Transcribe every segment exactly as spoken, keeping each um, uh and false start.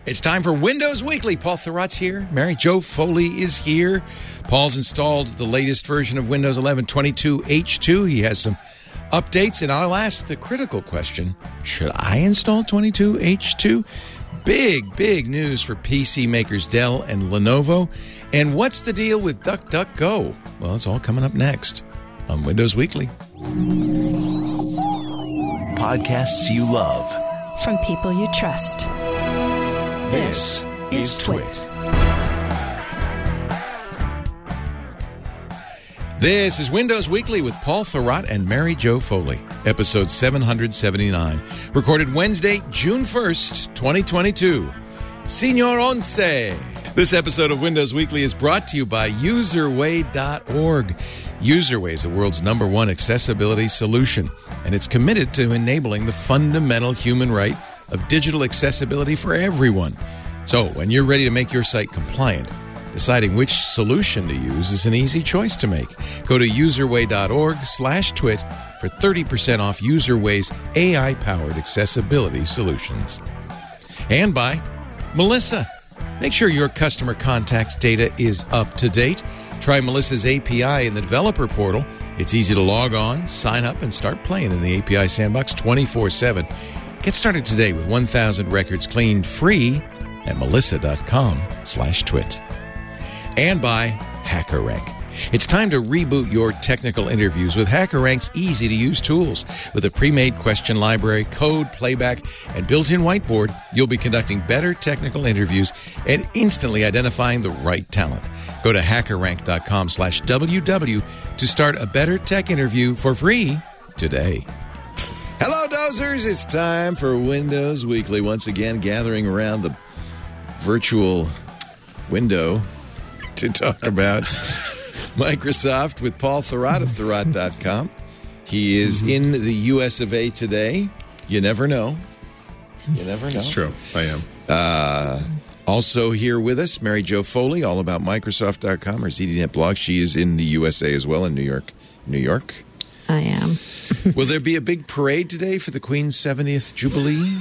It's time for Windows Weekly. Paul Thurrott's here. Mary Jo Foley is here. Paul's installed the latest version of Windows eleven twenty-two H two. He has some updates, and I'll ask the critical question, should I install twenty-two H two? Big, big news for P C makers Dell and Lenovo. And what's the deal with DuckDuckGo? Well, it's all coming up next on Windows Weekly. Podcasts you love. From people you trust. This, this is Twit. This is Windows Weekly with Paul Thurrott and Mary Jo Foley, episode seven seventy-nine, recorded Wednesday, June first, twenty twenty-two. Señor Once. This episode of Windows Weekly is brought to you by userway dot org. Userway is the world's number one accessibility solution, and it's committed to enabling the fundamental human right of digital accessibility for everyone. So, when you're ready to make your site compliant, deciding which solution to use is an easy choice to make. Go to userway dot org slash twit for thirty percent off Userway's A I-powered accessibility solutions. And by Melissa. Make sure your customer contacts data is up to date. Try Melissa's A P I in the developer portal. It's easy to log on, sign up, and start playing in the A P I sandbox twenty-four seven. Get started today with one thousand records cleaned free at melissa dot com slash twit. And by HackerRank. It's time to reboot your technical interviews with HackerRank's easy-to-use tools. With a pre-made question library, code, playback, and built-in whiteboard, you'll be conducting better technical interviews and instantly identifying the right talent. Go to hackerrank dot com slash W W to start a better tech interview for free today. Hello, dozers. It's time for Windows Weekly. Once again, gathering around the virtual window to talk about Microsoft with Paul Thurrott of Thurrott dot com. He is mm-hmm. in the U S of A today. You never know. You never know. That's true. I am. Uh, also here with us, Mary Jo Foley, all about Microsoft dot com, her Z D Net blog. She is in the U S A as well, in New York. New York. I am. Will there be a big parade today for the Queen's seventieth Jubilee?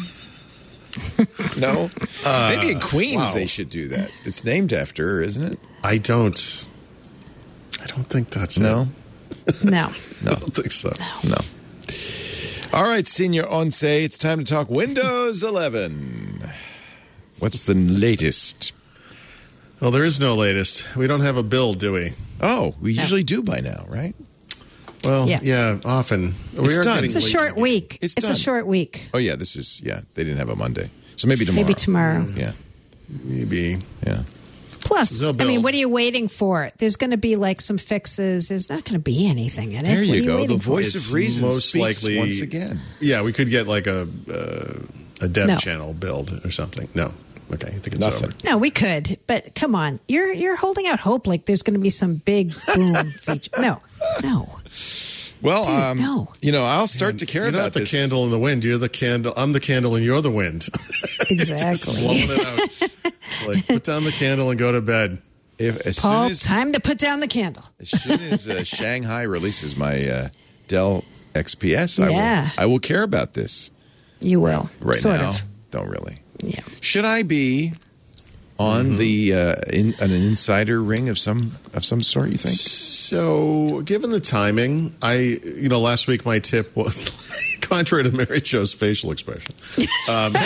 No? Uh, Maybe in Queens wow. they should do that. It's named after her, isn't it? I don't... I don't think that's no. it. No. No. I don't think so. No. No. All right, Señor Once, it's time to talk Windows eleven. What's the latest? Well, there is no latest. We don't have a build, do we? Oh, we no. usually do by now, right? Well, yeah, yeah often. We it's are done. It's a short week. It's, it's done. a short week. Oh, yeah, this is, yeah, they didn't have a Monday. So maybe tomorrow. Maybe tomorrow. Yeah. Maybe. Yeah. Plus, no I mean, what are you waiting for? There's going to be like some fixes. There's not going to be anything in it. There you, you go. The for? voice It's of reason most speaks likely once again. Yeah, we could get like a uh, a dev No. channel build or something. No. Okay, I think it's Nothing. over. No, we could, but come on, you're you're holding out hope like there's going to be some big boom feature. No, no. Well, Dude, um, no. you know, I'll start to care You're about not the this. candle in the wind. You're the candle. I'm the candle and you're the wind. Exactly. Blowing it out. Like, put down the candle and go to bed. If, as Paul, soon as, time to put down the candle. As soon as uh, Shanghai releases my uh, Dell X P S, I, Yeah. will, I will care about this. You will. Right sort now, of. don't really. Yeah. Should I be on Mm-hmm. the uh, in, an insider ring of some of some sort, you think? So, given the timing, I, you know, last week my tip was, contrary to Mary Jo's facial expression, um,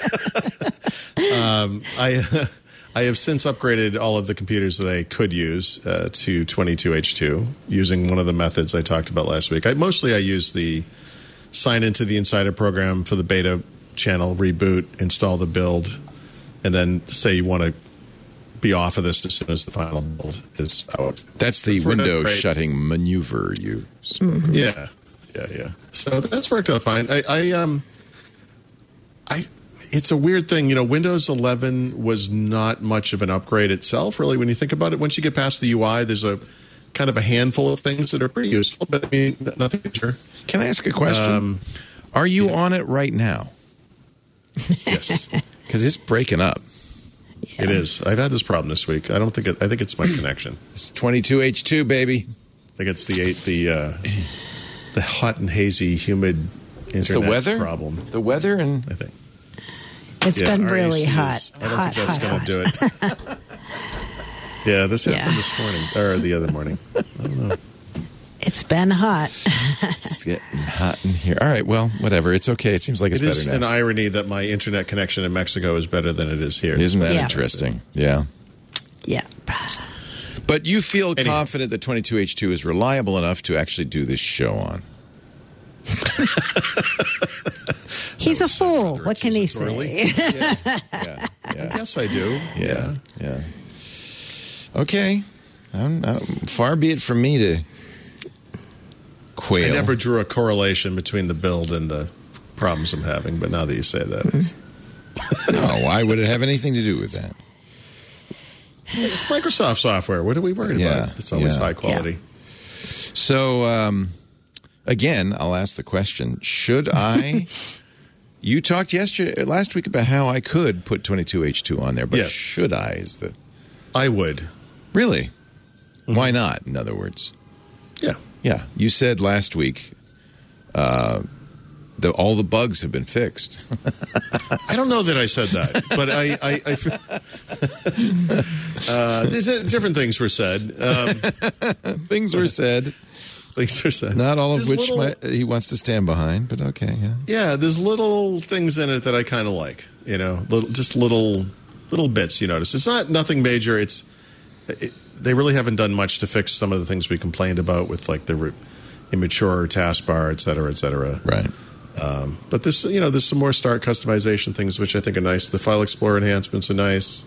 um, I I have since upgraded all of the computers that I could use uh, to twenty-two H two using one of the methods I talked about last week. I, mostly I use the sign into the Insider program for the beta channel, reboot, install the build, and then say you want to be off of this as soon as the final build is out. That's the It's worked out window great. shutting maneuver you spoke Mm-hmm. of. Yeah, yeah, yeah. So that's worked out fine. I, I, um, I, it's a weird thing, you know. Windows eleven was not much of an upgrade itself, really. When you think about it, once you get past the U I, there's a kind of a handful of things that are pretty useful, but I mean, nothing major. Can I ask a question? Um, Are you yeah. on it right now? Yes, Because it's breaking up. Yeah. it is. I've had this problem this week. I don't think it. I think it's my connection. It's twenty-two H two, baby. I think it's the eight, the uh, the hot and hazy, humid internet It's the weather problem. The weather and I think. It's Yeah, been our really A C hot. is- I don't hot, think that's hot, going hot. to do it. Yeah, this happened Yeah. this morning, or the other morning. I don't know. It's been hot. It's getting hot in here. All right, well, whatever. It's okay. It seems like it's It is better an now. irony that my internet connection in Mexico is better than it is here. Isn't that Yeah. interesting? Yeah. Yeah. But you feel Anyhow. confident that twenty-two H two is reliable enough to actually do this show on. He's a fool. What can he Accusatory. say? Yeah. Yeah. Yeah. Yes, I do. Yeah. Yeah. Okay. I'm, I'm, far be it from me to quail. I never drew a correlation between the build and the problems I'm having, but now that you say that, it's, No, why would it have anything to do with that? it's Microsoft software. What are we worried Yeah, about? It's always yeah. high quality. So, um, again, I'll ask the question: should I? You talked yesterday, last week, about how I could put twenty-two H two on there, but Yes. should I? Is the I would. really? Why not? In other words, Yeah. yeah. You said last week uh, the, all the bugs have been fixed. I don't know that I said that, but I, I, I feel- uh, there's uh, different things were said. Um, Things were said, things were said. not all of There's which little- might, he wants to stand behind, but okay, yeah. Yeah, there's little things in it that I kind of like. You know, little, just little, little bits. You notice it's not nothing major. It's it, they really haven't done much to fix some of the things we complained about with like the re- immature taskbar, et cetera, et cetera. Right. Um, but this, you know, there's some more start customization things which I think are nice. The File Explorer enhancements are nice.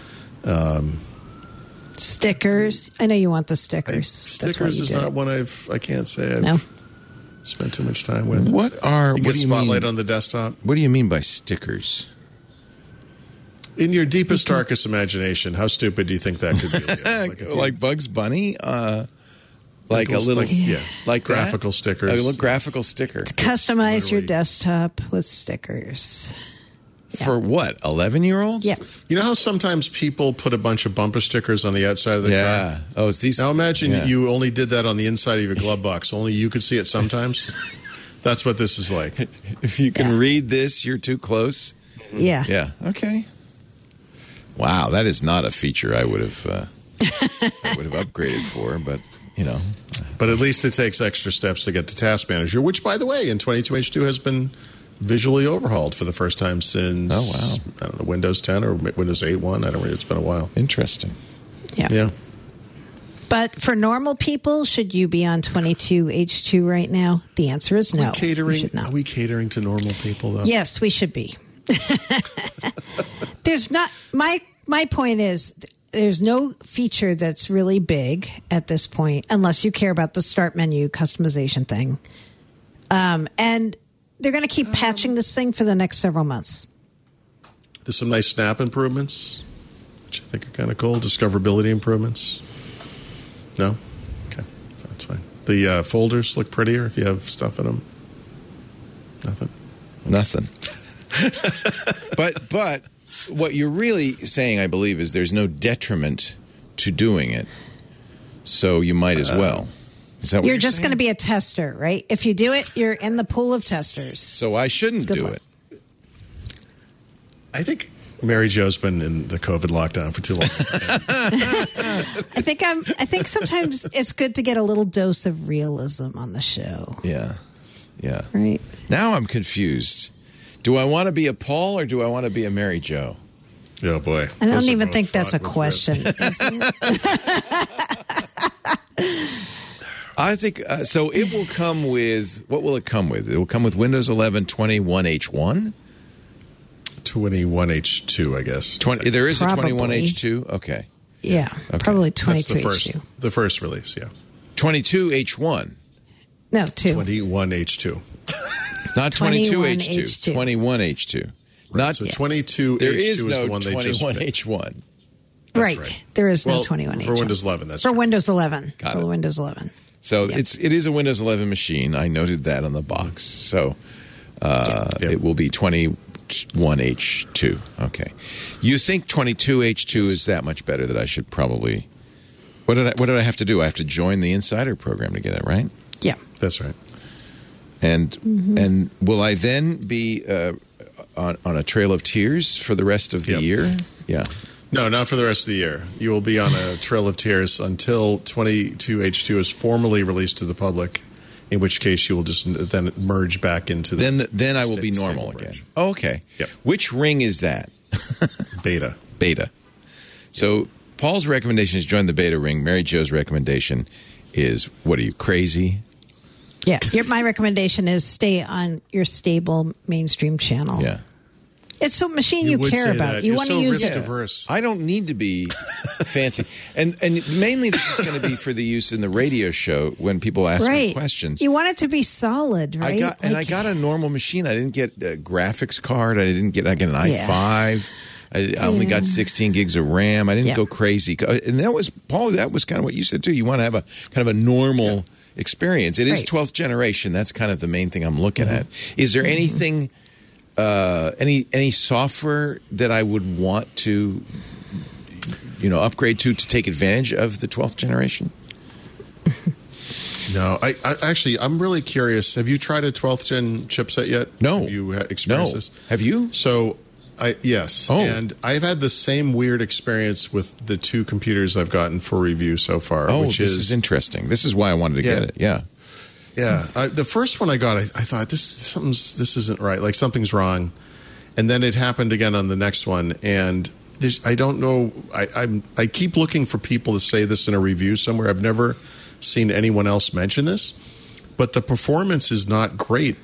Stickers. I know you want the I, stickers. That's why stickers you is did not it. one I've I can't say I've No. spent too much time with. What are You what get do you Spotlight mean? on the desktop. What do you mean by stickers? In your deepest, darkest imagination, how stupid do you think that could be? Like, if you- Like Bugs Bunny? Uh, like a Little little, stick- yeah. like that? Graphical stickers. A little graphical sticker. Customize your literally- desktop with stickers. For what? eleven-year-olds? Yeah. You know how sometimes people put a bunch of bumper stickers on the outside of the car? Yeah. Oh, it's these. Now imagine yeah. you only did that on the inside of your glove box. Only you could see it sometimes. That's what this is like. If you can Yeah. read this, you're too close. Yeah. Yeah. Okay. Wow, that is not a feature I would have uh, I would have upgraded for, but you know, But at least it takes extra steps to get to Task Manager, which, by the way, in twenty-two H two has been visually overhauled for the first time since, Oh, wow. I don't know, Windows ten or Windows eight point one. I don't know. It's been a while. interesting. Yeah. Yeah. But for normal people, should you be on twenty-two H two right now? The answer is no. Are we catering, You should not. are we catering to normal people, though? Yes, we should be. There's not my my point is there's no feature that's really big at this point unless you care about the start menu customization thing. Um, and they're going to keep patching this thing for the next several months. There's some nice snap improvements, which I think are kind of cool. Discoverability improvements. No? Okay. That's fine. The uh, folders look prettier if you have stuff in them. Nothing. Nothing. but but what you're really saying, I believe, is there's no detriment to doing it, so you might as well. Is that what You're you're just saying? going to be a tester, right? If you do it, you're in the pool of testers. So I shouldn't Good do luck. it. I think Mary Jo's been in the COVID lockdown for too long. I think I'm. I think sometimes it's good to get a little dose of realism on the show, Yeah, yeah. right? Now I'm confused. Do I want to be a Paul or do I want to be a Mary Jo? Oh, boy. I Those don't are even both think that's a fraught with question. risk. is it? I think uh, so. It will come with what will it come with? It will come with Windows eleven twenty-one H one. twenty-one H two, I guess. twenty, there is Probably. a twenty-one H two. Okay, Yeah, probably That's twenty-two the H first, two. the first release, yeah. twenty-two H one, No, two. twenty-one H two. not twenty-two H twenty-one two. H two. twenty-one H two. Not So twenty-two there H two is is no the one they just twenty-one fixed. H one. Right. right. There is no Well, twenty-one H for one. Windows eleven, that's For true. Windows eleven. Got for it. Windows eleven. So Yeah. it's it is a Windows eleven machine. I noted that on the box. So uh, Yeah. it will be twenty-one H two. Okay. You think twenty-two H two is that much better that I should probably What did I what did I have to do? I have to join the Insider program to get it, right? Yeah. That's right. And Mm-hmm. and will I then be uh, on, on a trail of tears for the rest of the Yep. year? Yeah. No, not for the rest of the year. You will be on a trail of tears until twenty-two H two is formally released to the public, in which case you will just then merge back into the... Then then I will be sta- normal stable again. version. Oh, okay. Yep. Which ring is that? Beta. Beta. So Paul's recommendation is join the beta ring. Mary Jo's recommendation is, what are you, crazy? Yeah. Your, my recommendation is stay on your stable mainstream channel. Yeah. It's a machine you, would care say about. that. You You're want so to use risk it. averse. I don't need to be fancy. And and mainly this is going to be for the use in the radio show when people ask me Right. questions. You want it to be solid, right? I got and I Like- got a normal machine. I didn't get a graphics card. I didn't get I get an Yeah. i five. I, I only got sixteen gigs of RAM. I didn't Yeah. go crazy. And that was Paul. That was kind of what you said too. You want to have a kind of a normal experience. It is Right. twelfth generation. That's kind of the main thing I'm looking at. Is there anything, uh, any any software that I would want to, you know, upgrade to to take advantage of the twelfth generation? No, I, I actually, I'm really curious. Have you tried a twelfth gen chipset yet? No. Have you had experienced No. this? Have you? So, I yes. Oh. And I've had the same weird experience with the two computers I've gotten for review so far, Oh, which this is, is interesting. This is why I wanted to Yeah. get it. Yeah. yeah. I, the first one I got, I, I thought this something's this isn't right. Like something's wrong, and then it happened again on the next one, and there's I don't know. I I'm, I keep looking for people to say this in a review somewhere. I've never seen anyone else mention this, but the performance is not great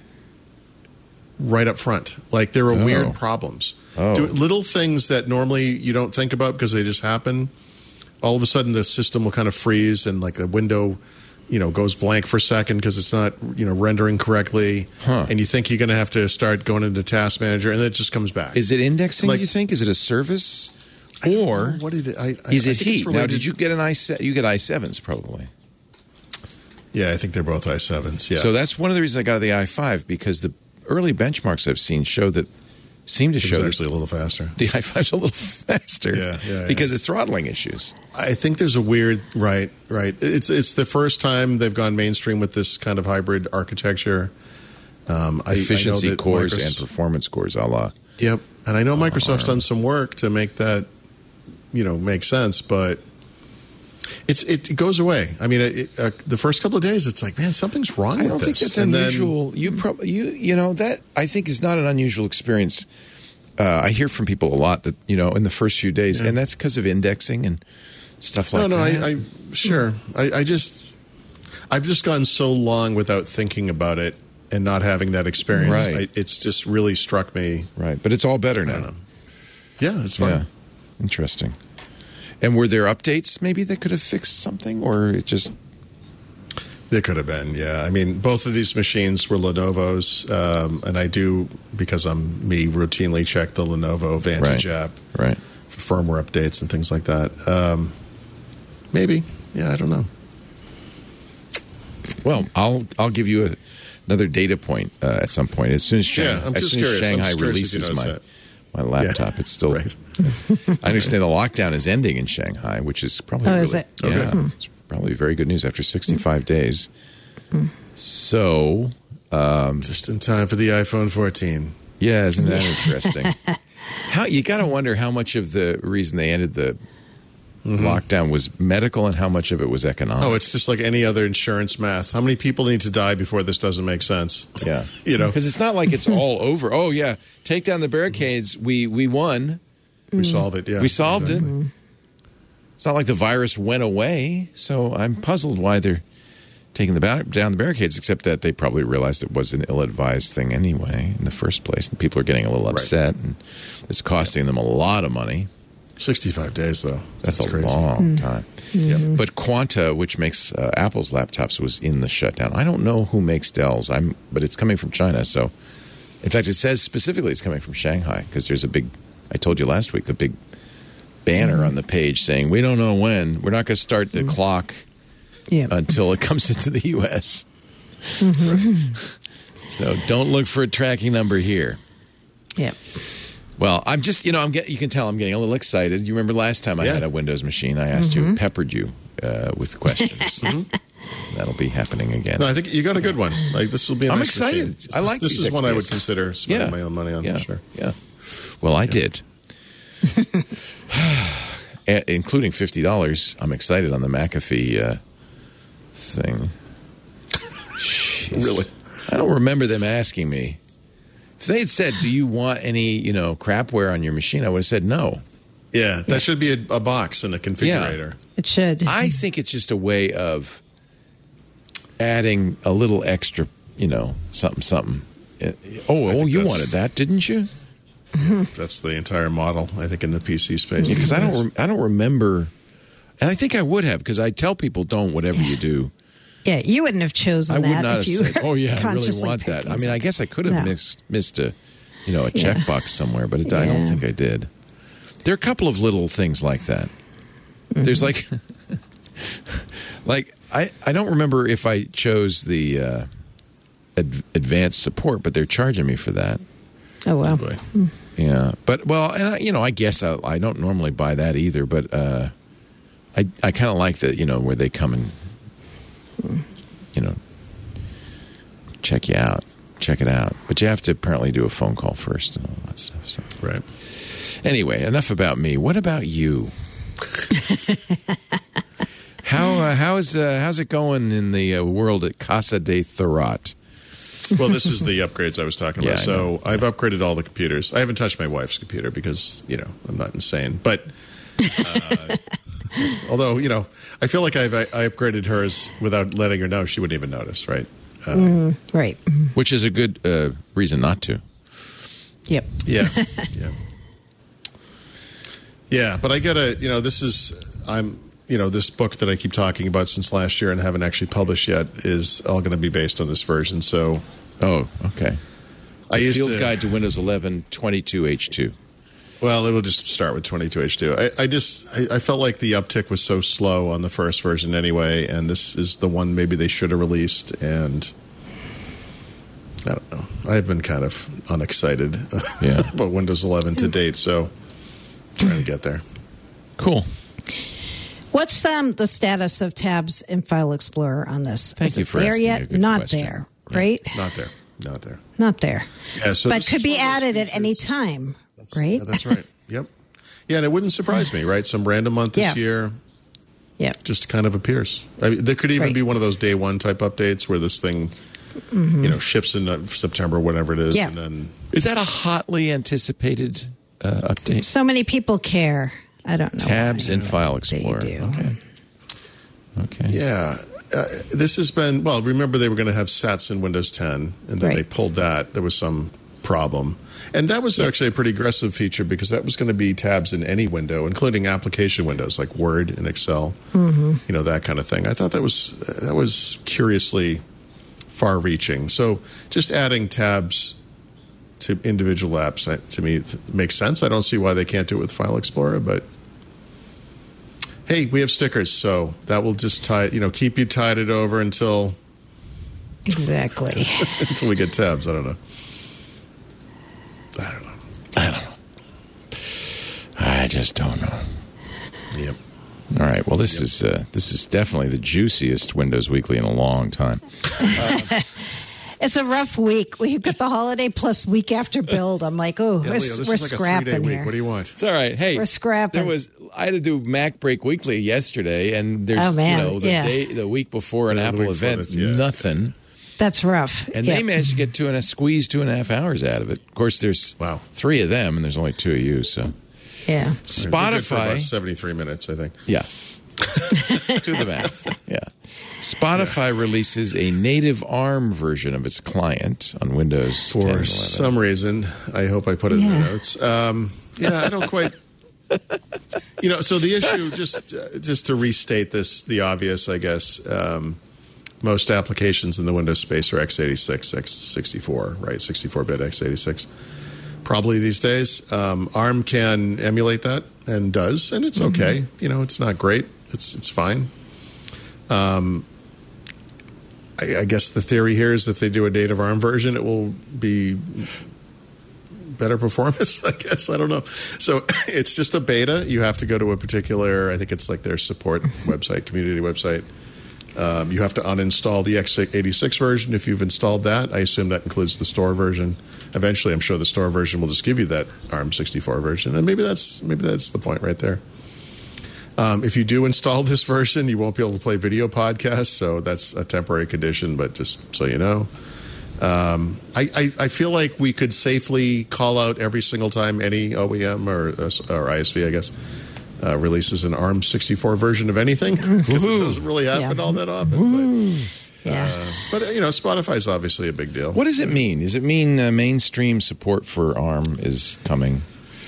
right up front. Like there are Oh. weird problems. Oh. Do, little things that normally you don't think about because they just happen. All of a sudden the system will kind of freeze and like the window, you know, goes blank for a second because it's not, you know, rendering correctly. Huh. And you think you're going to have to start going into Task Manager and then it just comes back. Is it indexing? Like- you think? Is it a service, or What did it, I, I, is I it think it's heat? Now, related- did you get an i seven? You get i sevens probably. Yeah, I think they're both i sevens. Yeah. So that's one of the reasons I got the i five, because the early benchmarks I've seen show that seem to It was show that actually a little faster. the i five's a little faster. Yeah, yeah, yeah. because of throttling issues. I think there's a weird right, right. It's it's the first time they've gone mainstream with this kind of hybrid architecture. Um, I, Efficiency I know that cores Micros- and performance cores, a la. Yep, and I know Microsoft's Uh-huh. done some work to make that, you know, make sense, but it's it, it goes away. I mean, it, uh, the first couple of days, it's like, man, something's wrong I with don't think this. that's And then- unusual. you probably you you know that I think is not an unusual experience. Uh, I hear from people a lot that, you know, in the first few days, Yeah. and that's because of indexing and stuff like no, no, that. I, I sure. I, I just, I've just gone so long without thinking about it and not having that experience. Right. I, it's just really struck me. Right, but it's all better I don't now. know. Yeah, it's fun. Yeah, interesting. And were there updates maybe that could have fixed something, or it just? There could have been, yeah. I mean, both of these machines were Lenovo's, um, and I do, because I'm me, routinely check the Lenovo Vantage Right. app Right. for firmware updates and things like that. Um, maybe, yeah, I don't know. Well, I'll I'll give you a, another data point uh, at some point. As soon as, Shang, Yeah, I'm as, just soon as curious. I'm Shanghai just curious if you releases noticed my that. my laptop, Yeah. it's still. Right. I understand the lockdown is ending in Shanghai, which is probably Oh, really, is it? yeah, Okay. it's probably very good news after sixty-five days. So, Just in time for the iPhone fourteen. yeah, isn't that interesting? How you got to wonder how much of the reason they ended the lockdown was medical and how much of it was economic. Oh, it's just like any other insurance math. How many people need to die before this doesn't make sense? yeah, You know, because it's not like it's all over. Oh yeah, take down the barricades. We we won. we solve it. Yeah, We solved exactly. it. It's not like the virus went away. So I'm puzzled why they're taking the ba- down the barricades, except that they probably realized it was an ill-advised thing anyway in the first place. And people are getting a little upset, and it's costing them a lot of money. sixty-five days, though. That's, a crazy. long time. But Quanta, which makes uh, Apple's laptops, was in the shutdown. I don't know who makes Dell's, I'm, but it's coming from China. So, in fact, it says specifically it's coming from Shanghai because there's a big, I told you last week, a big banner on the page saying, we don't know when. We're not going to start the clock Yeah. until it comes into the U S So don't look for a tracking number here. yeah. Well, I'm just, you know, I'm get, you can tell I'm getting a little excited. You remember last time I Yeah. had a Windows machine, I asked you, peppered you uh, with questions. That'll be happening again. No, I think you got a good one. Like this will be. A I'm nice excited. machine. I like this. these This is one I would X P S. consider spending Yeah. my own money on Yeah. for sure. Yeah. Well, I did. A- including fifty dollars. I'm excited on the McAfee uh, thing. Jeez. Really? I don't remember them asking me. If they had said, "Do you want any, you know, crapware on your machine?" I would have said no. Yeah, that should be a, a box and a configurator. It should. I think it's just a way of adding a little extra, you know, something, something. Uh, Oh, oh, think you that's- wanted that, didn't you? That's the entire model, I think, in the P C space. Because I don't, rem- I don't remember, and I think I would have because I tell people don't whatever you do. Yeah, you wouldn't have chosen I would that not if have you said, "Oh yeah, I really consciously want that." picking I mean, I something. guess I could have No. missed missed a, you know, a Yeah. checkbox somewhere, but it, I don't Yeah. think I did. There are a couple of little things like that. Mm-hmm. There's like, like I I don't remember if I chose the uh, ad- advanced support, but they're charging me for that. Oh well. Boy. Yeah, but well, and I, you know, I guess I, I don't normally buy that either, but uh, I I kind of like that, you know, where they come and, you know, check you out, check it out, but you have to apparently do a phone call first and all that stuff. So Right. anyway, enough about me. What about you? how uh, how is uh, how's it going in the uh, world at Casa de Thurrott? Well, this is the upgrades I was talking Yeah, about. I So know. I've upgraded all the computers. I haven't touched my wife's computer because, you know, I'm not insane. But uh, although, you know, I feel like I've I, I upgraded hers without letting her know. She wouldn't even notice, right? Uh, Right. Which is a good uh, reason not to. Yep. Yeah, yeah, yeah. But I gotta, you know, this is I'm, you know, this book that I keep talking about since last year and haven't actually published yet is all going to be based on this version. So Oh, okay. I The used Field to, Guide to Windows eleven twenty-two H two. Well, it will just start with twenty-two H two. I, I just I, I felt like the uptick was so slow on the first version anyway, and this is the one maybe they should have released. And I don't know. I've been kind of unexcited Yeah. about Windows eleven to date, so trying to get there. Cool. What's um, the status of tabs in File Explorer on this? Thank Is you it for there asking yet? a good Not question. there, Yeah. right? Not there. Not there. Not there. Yeah, so but this could is be one of those added at features- any time, right? Yeah, that's right. Yep. Yeah, and it wouldn't surprise me, right? Some random month this Yeah. year Yep. just kind of appears. I mean, there could even Right. be one of those day one type updates where this thing, you know, ships in uh, September, whatever it is, Yeah. and then Is that a hotly anticipated uh, update? So many people care. I don't know. Tabs why. in File They Explorer. do. Okay. Okay. yeah, uh, this has been well. Remember, they were going to have Sats in Windows ten, and then Right. they pulled that. There was some problem, and that was actually a pretty aggressive feature because that was going to be tabs in any window, including application windows like Word and Excel, Mm-hmm. you know, that kind of thing. I thought that was that was curiously far-reaching. So, just adding tabs to individual apps uh, to me th- makes sense. I don't see why they can't do it with File Explorer, but. Hey, we have stickers, so that will just tie, you know, keep you tied it over until Exactly. until we get tabs. I don't know. I don't know. I don't know. I just don't know. Yep. All right. Well, this is uh, this is definitely the juiciest Windows Weekly in a long time. It's a rough week. We've got the holiday plus week after build. I'm like, oh, Yeah, we're, Leo, this we're is like a three-day scrapping week. here. What do you want? It's all right. Hey, We're scrapping. There was I had to do Mac Break Weekly yesterday, and there's Oh, man. you know the Yeah. day the week before an Yeah, the Apple week before event, that's- yeah. nothing, That's rough. and Yeah. they managed to get two and a squeeze two and a half hours out of it. Of course, there's Wow. three of them, and there's only two of you. So Yeah. We're good for about Spotify, seventy-three minutes, I think. yeah, do the math. Yeah, Spotify releases a native ARM version of its client on Windows ten, For eleven. some reason, I hope I put it in Yeah. the notes. Um, yeah, I don't quite. You know, so the issue, just uh, just to restate this, the obvious, I guess. Um, most applications in the Windows space are x eighty-six, x sixty-four, right? sixty-four bit x eighty-six. Probably these days, um, ARM can emulate that and does, and it's okay. You know, it's not great. It's it's fine. Um, I, I guess the theory here is if they do a native ARM version, it will be better performance, I guess. I don't know. So it's just a beta. You have to go to a particular, I think it's like their support website, community website, Um, you have to uninstall the x eighty-six version if you've installed that. I assume that includes the store version. Eventually, I'm sure the store version will just give you that ARM sixty-four version, and maybe that's maybe that's the point right there. Um, if you do install this version, you won't be able to play video podcasts, so that's a temporary condition, but just so you know. Um, I, I, I feel like we could safely call out every single time any O E M or, or I S V, I guess, uh, releases an ARM sixty-four version of anything, because it doesn't really happen Yeah. all that often. But, Yeah. uh, but, you know, Spotify is obviously a big deal. What does it mean? Does it mean uh, mainstream support for ARM is coming?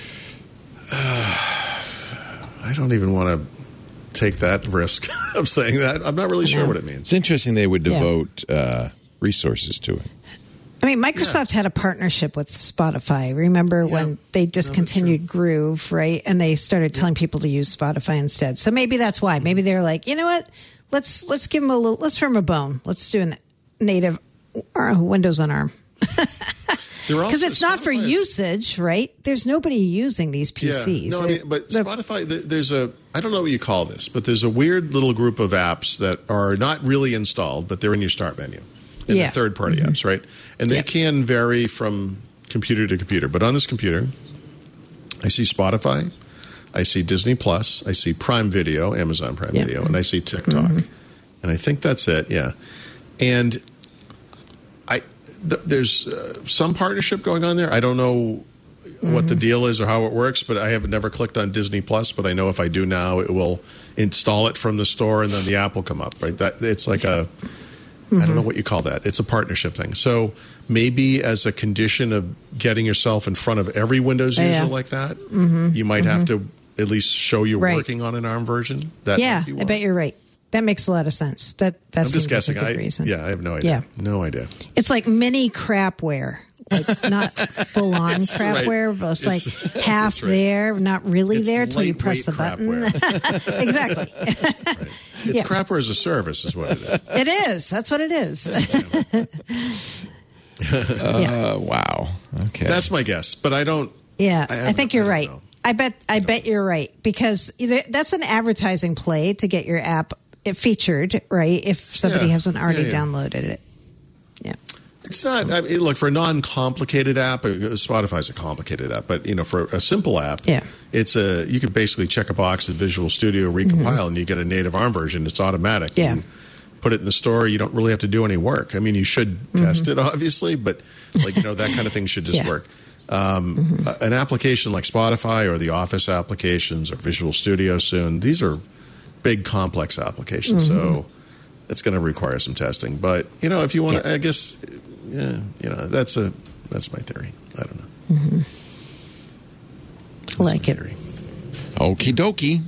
I don't even want to take that risk of saying that. I'm not really sure what it means. It's interesting they would Yeah. devote uh, resources to it. I mean, Microsoft had a partnership with Spotify. Remember Yeah. when they discontinued Groove, right? And they started telling people to use Spotify instead. So maybe that's why. Maybe they're like, you know what? Let's let's give them a little. Let's firm a bone. Let's do a native uh, Windows on ARM. Because it's not for Spotify is- usage, right? There's nobody using these P Cs. Yeah. No, I mean, but They're- Spotify, th- there's a, I don't know what you call this, but there's a weird little group of apps that are not really installed, but they're in your start menu. And Yeah. they're third-party Mm-hmm. apps, right? And they Yeah. can vary from computer to computer. But on this computer, I see Spotify, I see Disney Plus, I see Prime Video, Amazon Prime Yeah. Video, and I see TikTok. And I think that's it, yeah. And I th- there's uh, some partnership going on there. I don't know what the deal is or how it works, but I have never clicked on Disney Plus, but I know if I do now, it will install it from the store and then the app will come up, right? That it's like a, I don't know what you call that. It's a partnership thing. So maybe as a condition of getting yourself in front of every Windows user Yeah. like that, you might have to at least show you're Right. working on an ARM version. That yeah, might be I one. bet you're right. That makes a lot of sense. That that I'm seems just guessing. like a good I, reason. yeah, I have no idea. Yeah. No idea. It's like mini crapware. Like not full on It's right. crapware, but it's, It's- like half that's right. there, not really It's there till you press the lightweight button. Exactly. Right. It's Yeah. crapware as a service is what it is. It is. That's what it is. yeah. Uh, wow. Okay. That's my guess, but I don't. Yeah, I I, haven't- think you're I don't right. know. I bet I bet you're right because either, that's an advertising play to get your app featured, right? If somebody Yeah. hasn't already Yeah, yeah. downloaded it. Yeah. It's not. I mean, look, for a non-complicated app, uh, Spotify's a complicated app, but you know, for a simple app, Yeah. it's a. You can basically check a box at Visual Studio, recompile, and you get a native ARM version. It's automatic. Mm-hmm. Yeah. You put it in the store. You don't really have to do any work. I mean, you should test it, obviously, but like you know, that kind of thing should just Mm-hmm. Yeah. work. Um, Mm-hmm. a- An application like Spotify or the Office applications or Visual Studio soon, these are big, complex applications. Mm-hmm. So it's going to require some testing. But you know, if you want to, Yeah. I guess, yeah, you know, that's a that's my theory. I don't know. That's Like my it. theory. Okie dokie.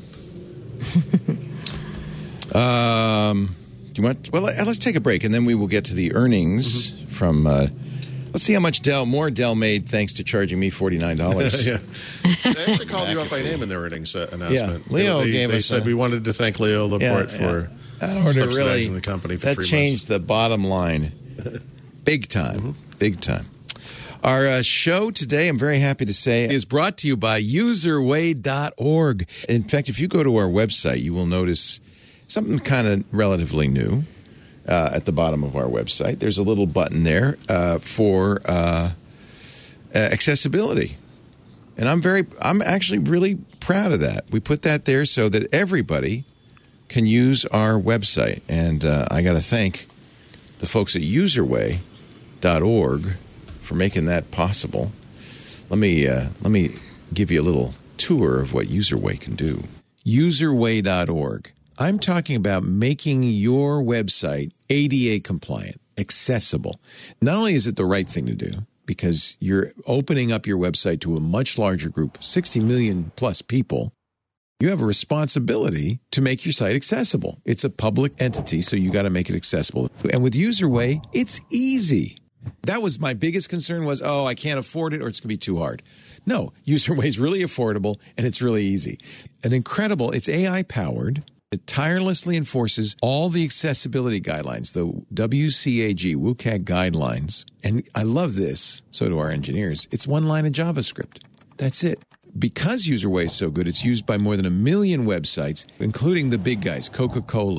um, do you want? Well, let's take a break, and then we will get to the earnings Mm-hmm. from. Uh, let's see how much Dell more Dell made thanks to charging me forty nine dollars. Yeah, they actually called you out by name in their earnings uh, announcement. Yeah, Leo they, they, gave they us said a- we wanted to thank Leo Laporte for That order subsidizing really the company for that three changed months. the bottom line, big time, Mm-hmm. big time. Our uh, show today, I'm very happy to say, is brought to you by userway dot org. In fact, if you go to our website, you will notice something kind of relatively new uh, at the bottom of our website. There's a little button there uh, for uh, uh, accessibility. And I'm very, I'm actually really proud of that. We put that there so that everybody can use our website. And uh, I got to thank the folks at userway dot org for making that possible. Let me uh, let me give you a little tour of what Userway can do. userway dot org. I'm talking about making your website A D A compliant, accessible. Not only is it the right thing to do, because you're opening up your website to a much larger group, sixty million plus people, you have a responsibility to make your site accessible. It's a public entity, so you got to make it accessible. And with Userway, it's easy. That was my biggest concern was, oh, I can't afford it or it's going to be too hard. No, Userway is really affordable and it's really easy. And incredible, it's A I powered. It tirelessly enforces all the accessibility guidelines, the W C A G, W C A G guidelines. And I love this, so do our engineers. It's one line of JavaScript. That's it. Because Userway is so good, it's used by more than a million websites, including the big guys, Coca-Cola,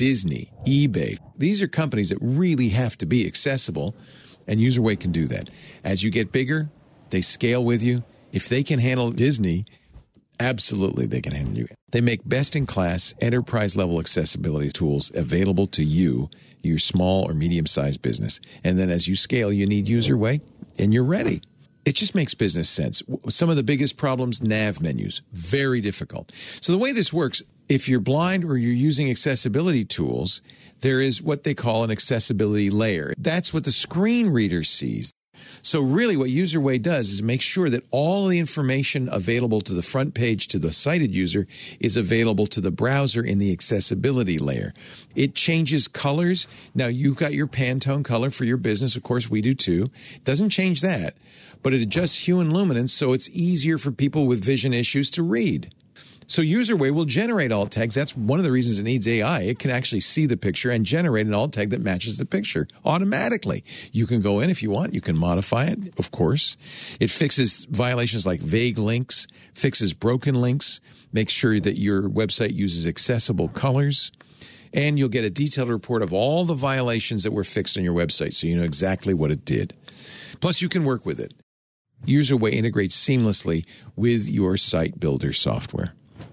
Disney, eBay. These are companies that really have to be accessible, and UserWay can do that. As you get bigger, they scale with you. If they can handle Disney, absolutely they can handle you. They make best-in-class, enterprise-level accessibility tools available to you, your small or medium-sized business. And then as you scale, you need UserWay, and you're ready. It just makes business sense. Some of the biggest problems, nav menus, very difficult. So the way this works, if you're blind or you're using accessibility tools, there is what they call an accessibility layer. That's what the screen reader sees. So really what UserWay does is make sure that all the information available to the front page to the sighted user is available to the browser in the accessibility layer. It changes colors. Now, you've got your Pantone color for your business. Of course, we do too. It doesn't change that, but it adjusts hue and luminance so it's easier for people with vision issues to read. So UserWay will generate alt tags. That's one of the reasons it needs A I. It can actually see the picture and generate an alt tag that matches the picture automatically. You can go in if you want. You can modify it, of course. It fixes violations like vague links, fixes broken links, makes sure that your website uses accessible colors, and you'll get a detailed report of all the violations that were fixed on your website so you know exactly what it did. Plus, you can work with it. UserWay integrates seamlessly with your site builder software.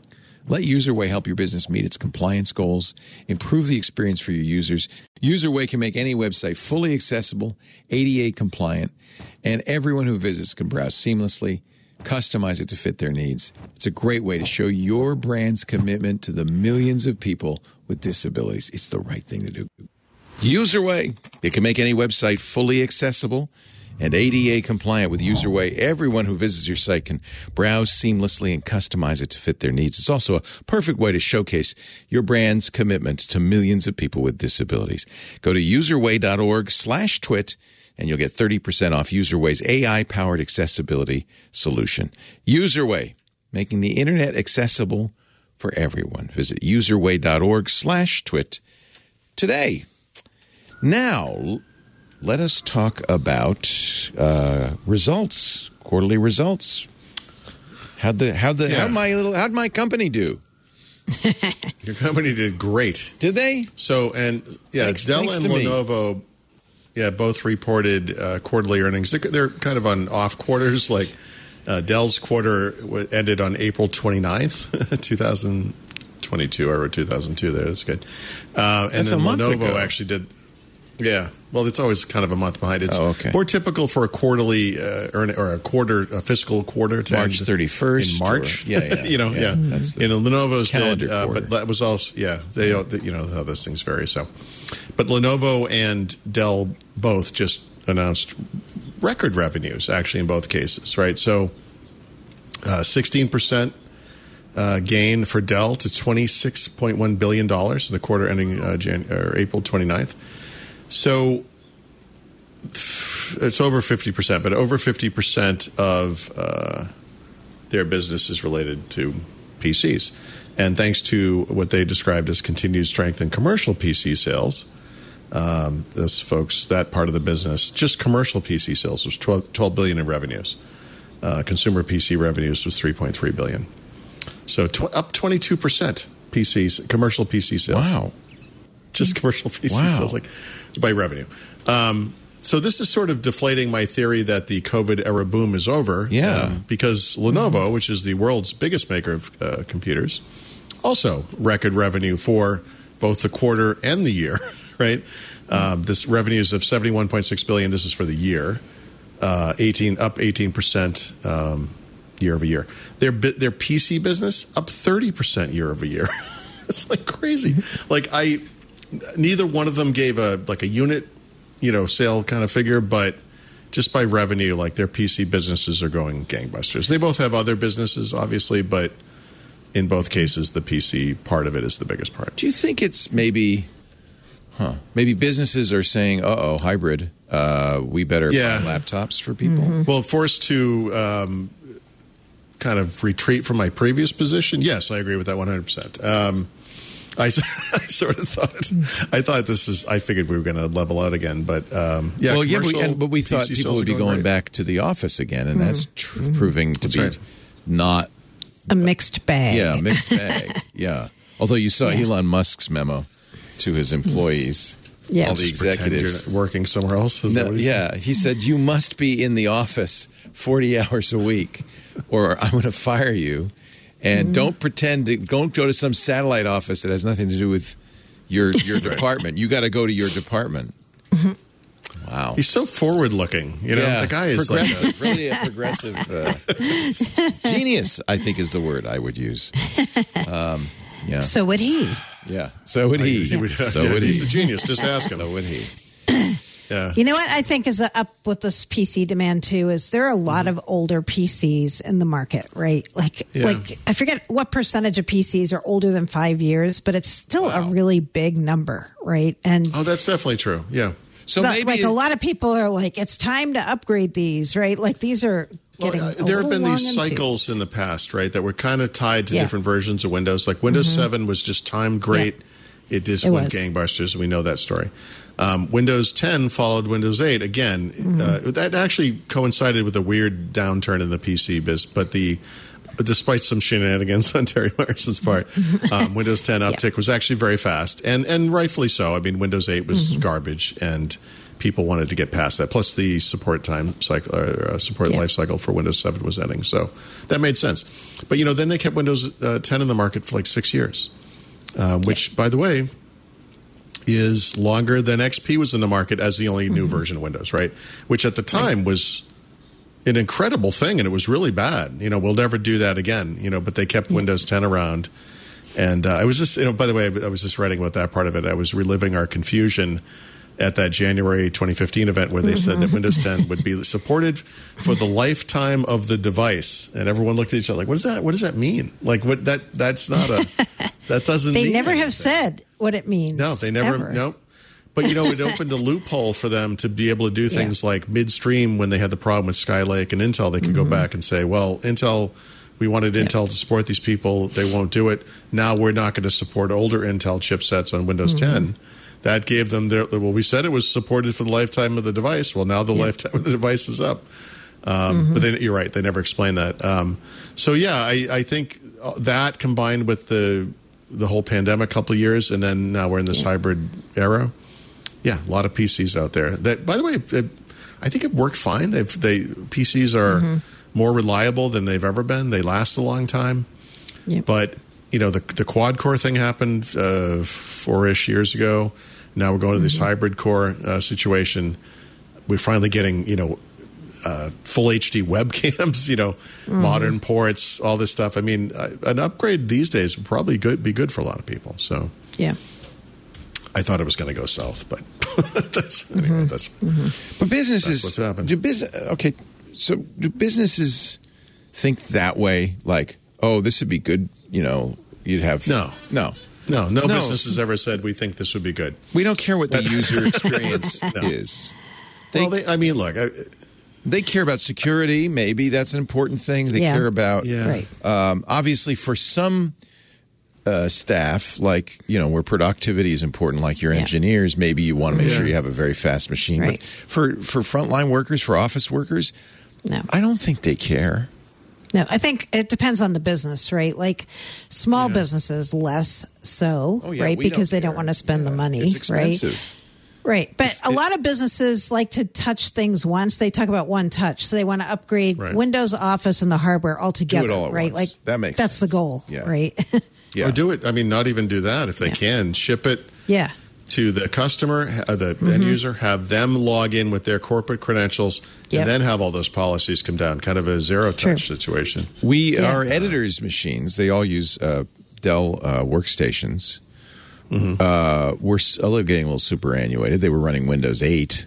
Let UserWay help your business meet its compliance goals, improve the experience for your users. UserWay can make any website fully accessible, A D A compliant, and everyone who visits can browse seamlessly, customize it to fit their needs. It's a great way to show your brand's commitment to the millions of people with disabilities. It's the right thing to do. UserWay. It can make any website fully accessible and A D A compliant with UserWay. Everyone who visits your site can browse seamlessly and customize it to fit their needs. It's also a perfect way to showcase your brand's commitment to millions of people with disabilities. Go to userway.org slash twit and you'll get thirty percent off UserWay's A I-powered accessibility solution. UserWay, making the internet accessible for everyone. Visit userway.org slash twit today. Now, let us talk about uh, results, quarterly results. How'd the how'd the Yeah. how'd my little how'd my company do? Your company did great. Did they? So, and yeah, Thanks- Dell thanks and to me. Lenovo, yeah, both reported uh, quarterly earnings. They're, they're kind of on off quarters. Like uh, Dell's quarter w- ended on April twenty-ninth, twenty twenty-two. I wrote two thousand two there. That's good. Uh, and That's then a month Lenovo ago. actually did. Yeah, well, it's always kind of a month behind. It's Oh, okay. more typical for a quarterly uh, earn or a quarter, a fiscal quarter to March end thirty-first in March. or- yeah, yeah, you know, yeah. yeah. That's the you know, Lenovo's calendar did, uh, quarter. but that was also yeah. They uh, you know how those things vary. So, but Lenovo and Dell both just announced record revenues actually in both cases, right? So, uh, sixteen percent. Uh, gain for Dell to twenty-six point one billion dollars in the quarter ending uh, Jan- or April twenty-ninth. So it's over fifty percent, but over fifty percent of uh, their business is related to P Cs. And thanks to what they described as continued strength in commercial P C sales, um, those folks, that part of the business, just commercial P C sales was twelve, twelve billion dollars in revenues. Uh, consumer P C revenues was three point three billion dollars. So tw- up twenty-two percent P Cs, commercial P C sales. Wow. Just commercial P C Wow. sales, like by revenue. Um, so this is sort of deflating my theory that the COVID era boom is over. Yeah. Um, because Lenovo, which is the world's biggest maker of uh, computers, also record revenue for both the quarter and the year, right? Um, this revenues of seventy-one point six billion dollars. This is for the year, uh, eighteen up eighteen percent um, year over year. Their bi- their P C business up thirty percent year over year. It's like crazy. Like I, neither one of them gave a like a unit, you know, sale kind of figure, but just by revenue, like their P C businesses are going gangbusters. They both have other businesses, obviously, but in both cases, the P C part of it is the biggest part. Do you think it's maybe, huh? Maybe businesses are saying, "Uh oh, hybrid. Uh, we better Yeah. buy laptops for people." Well, forced to um, kind of retreat from my previous position. Yes, I agree with that one hundred percent. Um, I, I sort of thought I thought this is. I figured we were going to level out again, but um, yeah. well, yeah, but we, commercial and, but we P C thought people sales would are be going great. back to the office again, and that's tr- proving to That's be right. not. A mixed bag. Yeah, mixed bag. Yeah. Although you saw Yeah. Elon Musk's memo to his employees, Yeah. all the Just pretend executives. you're working somewhere else. Is that No, what he said? yeah, he said, you must be in the office forty hours a week or I'm going to fire you. And Mm-hmm. don't pretend to, don't go to some satellite office that has nothing to do with your your department. You got to go to your department. Mm-hmm. Wow. He's so forward looking. You know, Yeah, the guy is like a, progressive, really a progressive uh, genius, I think is the word I would use. Um, yeah. So would he. Yeah. So would he. he would- So yeah, would he's he. a genius. Just ask him. So would he. Yeah. You know what I think is up with this P C demand too is there are a lot of older P Cs in the market, right? Like, Yeah. like I forget what percentage of P Cs are older than five years, but it's still a really big number, right? And Oh, that's definitely true. Yeah. So the- maybe like a lot of people are like, it's time to upgrade these, right? Like these are getting. Well, a uh, there have little been long these in the tooth. cycles in the past, right, that were kind of tied to Yeah. different versions of Windows. Like Windows seven was just timed great. It just It went was. gangbusters. We know that story. Um, Windows ten followed Windows eight. Again, Mm-hmm. uh, that actually coincided with a weird downturn in the P C biz, but the despite some shenanigans on Terry Myerson's part, um, Windows ten uptick was actually very fast, and and rightfully so. I mean, Windows eight was Mm-hmm. garbage, and people wanted to get past that. Plus, the support time cycle, or uh, support Yeah. life cycle for Windows seven was ending, so that made sense. But you know, then they kept Windows uh, ten in the market for like six years, uh, which, by the way, is longer than X P was in the market as the only new version of Windows, right? Which at the time was an incredible thing, and it was really bad. You know, we'll never do that again. You know, but they kept Windows ten around, and uh, I was just, you know, by the way, I was just writing about that part of it. I was reliving our confusion at that January twenty fifteen event where they said that Windows ten would be supported for the lifetime of the device, and everyone looked at each other like, "What does that? What does that mean? Like, what that? That's not a that doesn't." They mean never anything. have said what it means. No, they never. ever. No. But, you know, it opened a loophole for them to be able to do things like midstream when they had the problem with Skylake and Intel. They could Mm-hmm. go back and say, well, Intel, we wanted Intel to support these people. They won't do it. Now we're not going to support older Intel chipsets on Windows Mm-hmm. ten. That gave them their, well, we said it was supported for the lifetime of the device. Well, now the lifetime of the device is up. Um, Mm-hmm. But they, you're right. They never explained that. Um, so, yeah, I, I think that combined with the the whole pandemic couple of years, and then now we're in this hybrid era. Yeah, a lot of P Cs out there. That, by the way, it, I think it worked fine. They've, they P Cs are Mm-hmm. more reliable than they've ever been. They last a long time. Yep. But you know, the the quad core thing happened uh, four-ish years ago. Now we're going to this Mm-hmm. hybrid core uh, situation. We're finally getting, you know, uh, full H D webcams, you know, Mm-hmm. modern ports, all this stuff. I mean, uh, an upgrade these days would probably good, be good for a lot of people. So Yeah. I thought it was going to go south, but that's anyway. That's But businesses, That's what's happened. Do business okay? So do businesses think that way? Like, oh, this would be good. You know, you'd have No. no. no, no, No. business has ever said we think this would be good. We don't care what the user experience is. They, well, they, I mean, look, I, they care about security. Maybe that's an important thing. They Yeah. care about Yeah. Right. Um, obviously, for some uh, staff, like, you know, where productivity is important, like your Yeah. engineers, maybe you want to make Yeah. sure you have a very fast machine. Right. But for, for frontline workers, for office workers, No. I don't think they care. No, I think it depends on the business, right? Like small businesses, less so, Oh, yeah, right? we Because don't they don't care. want to spend the Yeah. money, It's expensive. right? Right. But a lot of businesses like to touch things once. They talk about one touch. So they want to upgrade Right. Windows, Office, and the hardware altogether, all at right? once. Like That makes that's the sense. goal, Yeah. right? Yeah. or do it. I mean, not even do that if they Yeah. can. Ship it yeah. to the customer, uh, the Mm-hmm. end user, have them log in with their corporate credentials, Yep. and then have all those policies come down. Kind of a zero touch True. situation. We Yeah. our editors' machines. They all use uh, Dell uh, workstations. Uh, we're s- a little getting a little superannuated. They were running Windows eight,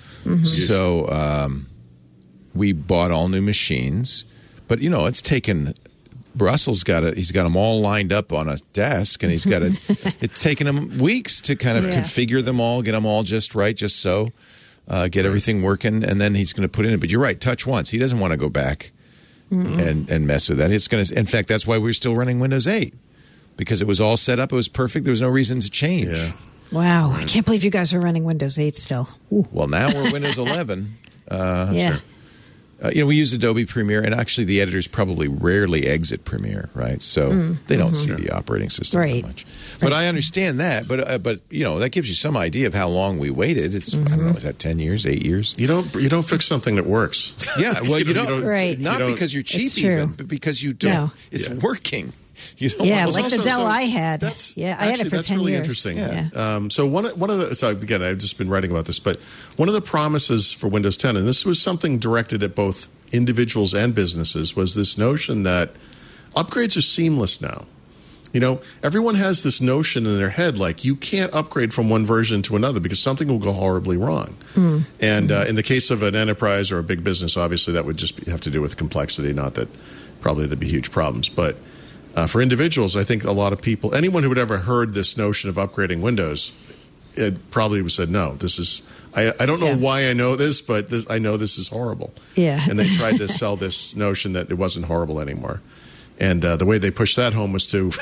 so um, we bought all new machines. But you know, it's taken. Russell's got it. He's got them all lined up on a desk, and he's got it. It's taken him weeks to kind of Yeah. configure them all, get them all just right, just so, uh, get everything working, and then he's going to put in it. But you're right, touch once. He doesn't want to go back and and mess with that. It's going to. In fact, that's why we're still running Windows eight, because it was all set up. It was perfect. There was no reason to change. Yeah. Wow. I can't believe you guys are running Windows eight still. Ooh. Well, now we're Windows eleven. Uh, yeah. sure. Uh, you know, we use Adobe Premiere, and actually the editors probably rarely exit Premiere, right? So mm, they don't mm-hmm. see the operating system right. that much. But right. I understand that. But uh, but you know, that gives you some idea of how long we waited. It's mm-hmm. I don't know, is that ten years, eight years? You don't you don't fix something that works. Yeah, well, you, you, don't, you don't. Right. Not you because you're cheap, even, but because you don't. No. It's yeah. working. You don't yeah, want like also, the Dell so I had. That's, yeah, I actually, had it for that's ten really years. interesting. Yeah. Um, so one one of the so again, I've just been writing about this, but one of the promises for Windows ten, and this was something directed at both individuals and businesses, was this notion that upgrades are seamless now. You know, everyone has this notion in their head like you can't upgrade from one version to another because something will go horribly wrong. Mm. And uh, in the case of an enterprise or a big business, obviously that would just be, have to do with complexity. Not that probably there'd be huge problems, but uh, for individuals, I think a lot of people, anyone who had ever heard this notion of upgrading Windows, it probably said no. This is I, I don't know yeah. why I know this, but this, I know this is horrible. Yeah, and they tried to sell this notion that it wasn't horrible anymore. And uh, the way they pushed that home was to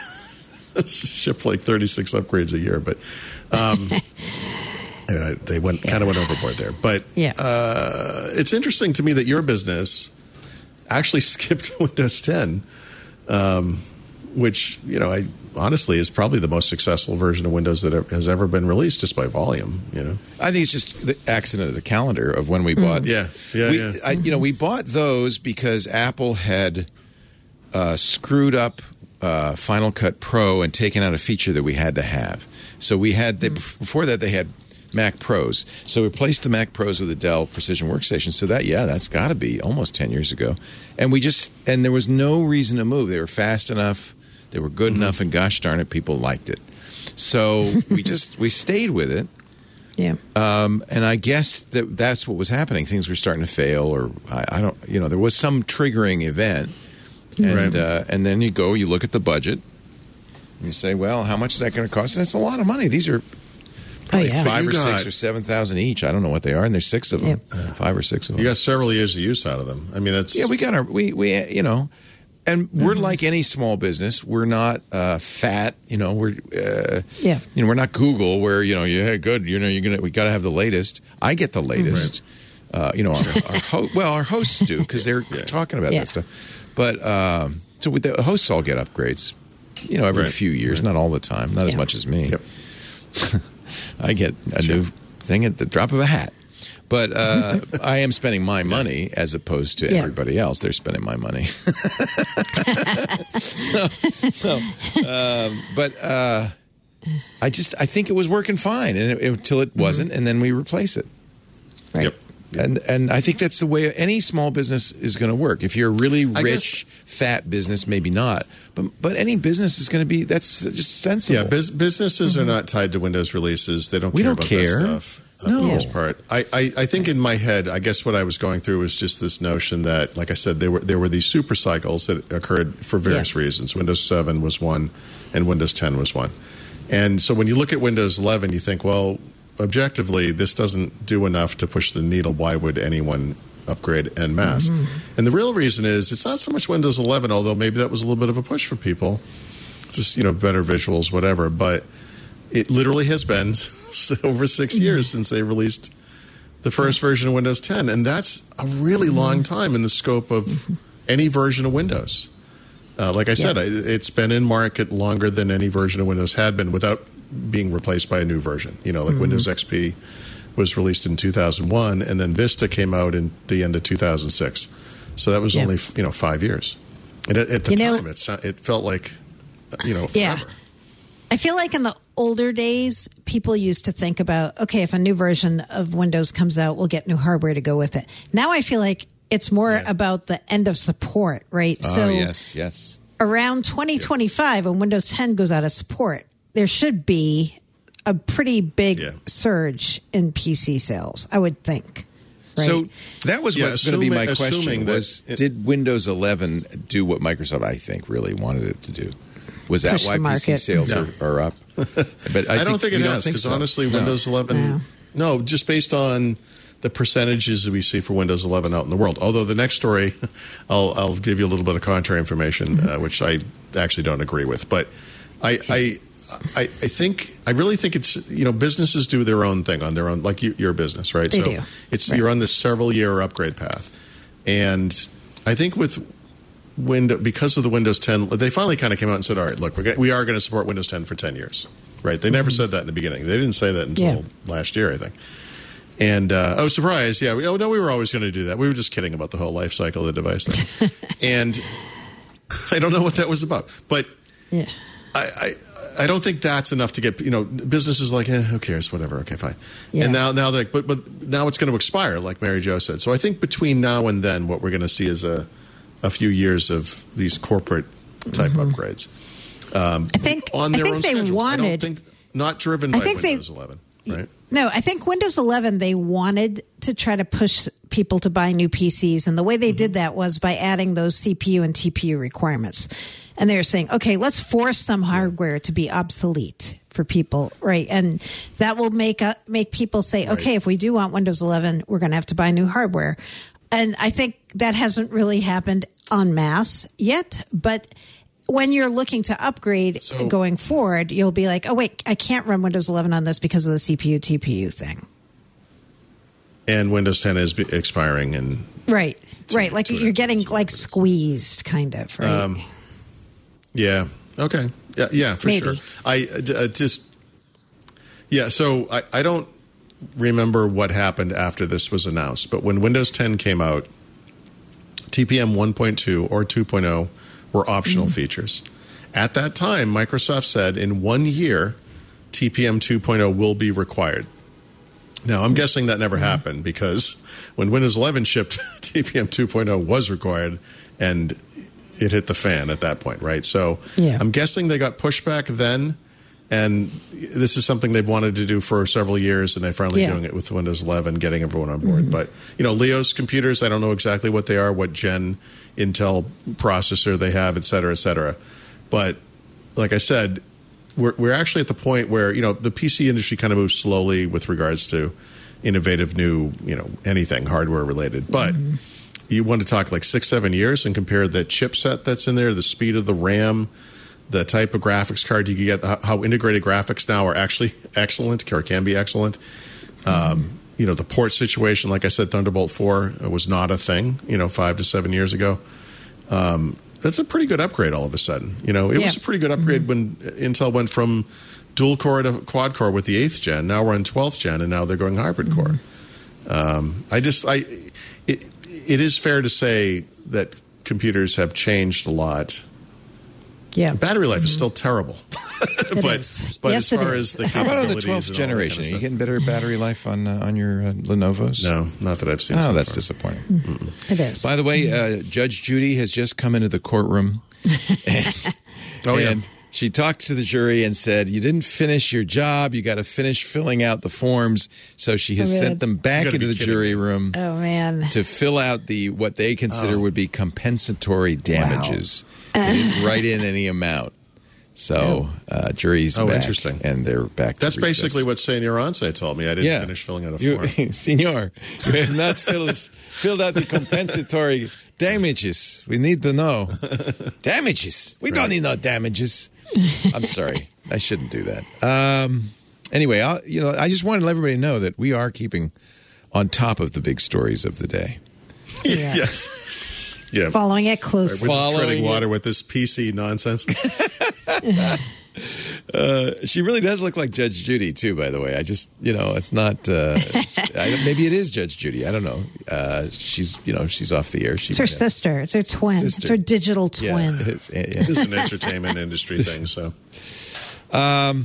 ship like thirty-six upgrades a year. But um, you know, they went yeah. kind of went overboard there. But yeah. uh, it's interesting to me that your business actually skipped Windows ten, um, which, you know, I honestly is probably the most successful version of Windows that has ever been released just by volume. You know, I think it's just the accident of the calendar of when we bought. Mm. Yeah, yeah, we, yeah. I, you know, we bought those because Apple had uh, screwed up uh, Final Cut Pro and taken out a feature that we had to have. So we had they, before that they had Mac Pros. So we replaced the Mac Pros with the Dell Precision Workstation. So that, yeah, that's got to be almost ten years ago. And we just, and there was no reason to move. They were fast enough. They were good mm-hmm. enough. And gosh darn it, people liked it. So we just, we stayed with it. Yeah. Um, and I guess that that's what was happening. Things were starting to fail, or I, I don't, you know, there was some triggering event. And, right. uh, and then you go, you look at the budget. And you say, well, how much is that going to cost? And it's a lot of money. These are Probably oh, yeah. five or got, six or seven thousand each. I don't know what they are, and there's six of them, yeah. five or six of them. You got several years of use out of them. I mean, it's yeah. We got our we we you know, and we're mm-hmm. like any small business. We're not uh, fat. You know, we're uh, yeah. You know, we're not Google where you know, yeah, good. You know, you're gonna we got to have the latest. I get the latest. Mm-hmm. Uh, you know, our, our ho- well, our hosts do because they're yeah. talking about yeah. that stuff. But um, so with the hosts all get upgrades. You know, every right. few years, right. not all the time, not yeah. as much as me. Yep. I get a sure. new thing at the drop of a hat. But uh, I am spending my money as opposed to yeah. everybody else. They're spending my money. so, so um, but uh, I just I think it was working fine and it, until it wasn't, mm-hmm. and then we replace it. Right. Yep. And and I think that's the way any small business is going to work. If you're a really rich, fat business, maybe not. But but any business is going to be, that's just sensible. Yeah, biz- businesses mm-hmm. are not tied to Windows releases. They don't we care don't about care. that stuff. Uh, no. For the most part. I, I, I think in my head, I guess what I was going through was just this notion that, like I said, there were there were these super cycles that occurred for various yeah. reasons. Windows seven was one, and Windows ten was one. And so when you look at Windows eleven, you think, well, objectively, this doesn't do enough to push the needle. Why would anyone upgrade en masse? Mm-hmm. And the real reason is it's not so much Windows eleven, although maybe that was a little bit of a push for people. Just, you know, better visuals, whatever. But it literally has been over six years since they released the first version of Windows ten. And that's a really mm-hmm. long time in the scope of mm-hmm. any version of Windows. Uh, like I said, yeah. it's been in market longer than any version of Windows had been without being replaced by a new version. You know, like mm-hmm. Windows X P was released in two thousand one, and then Vista came out in the end of two thousand six. So that was yeah. only, you know, five years. And at, at the you time, know, it, it felt like, you know, forever. Yeah. I feel like in the older days, people used to think about, okay, if a new version of Windows comes out, we'll get new hardware to go with it. Now I feel like it's more yeah. about the end of support, right? Oh, so yes, yes. Around twenty twenty-five, yeah. when Windows ten goes out of support, there should be a pretty big yeah. surge in P C sales, I would think. Right? So that was yeah, what's going to be my assuming question was, it, did Windows eleven do what Microsoft, I think, really wanted it to do? Was that why P C sales no. are, are up? But I, I don't think it has, because so. honestly, no. Windows eleven, no. no, just based on the percentages that we see for Windows eleven out in the world. Although the next story, I'll, I'll give you a little bit of contrary information, mm-hmm. uh, which I actually don't agree with. But I, I, I, I think, I really think it's, you know, businesses do their own thing on their own, like you, your business, right? They so do. It's, right. You're on this several year upgrade path. And I think with Windows, because of the Windows ten, they finally kind of came out and said, all right, look, we're gonna, we are going to support Windows ten for ten years. Right? They never mm-hmm. said that in the beginning. They didn't say that until yeah. last year, I think. And uh, I was surprised. Yeah, we, oh, no, we were always going to do that. We were just kidding about the whole life cycle of the device thing. And I don't know what that was about. But yeah. I, I I don't think that's enough to get, you know, businesses like, eh, who cares, whatever, okay, fine. Yeah. And now, now, like, but, but now it's going to expire, like Mary Jo said. So I think between now and then, what we're going to see is a, a few years of these corporate type mm-hmm. upgrades. Um, I think on their I think own they schedules. wanted. I don't think, not driven by Windows they, eleven, right? No, I think Windows eleven, they wanted to try to push people to buy new P Cs. And the way they mm-hmm. did that was by adding those C P U and T P U requirements. And they were saying, okay, let's force some hardware to be obsolete for people, right? And that will make uh, make people say, right. okay, if we do want Windows eleven, we're going to have to buy new hardware. And I think that hasn't really happened en masse yet, but when you're looking to upgrade so, going forward, you'll be like, oh, wait, I can't run Windows eleven on this because of the C P U, T P U thing. And Windows ten is expiring. And Right, two, right. Like you're getting like squeezed, kind of, right? Um, yeah, okay. Yeah, yeah for Maybe. sure. I uh, just, yeah, so I, I don't remember what happened after this was announced, but when Windows ten came out, T P M one point two or two point oh were optional mm-hmm. features. At that time, Microsoft said in one year, T P M two point oh will be required. Now, I'm guessing that never mm-hmm. happened because when Windows eleven shipped, T P M two point oh was required and it hit the fan at that point, right? So yeah. I'm guessing they got pushback then, and this is something they've wanted to do for several years, and they're finally yeah. doing it with Windows eleven, getting everyone on board. Mm-hmm. But, you know, Leo's computers, I don't know exactly what they are, what gen Intel processor they have, et cetera, et cetera. But like I said, we're, we're actually at the point where, you know, the P C industry kind of moves slowly with regards to innovative new, you know, anything hardware related. But mm-hmm. you want to talk like six, seven years and compare the chipset that's in there, the speed of the RAM, the type of graphics card you can get, how integrated graphics now are actually excellent or can be excellent. Mm-hmm. Um, you know, the port situation, like I said, Thunderbolt four was not a thing, you know, five to seven years ago. Um, that's a pretty good upgrade all of a sudden. You know, it yeah. was a pretty good upgrade mm-hmm. when Intel went from dual core to quad core with the eighth gen. Now we're on twelfth gen, and now they're going hybrid mm-hmm. core. Um, I just, I, it, it is fair to say that computers have changed a lot. Yeah, battery life mm-hmm. is still terrible, but is. but yes, as far as the how about on the capabilities twelfth and all that generation? kind of Are you getting better battery life on uh, on your uh, Lenovo's? No, not that I've seen. Oh, so that's far. disappointing. Mm-hmm. It is. By the way, uh, Judge Judy has just come into the courtroom, and, oh yeah. and she talked to the jury and said, "You didn't finish your job. You got to finish filling out the forms." So she has oh, sent them back into the jury room. Oh man! To fill out the what they consider oh. would be compensatory damages. Wow. They didn't write in any amount. So, uh, jury's oh, back, interesting. And they're back to That's recess. basically what Senor Once told me. I didn't yeah. finish filling out a you, form. Senor, you have not filled, filled out the compensatory damages. We need to know. Damages? We right. don't need no damages. I'm sorry. I shouldn't do that. Um, anyway, I'll, you know, I just wanted to let everybody know that we are keeping on top of the big stories of the day. Yeah. Yes. Yeah. Following it closely. Right, we're just Following treading it. water with this P C nonsense. uh, she really does look like Judge Judy, too, by the way. I just, you know, it's not, uh, it's, I, maybe it is Judge Judy. I don't know. Uh, she's, you know, she's off the air. She, it's her yeah. sister. It's her twin. Sister. It's her digital twin. Yeah, it's, yeah. This is an entertainment industry thing, so. Um,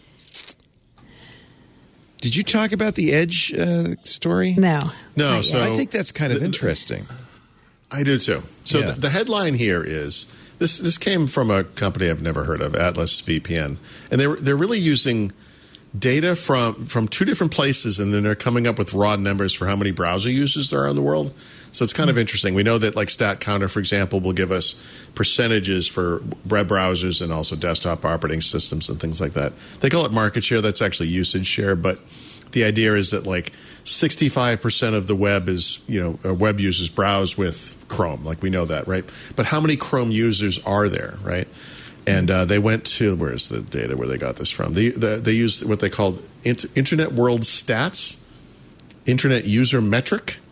did you talk about the Edge uh, story? No. No, so. I think that's kind of the, interesting. I do, too. So yeah. the, the headline here is, This this came from a company I've never heard of, Atlas V P N, and they were they're really using data from from two different places, and then they're coming up with raw numbers for how many browser users there are in the world. So it's kind mm-hmm. of interesting. We know that like StatCounter, for example, will give us percentages for web browsers and also desktop operating systems and things like that. They call it market share. That's actually usage share, but the idea is that like sixty-five percent of the web is, you know, web users browse with Chrome. Like we know that, right? But how many Chrome users are there, right? And uh, they went to, where's the data where they got this from? They, the, they used what they called Internet World Stats, Internet User Metric.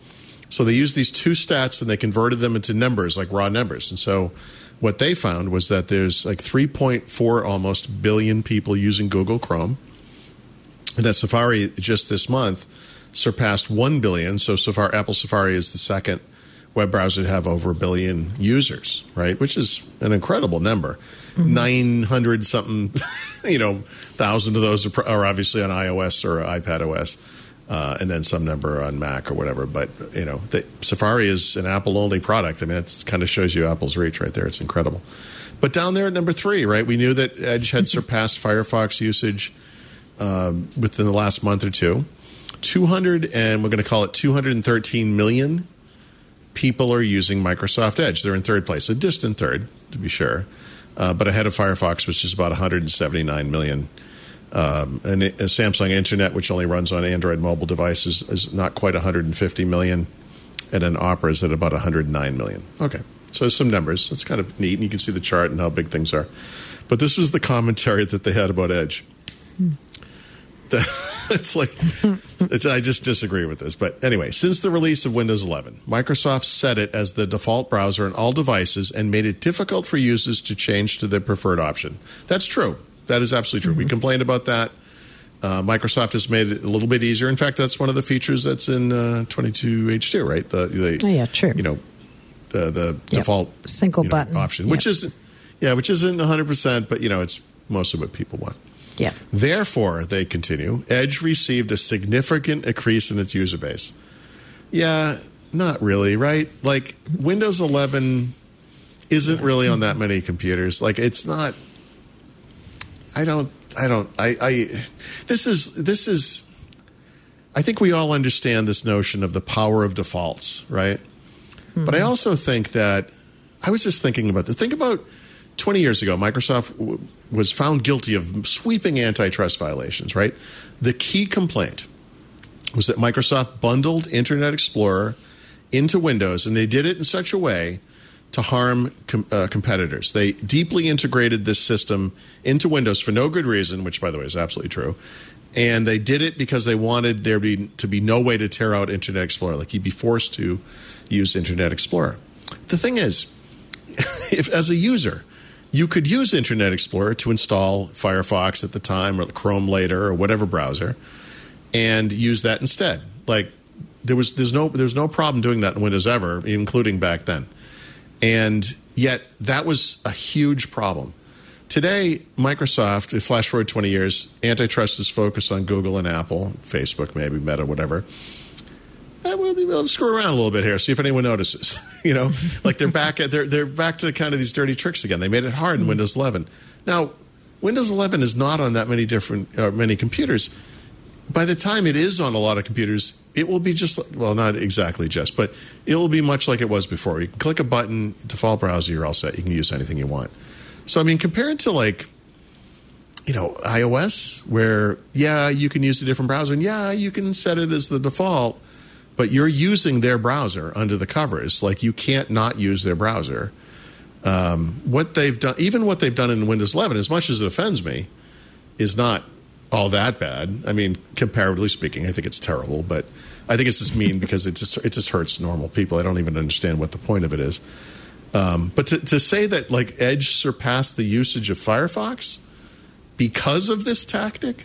So they used these two stats and they converted them into numbers, like raw numbers. And so what they found was that there's like three point four almost billion people using Google Chrome. And that Safari just this month surpassed one billion. So Safari, Apple Safari is the second web browser to have over a billion users, right? Which is an incredible number. Mm-hmm. nine hundred something, you know, thousand of those are, are obviously on iOS or iPadOS. Uh, and then some number on Mac or whatever. But, you know, the, Safari is an Apple-only product. I mean, it kind of shows you Apple's reach right there. It's incredible. But down there at number three, right, we knew that Edge had surpassed Firefox usage um, within the last month or two. two hundred, and we're going to call it two hundred thirteen million people are using Microsoft Edge. They're in third place, a distant third, to be sure, uh, but ahead of Firefox, which is about one hundred seventy-nine million. Um, and a Samsung Internet, which only runs on Android mobile devices, is not quite one hundred fifty million, and then Opera is at about one hundred nine million. Okay, so some numbers. It's kind of neat, and you can see the chart and how big things are. But this was the commentary that they had about Edge. Hmm. The, it's like, it's, I just disagree with this. But anyway, since the release of Windows eleven, Microsoft set it as the default browser on all devices and made it difficult for users to change to their preferred option. That's true. That is absolutely true. Mm-hmm. We complained about that. Uh, Microsoft has made it a little bit easier. In fact, that's one of the features that's in uh, twenty-two H two, right? The, the oh, yeah, true. You know, the, the yep. default single you know, button option, yep. which isn't, yeah, which isn't one hundred percent, but you know, it's mostly what people want. Yeah. Therefore, they continue, Edge received a significant increase in its user base. Yeah, not really, right? Like Windows eleven isn't really on that many computers. Like it's not. I don't. I don't. I. I this is. This is. I think we all understand this notion of the power of defaults, right? Mm-hmm. But I also think that I was just thinking about this. Think about twenty years ago, Microsoft w- was found guilty of sweeping antitrust violations, right? The key complaint was that Microsoft bundled Internet Explorer into Windows, and they did it in such a way to harm com- uh, competitors. They deeply integrated this system into Windows for no good reason, which, by the way, is absolutely true. And they did it because they wanted there be, to be no way to tear out Internet Explorer. Like you'd be forced to use Internet Explorer. The thing is, if as a user, you could use Internet Explorer to install Firefox at the time or Chrome later or whatever browser and use that instead. Like there was there's no there's no problem doing that in Windows ever, including back then. And yet that was a huge problem. Today, Microsoft, flash forward twenty years, antitrust is focused on Google and Apple, Facebook maybe, Meta, whatever. And we'll, we'll screw around a little bit here, see if anyone notices. you know, like they're back at they're they're back to kind of these dirty tricks again. They made it hard in Windows eleven. Now, Windows eleven is not on that many different uh, many computers. By the time it is on a lot of computers, it will be just, well, not exactly just, but it will be much like it was before. You can click a button, default browser, you're all set. You can use anything you want. So, I mean, compared to like, you know, iOS, where, yeah, you can use a different browser, and yeah, you can set it as the default, but you're using their browser under the covers. Like, you can't not use their browser. Um, what they've done, even what they've done in Windows eleven, as much as it offends me, is not all that bad. I mean, comparatively speaking, I think it's terrible, but I think it's just mean because it just it just hurts normal people. I don't even understand what the point of it is. Um, but to, to say that like Edge surpassed the usage of Firefox because of this tactic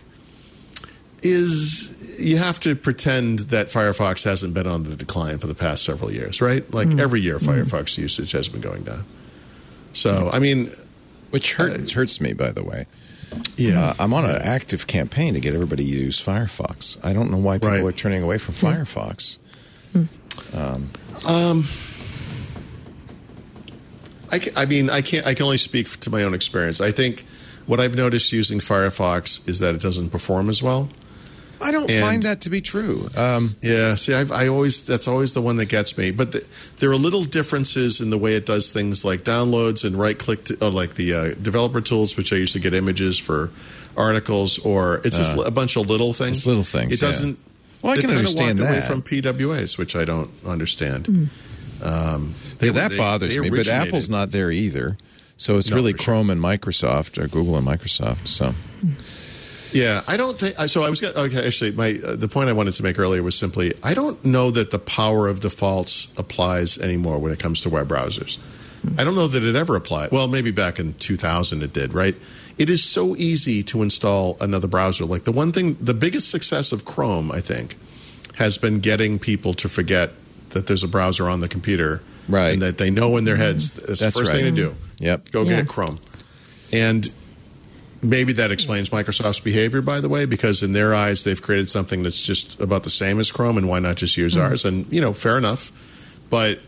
is, you have to pretend that Firefox hasn't been on the decline for the past several years, right? Like mm. every year, Firefox mm. usage has been going down. So, I mean, which hurt, uh, hurts me, by the way. Yeah, uh, I'm on an active campaign to get everybody to use Firefox. I don't know why people right. are turning away from yeah. Firefox. Hmm. Um, um, I, can, I mean, I can't. I can only speak to my own experience. I think what I've noticed using Firefox is that it doesn't perform as well. I don't and, find that to be true. Um, yeah, see, I've, I always that's always the one that gets me. But the, there are little differences in the way it does things, like downloads and right click, to, oh, like the uh, developer tools, which I use to get images for articles, or it's just uh, a bunch of little things. It's little things. It doesn't. Yeah. Well, I can understand that. Away from P W As, which I don't understand. Mm. Um, they, yeah, that they, bothers they me. But Apple's not there either, so it's no, really Chrome sure. and Microsoft, or Google and Microsoft. So. Yeah, I don't think so. I was gonna, okay. Actually, my uh, the point I wanted to make earlier was simply I don't know that the power of defaults applies anymore when it comes to web browsers. I don't know that it ever applied. Well, maybe back in two thousand it did, right? It is so easy to install another browser. Like the one thing, the biggest success of Chrome, I think, has been getting people to forget that there's a browser on the computer, right? And that they know in their heads that's, that's the first right. thing to do. Yep, go yeah. get Chrome, and maybe that explains Microsoft's behavior, by the way, because in their eyes they've created something that's just about the same as Chrome, and why not just use mm-hmm. ours? And you know, fair enough, but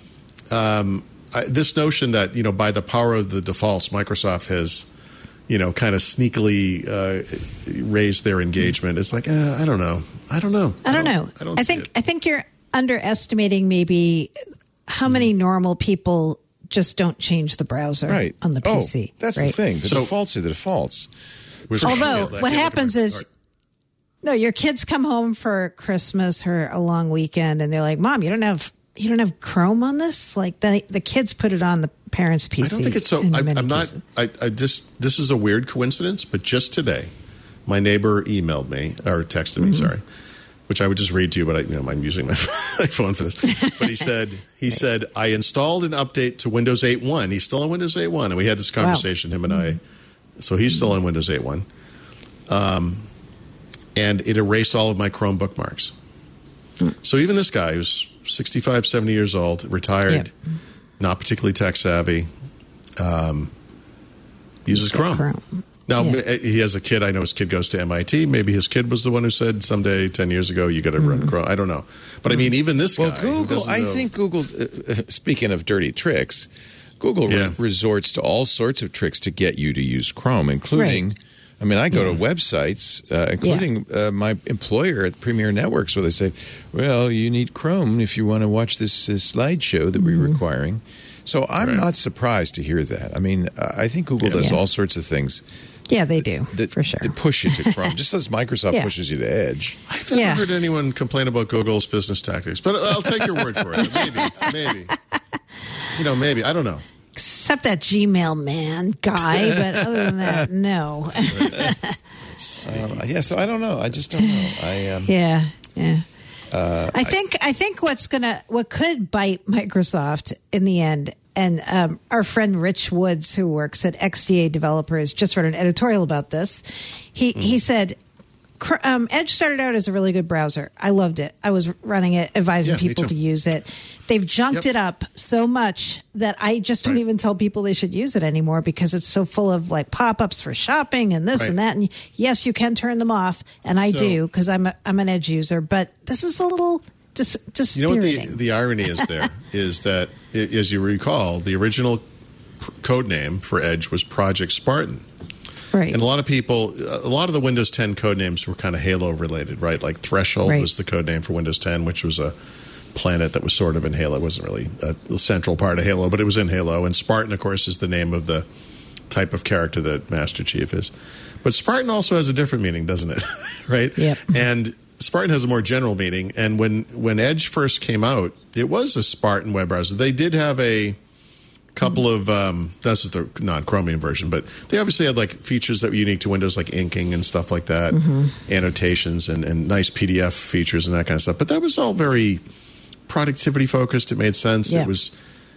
um, I, this notion that you know by the power of the defaults, Microsoft has you know kind of sneakily uh, raised their engagement. It's like uh, I don't know, I don't know, I don't, I don't know. I don't. I see think it. I think you're underestimating maybe how many normal people just don't change the browser right. on the P C. Oh, that's right? the thing. The So, defaults are the defaults. Although yeah, what happens is, no, your kids come home for Christmas or a long weekend, and they're like, "Mom, you don't have you don't have Chrome on this." Like the the kids put it on the parents' P C. I don't think it's so. I, I'm not. I, I just. This is a weird coincidence, but just today, my neighbor emailed me or texted me. Mm-hmm. Sorry. Which I would just read to you, but I, you know, I'm using my, my phone for this. But he said, he said, I installed an update to Windows eight point one. He's still on Windows eight point one, and we had this conversation, wow. him and I. So he's still on Windows eight point one, um, and it erased all of my Chrome bookmarks. So even this guy who's sixty-five, seventy years old, retired, yep. not particularly tech savvy, um, uses Chrome. Chrome. Now, yeah. he has a kid. I know his kid goes to M I T. Maybe his kid was the one who said someday, ten years ago, you got to mm. run Chrome. I don't know. But I mean, even this well, guy. Google, I know, think Google, uh, speaking of dirty tricks, Google yeah. re- resorts to all sorts of tricks to get you to use Chrome, including, right. I mean, I go yeah. to websites, uh, including yeah. uh, my employer at Premier Networks, where they say, well, you need Chrome if you want to watch this uh, slideshow that mm. we're requiring. So I'm right. not surprised to hear that. I mean, uh, I think Google yeah. does yeah. all sorts of things. Yeah, they do, that, for sure. That push you to Chrome, just as Microsoft yeah. pushes you to Edge. I've never yeah. heard anyone complain about Google's business tactics, but I'll take your word for it. Maybe, maybe. You know, maybe. I don't know. Except that Gmail man guy, but other than that, no. uh, yeah, so I don't know. I just don't know. I um, Yeah, yeah. Uh, I think I, I think what's gonna what could bite Microsoft in the end. And um, our friend Rich Woods, who works at X D A Developers, just wrote an editorial about this. He mm. he said, um, Edge started out as a really good browser. I loved it. I was running it, advising yeah, people to use it. They've junked yep. it up so much that I just don't right. even tell people they should use it anymore because it's so full of like pop-ups for shopping and this right. and that. And yes, you can turn them off, and I so, do because I'm a, I'm an Edge user. But this is a little. Dis- you know what the, the irony is there is that, as you recall, the original code name for Edge was Project Spartan. Right. And a lot of people, a lot of the Windows ten code names were kind of Halo related, right? Like Threshold right. was the code name for Windows ten, which was a planet that was sort of in Halo. It wasn't really a central part of Halo, but it was in Halo. And Spartan, of course, is the name of the type of character that Master Chief is. But Spartan also has a different meaning, doesn't it? Right? Yep. And Spartan has a more general meaning, and when, when Edge first came out, it was a Spartan web browser. They did have a couple mm-hmm. of um, this is the non-Chromium version, but they obviously had like features that were unique to Windows, like inking and stuff like that, mm-hmm. annotations and, and nice P D F features and that kind of stuff. But that was all very productivity focused. It made sense. Yeah. It was.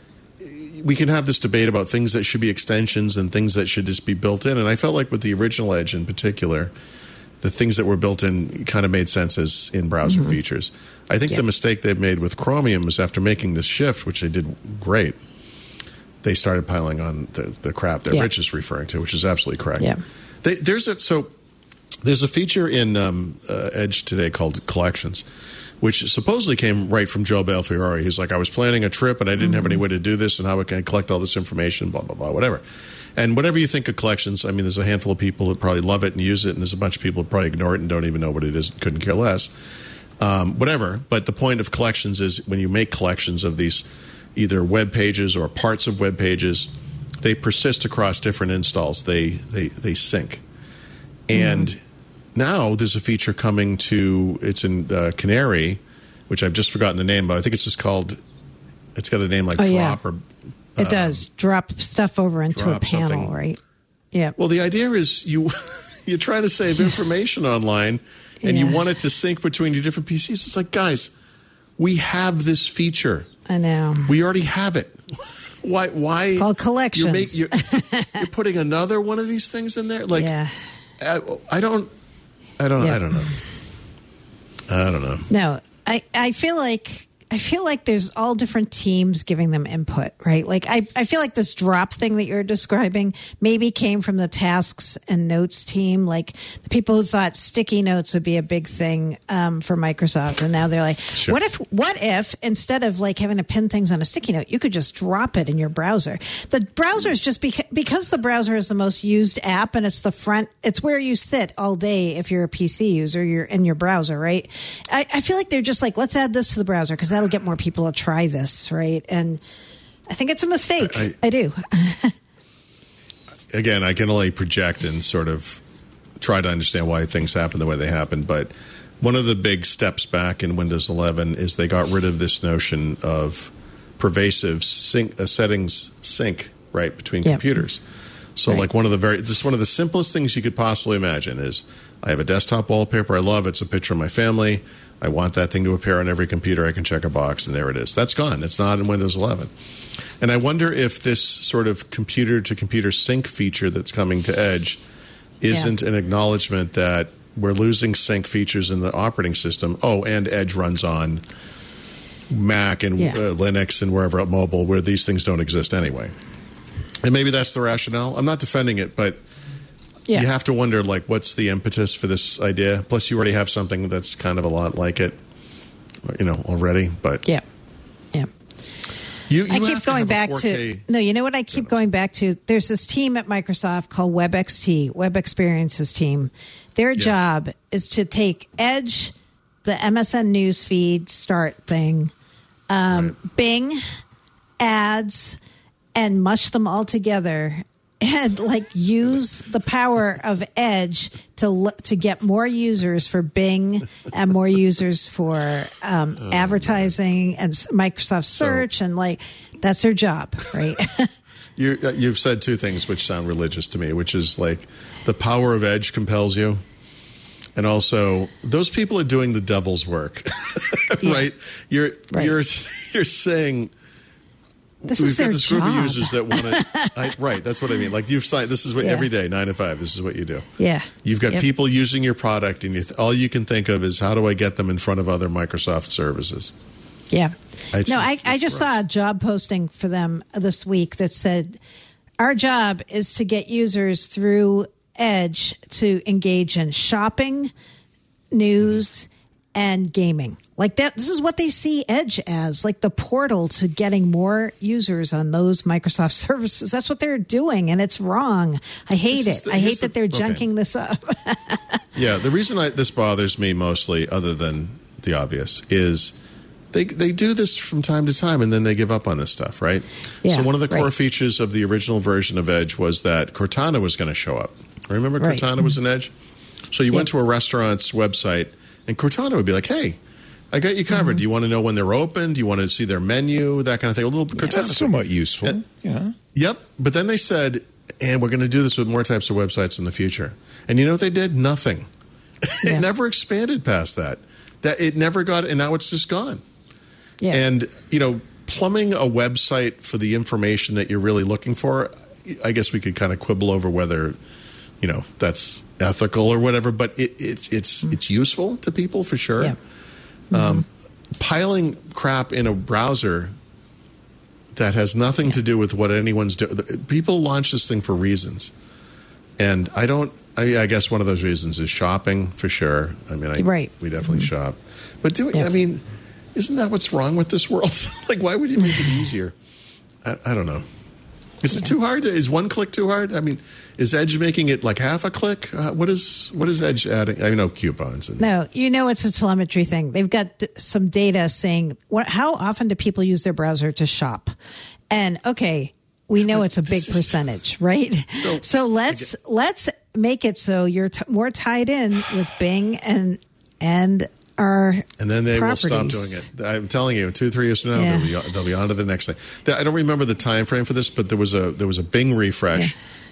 We can have this debate about things that should be extensions and things that should just be built in, and I felt like with the original Edge in particular, the things that were built in kind of made sense as in-browser mm-hmm. features. I think yeah. the mistake they've made with Chromium is after making this shift, which they did great, they started piling on the, the crap that yeah. Rich is referring to, which is absolutely correct. Yeah. They, there's a so there's a feature in um, uh, Edge today called Collections, which supposedly came right from Joe Belfiore. He's like, I was planning a trip and I didn't mm-hmm. have any way to do this, and how I can collect all this information, blah, blah, blah, whatever. And whatever you think of Collections, I mean, there's a handful of people that probably love it and use it, and there's a bunch of people that probably ignore it and don't even know what it is and couldn't care less. Um, whatever. But the point of Collections is when you make collections of these either web pages or parts of web pages, they persist across different installs. They they, they sync. And mm. now there's a feature coming to, it's in uh, Canary, which I've just forgotten the name, but I think it's just called, it's got a name like oh, Drop yeah. or... It um, does. Drop stuff over into a panel, something. right? Yeah. Well, the idea is you you're trying to save information online, and Yeah. you want it to sync between your different P Cs. It's like, guys, we have this feature. I know. We already have it. Why? Why? It's called collections. You're, make, you're, you're putting another one of these things in there. Like, yeah. I, I don't. I don't. Yeah. I don't know. I don't know. No, I, I feel like I feel like there's all different teams giving them input, right? Like I, I feel like this drop thing that you're describing maybe came from the tasks and notes team, like the people who thought sticky notes would be a big thing um, for Microsoft, and now they're like, Sure. what if what if instead of like having to pin things on a sticky note, you could just drop it in your browser? The browser is just beca- because the browser is the most used app, and it's the front, it's where you sit all day if you're a P C user, you're in your browser, right? I, I feel like they're just like, let's add this to the browser because that'll get more people to try this, right? And I think it's a mistake. I, I- I do. Again, I can only project and sort of try to understand why things happen the way they happen. But one of the big steps back in Windows eleven is they got rid of this notion of pervasive sync, uh, settings sync, right, between Yep. computers. So, Right. like one of the very, just one of the simplest things you could possibly imagine is I have a desktop wallpaper I love. It's a picture of my family. I want that thing to appear on every computer. I can check a box, and there it is. That's gone. It's not in Windows eleven. And I wonder if this sort of computer-to-computer sync feature that's coming to Edge isn't Yeah. an acknowledgement that we're losing sync features in the operating system. Oh, and Edge runs on Mac and Yeah. uh, Linux and wherever mobile, where these things don't exist anyway. And maybe that's the rationale. I'm not defending it, but Yeah. you have to wonder, like, what's the impetus for this idea? Plus, you already have something that's kind of a lot like it, you know, already. But Yeah. Yeah. you, you I have keep to going have a back four to K no. You know what I keep going back to? There's this team at Microsoft called WebXT, Web Experiences Team. Their Yeah. job is to take Edge, the M S N news feed start thing, um, Bing, ads, and mush them all together and like use the power of Edge to l- to get more users for Bing and more users for um, Oh, advertising and s- Microsoft Search, and like that's their job, right? You're, uh, you've said two things which sound religious to me, which is like the power of Edge compels you. And also, those people are doing the devil's work, right? You're Right. you're you're saying This we've is got their this group job. of users that want to. Right, that's what I mean. Like you've signed. This is what Yeah. every day, nine to five. This is what you do. Yeah. You've got Yep. people using your product, and you th- all you can think of is how do I get them in front of other Microsoft services. Yeah. It's no, just- I, I it's just gross. saw a job posting for them this week that said, our job is to get users through Edge to engage in shopping, news, and gaming. Like that, this is what they see Edge as, like the portal to getting more users on those Microsoft services. That's what they're doing, and it's wrong. I hate This is it. the- I here's hate that the- they're okay. junking this up. Yeah, the reason I, this bothers me mostly, other than the obvious, is they they do this from time to time, and then they give up on this stuff, right? Yeah, so one of the core right. features of the original version of Edge was that Cortana was going to show up. Remember, Right. Cortana was in Edge. So you went Yeah. to a restaurant's website, and Cortana would be like, "Hey, I got you covered. Mm-hmm. Do you want to know when they're open? Do you want to see their menu? That kind of thing." A little Cortana. That's somewhat useful. And- Yeah. Yep. But then they said, and we're going to do this with more types of websites in the future. And you know what they did? Nothing. Yeah. It never expanded past that. That it never got, and now it's just gone. Yeah. And, you know, plumbing a website for the information that you're really looking for, I guess we could kind of quibble over whether, you know, that's ethical or whatever, but it, it's it's it's useful to people for sure. Yeah. Um, piling crap in a browser that has nothing to do with what anyone's doing. People launch this thing for reasons. And I don't, I, I guess one of those reasons is shopping for sure. I mean, I, Right. we definitely shop. But doing, Yeah. I mean, isn't that what's wrong with this world? Like, why would you make it easier? I, I don't know. Is it too hard? To, is one click too hard? I mean, is Edge making it like half a click? Uh, what is what is Edge adding? I know coupons. And, No, you know it's a telemetry thing. They've got d- some data saying what, how often do people use their browser to shop? And okay, we know it's a big This is- percentage, right? So- So, let's let's make it so you're t- more tied in with Bing and and our And then they properties. will stop doing it. I'm telling you, two, three years from now, Yeah. they'll, be, they'll be on to the next thing. I don't remember the time frame for this, but there was a there was a Bing refresh,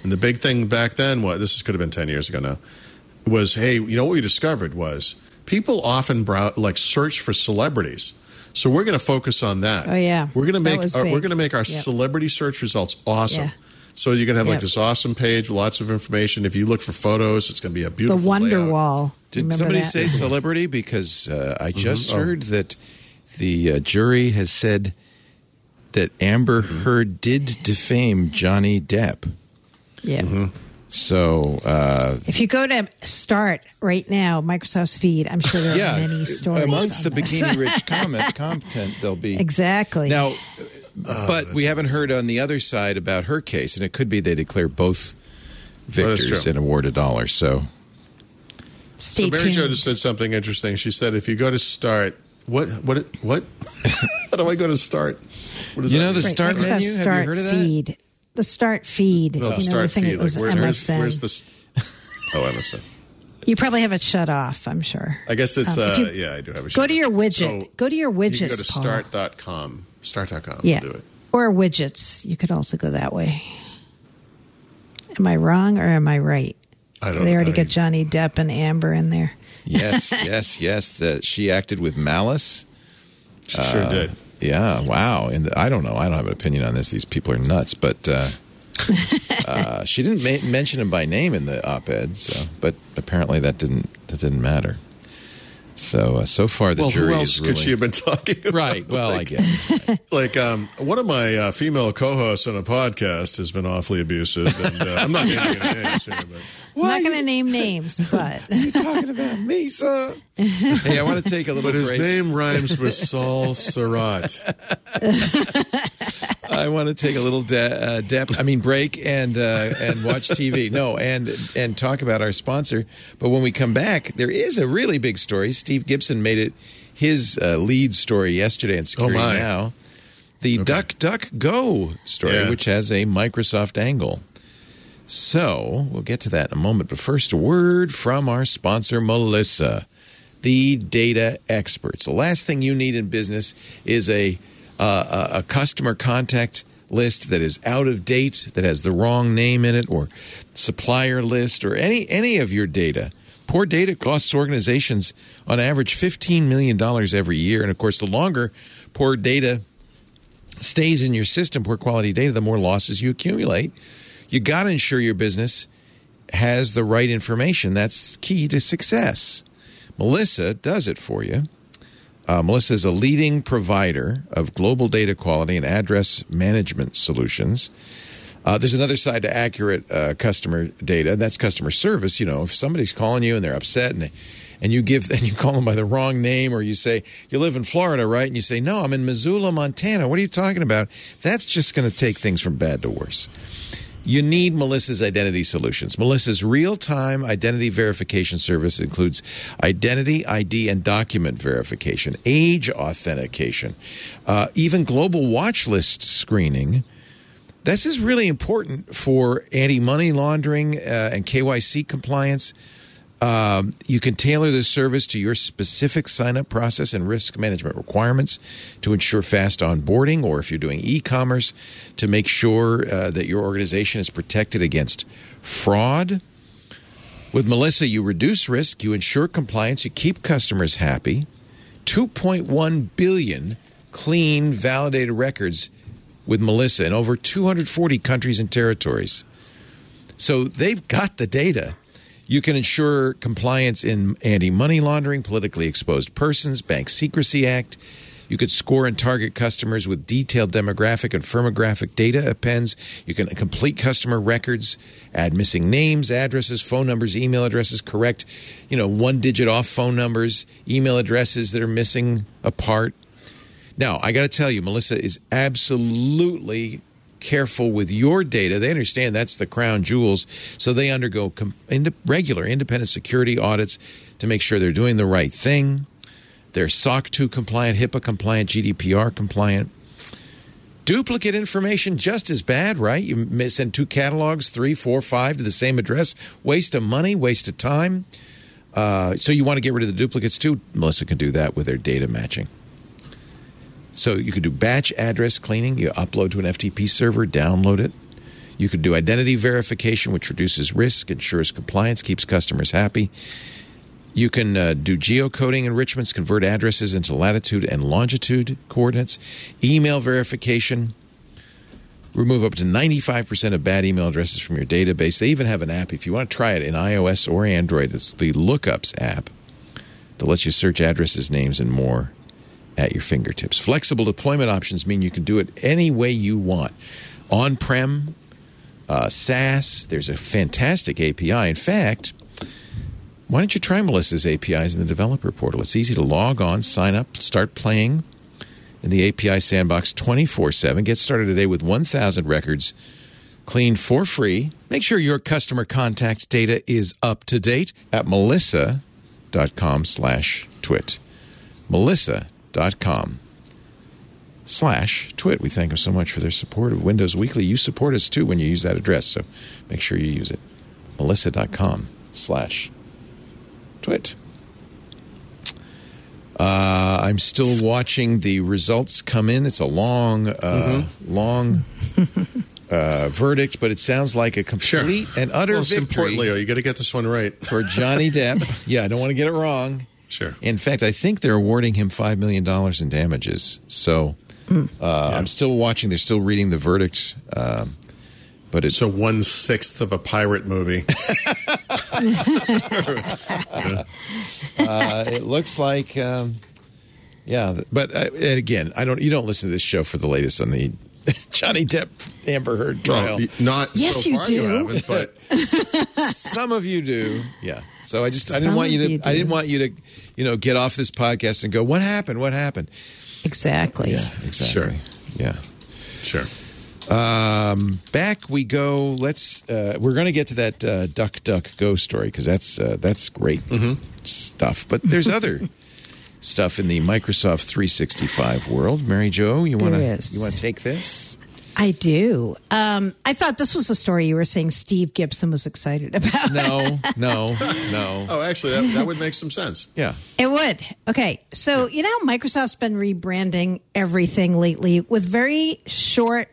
And the big thing back then, what this could have been ten years ago now, was, hey, you know what we discovered was people often brow- like search for celebrities. So we're going to focus on that. Oh, yeah. We're going to That make was our, big. we're going to make our Yep. celebrity search results awesome. Yeah. So you're going to have like Yep. this awesome page with lots of information. If you look for photos, it's going to be a The beautiful Wonder layout. Wall. Did Remember somebody that? say celebrity? Because uh, I just Oh. heard that the uh, jury has said that Amber Mm-hmm. Heard did defame Johnny Depp. Yeah. Mm-hmm. So, uh, If you go to Start right now, Microsoft's feed, I'm sure there are yeah, many stories. amongst the on this. bikini rich comment content, there'll be Exactly. now. Oh, but we haven't heard on the other side about her case, and it could be they declare both Well, that's victors true. and award a dollar. So, Stay So Mary tuned. Jo just said something interesting. She said, if you go to Start, what, what, what? How do I go to Start? What does You that know the mean? Right, Start Microsoft menu? Have you Start heard of that? Feed. The Start feed. Oh, you know, the Start thing feed. that was Like, where- where's, M S N. where's the? s- Oh, M S N. You probably have it shut off, I'm sure. I guess it's. Um, if Uh, you yeah, I do have a. Go shut to your off. widget. So go to your widgets, You can go to Paul. start dot com. Start dot com. Yeah. Do it. Or widgets. You could also go that way. Am I wrong or am I right? I don't They know. already I- got Johnny Depp and Amber in there. yes, yes, yes. That she acted with malice. She sure did. Yeah, wow. And I don't know. I don't have an opinion on this. These people are nuts. But uh, uh, she didn't ma- mention him by name in the op-ed. So, but apparently that didn't that didn't matter. So uh, so far the Well, jury who else is could ruling- she have been talking about? Right. Well, I like, guess. like um, one of my uh, female co-hosts on a podcast has been awfully abusive, and uh, I'm not naming any names here, but I'm not going to name names, but talking about me, sir. Hey, I want to take a little but his break. name rhymes with Saul Surratt. I want to take a little de- uh, depth. I mean, break and uh, and watch T V. No, and and talk about our sponsor. But when we come back, there is a really big story. Steve Gibson made it his uh, lead story yesterday in Security my. Now. The DuckDuckGo story, Yeah. which has a Microsoft angle. So we'll get to that in a moment. But first, a word from our sponsor, Melissa, the data experts. The last thing you need in business is a uh, a customer contact list that is out of date, that has the wrong name in it, or supplier list, or any any of your data. Poor data costs organizations on average fifteen million dollars every year. And of course, the longer poor data stays in your system, poor quality data, the more losses you accumulate. You got to ensure your business has the right information. That's key to success. Melissa does it for you. Uh, Melissa is a leading provider of global data quality and address management solutions. Uh, there's another side to accurate uh, customer data, and that's customer service. You know, if somebody's calling you and they're upset, and they, and you give and you call them by the wrong name, or you say you live in Florida, right? And you say, no, I'm in Missoula, Montana. What are you talking about? That's just going to take things from bad to worse. You need Melissa's identity solutions. Melissa's real-time identity verification service includes identity, I D, and document verification, age authentication, uh, even global watch list screening. This is really important for anti-money laundering uh, and K Y C compliance. Um, you can tailor the service to your specific sign-up process and risk management requirements to ensure fast onboarding, or if you're doing e-commerce, to make sure uh, that your organization is protected against fraud. With Melissa, you reduce risk, you ensure compliance, you keep customers happy. two point one billion clean, validated records with Melissa in over two hundred forty countries and territories. So they've got the data. You can ensure compliance in anti-money laundering, politically exposed persons, Bank Secrecy Act. You could score and target customers with detailed demographic and firmographic data appends. You can complete customer records, add missing names, addresses, phone numbers, email addresses, correct, you know, one-digit off phone numbers, email addresses that are missing a part. Now, I got to tell you, Melissa is absolutely careful with your data. They understand that's the crown jewels, so they undergo com- ind- regular independent security audits to make sure they're doing the right thing. They're S O C two compliant, HIPAA compliant, G D P R compliant. Duplicate information, just as bad, right? You send two catalogs, three, four, five to the same address. Waste of money, waste of time. Uh, so you want to get rid of the duplicates too? Melissa can do that with their data matching. So you can do batch address cleaning. You upload to an F T P server, download it. You could do identity verification, which reduces risk, ensures compliance, keeps customers happy. You can uh, do geocoding enrichments, convert addresses into latitude and longitude coordinates, email verification, remove up to ninety-five percent of bad email addresses from your database. They even have an app. If you want to try it in iOS or Android, it's the Lookups app that lets you search addresses, names, and more at your fingertips. Flexible deployment options mean you can do it any way you want. On-prem, uh, SaaS, there's a fantastic A P I. In fact, why don't you try Melissa's A P Is in the developer portal? It's easy to log on, sign up, start playing in the A P I sandbox twenty-four seven. Get started today with one thousand records cleaned for free. Make sure your customer contacts data is up to date at melissa.com slash twit. Melissa.com slash twit. We thank them so much for their support of Windows Weekly. You support us too when you use that address, so make sure you use it. Melissa.com slash twit. Uh, I'm still watching the results come in. It's a long, uh, mm-hmm. long uh, verdict, but it sounds like a complete sure. and utter Most victory. importantly, you got to get this one right. For Johnny Depp. Yeah, I don't want to get it wrong. Sure. In fact, I think they're awarding him five million dollars in damages. So uh, yeah. I'm still watching. They're still reading the verdict. Um, but it's so one sixth of a pirate movie. uh, it looks like, um, yeah. But uh, again, I don't. You don't listen to this show for the latest on the Johnny Depp Amber Heard trial. No, not yes, so you far do. you haven't, but some of you do. Yeah. So I just I didn't Some want you to you I didn't want you to you know get off this podcast and go, what happened? What happened? Exactly. Yeah. Exactly. Sure. Yeah. Sure. Um, back we go. Let's. Uh, we're going to get to that uh, Duck Duck Go story because that's uh, that's great mm-hmm. stuff. But there's other stuff in the Microsoft three sixty-five world. Mary Jo, you want to you want to take this? I do. Um, I thought this was a story you were saying Steve Gibson was excited about. No, no, no. Oh, actually, that, that would make some sense. Yeah. It would. Okay. So, you know how Microsoft's been rebranding everything lately with very short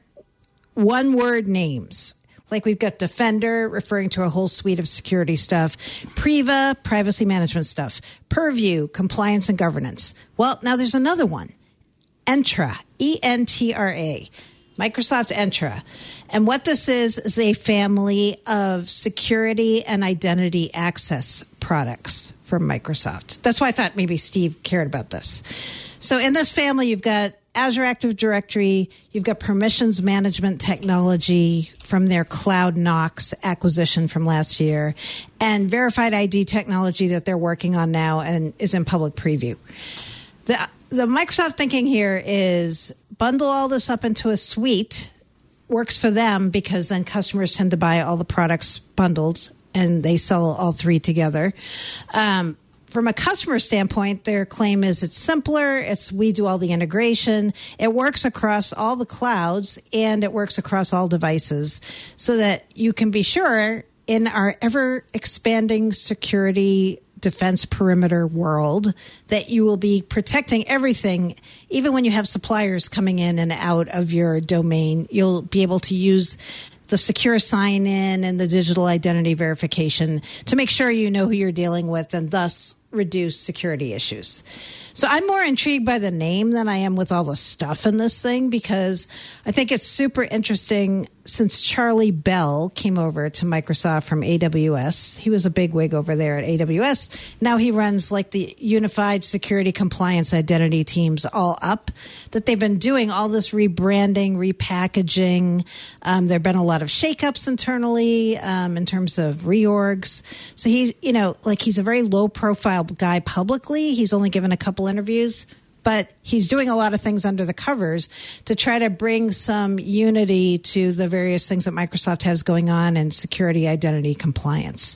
one-word names. Like we've got Defender, referring to a whole suite of security stuff. Priva, privacy management stuff. Purview, compliance and governance. Well, now there's another one. Entra, E N T R A. Microsoft Entra. And what this is, is a family of security and identity access products from Microsoft. That's why I thought maybe Steve cared about this. So in this family, you've got Azure Active Directory, you've got permissions management technology from their Cloud Knox acquisition from last year, and verified I D technology that they're working on now and is in public preview. The, the Microsoft thinking here is bundle all this up into a suite. Works for them because then customers tend to buy all the products bundled and they sell all three together. Um, From a customer standpoint, their claim is it's simpler. It's we do all the integration. It works across all the clouds and it works across all devices so that you can be sure in our ever expanding security defense perimeter world that you will be protecting everything. Even when you have suppliers coming in and out of your domain, you'll be able to use the secure sign-in and the digital identity verification to make sure you know who you're dealing with and thus reduce security issues. So I'm more intrigued by the name than I am with all the stuff in this thing because I think it's super interesting since Charlie Bell came over to Microsoft from A W S. He was a bigwig over there at A W S. Now he runs like the unified security compliance identity teams all up, that they've been doing all this rebranding, repackaging. Um, there have been a lot of shakeups internally um, in terms of reorgs. So he's, you know, like he's a very low profile guy publicly. He's only given a couple interviews, but he's doing a lot of things under the covers to try to bring some unity to the various things that Microsoft has going on in security, identity, compliance.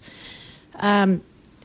Um,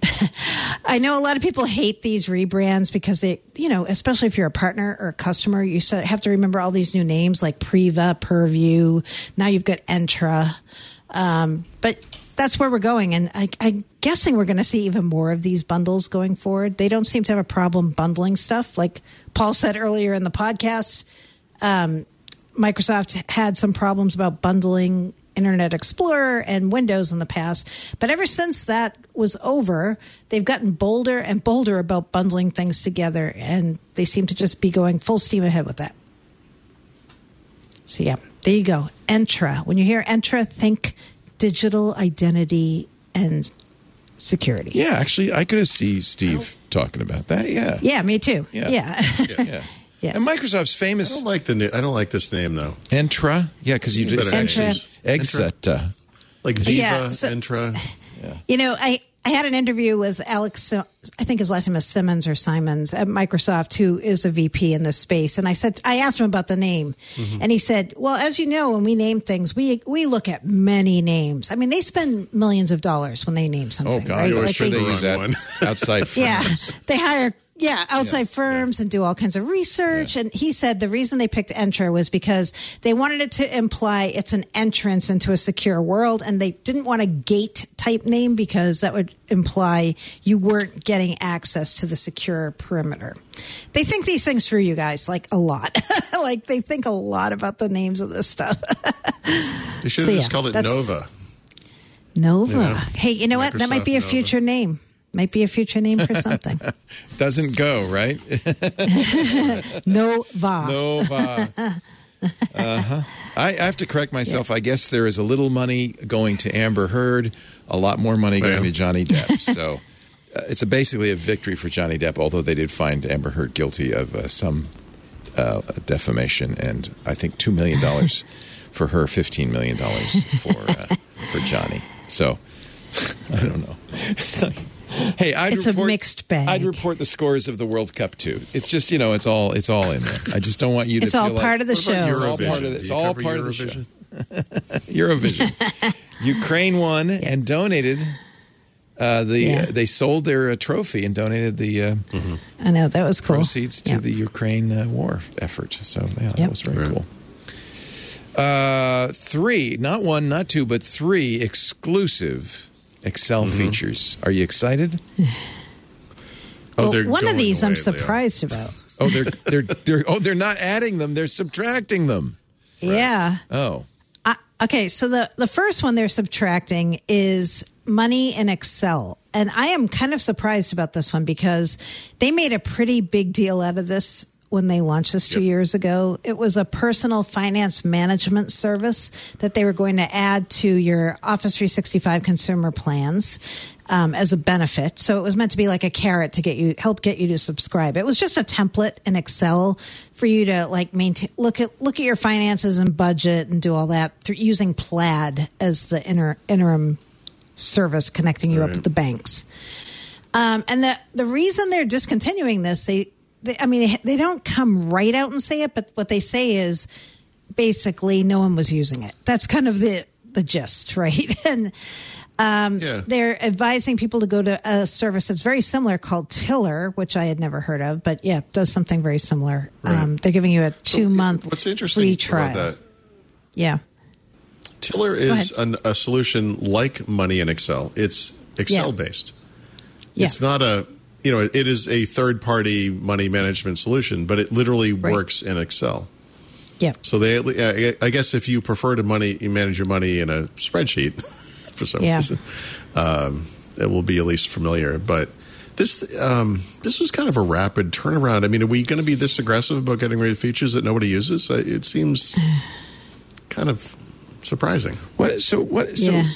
I know a lot of people hate these rebrands because they, you know, especially if you're a partner or a customer, you have to remember all these new names like Priva, Purview. Now you've got Entra. Um, but that's where we're going. And I, I'm guessing we're going to see even more of these bundles going forward. They don't seem to have a problem bundling stuff. Like Paul said earlier in the podcast, um, Microsoft had some problems about bundling Internet Explorer and Windows in the past. But ever since that was over, they've gotten bolder and bolder about bundling things together, and they seem to just be going full steam ahead with that. So, yeah, there you go. Entra. When you hear Entra, think digital identity and security. Yeah, actually, I could have seen Steve talking about that. Yeah. Yeah, me too. Yeah. Yeah. Yeah. yeah. Yeah. And Microsoft's I famous don't like the na- I don't like this name though. Entra. Yeah, because you Better just Entra. Exeta. Like Viva, Yeah, so- Entra. You know, I, I had an interview with Alex, I think his last name is Simmons or Simons at Microsoft, who is a V P in this space. And I said, I asked him about the name, mm-hmm. and he said, well, as you know, when we name things, we we look at many names. I mean, they spend millions of dollars when they name something. Oh, God. Right? You always Like sure they, they use that one. outside firms. yeah, they hire Yeah, outside yeah, firms yeah. and do all kinds of research. Yeah. And he said the reason they picked Entra was because they wanted it to imply it's an entrance into a secure world, and they didn't want a gate type name because that would imply you weren't getting access to the secure perimeter. They think these things through, you guys, like a lot. Like they think a lot about the names of this stuff. They should have so, just yeah, called it Nova. Nova. Yeah. Hey, you know what? Microsoft That might be a Nova. future name. Might be a future name for something. Doesn't go, right? Nova. Nova. Uh-huh. I, I have to correct myself. Yeah. I guess there is a little money going to Amber Heard, a lot more money Yeah. going to Johnny Depp. So uh, it's a, basically a victory for Johnny Depp, although they did find Amber Heard guilty of uh, some uh, defamation, and I think two million dollars for her, fifteen million dollars for, uh, for Johnny. So I don't know. It's like... Hey, I'd it's report, a mixed bag. I'd report the scores of the World Cup too. It's just, you know, it's all it's all in there. I just don't want you to It's feel all like, part of the What about show. It's all Eurovision? part of it. Do It's you all cover part of the Eurovision? show. Eurovision. Ukraine won and donated uh, the Yeah. uh, they sold their uh, trophy and donated the uh, Mm-hmm. I know, that was cool. proceeds to Yeah. the Ukraine uh, war effort. So yeah, that Yep. was very Right. cool. Uh, three, not one, not two, but three exclusive Excel Mm-hmm. features. Are you excited? Oh, Well, they're one of going these I'm away, Leo. surprised about. Oh, they're they're they're oh they're not adding them; they're subtracting them. Yeah. Oh, Uh, okay, so the, the first one they're subtracting is money in Excel. And I am kind of surprised about this one because they made a pretty big deal out of this when they launched this two Yep. years ago. It was a personal finance management service that they were going to add to your Office three sixty-five consumer plans um, as a benefit. So it was meant to be like a carrot to get you, help get you to subscribe. It was just a template in Excel for you to like maintain, look at, look at your finances and budget and do all that through using Plaid as the inter, interim service connecting you up Right. with the banks. Um, and the, the reason they're discontinuing this, they, they, I mean, they, they don't come right out and say it, but what they say is basically no one was using it. That's kind of the, the gist, right? And um, Yeah. they're advising people to go to a service that's very similar called Tiller, which I had never heard of, but yeah, does something very similar. Right. Um, they're giving you a two month What's interesting free trial. about that? Yeah. Tiller is an, a solution like Money in Excel. It's Excel based. Yeah. It's not a, you know, it is a third party money management solution, but it literally Right. works in Excel. Yeah. So they, I I guess, if you prefer to money, you manage your money in a spreadsheet for some Yeah. reason, um, it will be at least familiar. But this, um, this was kind of a rapid turnaround. I mean, are we going to be this aggressive about getting rid of features that nobody uses? Uh, It seems kind of surprising. what? So what? So Yeah.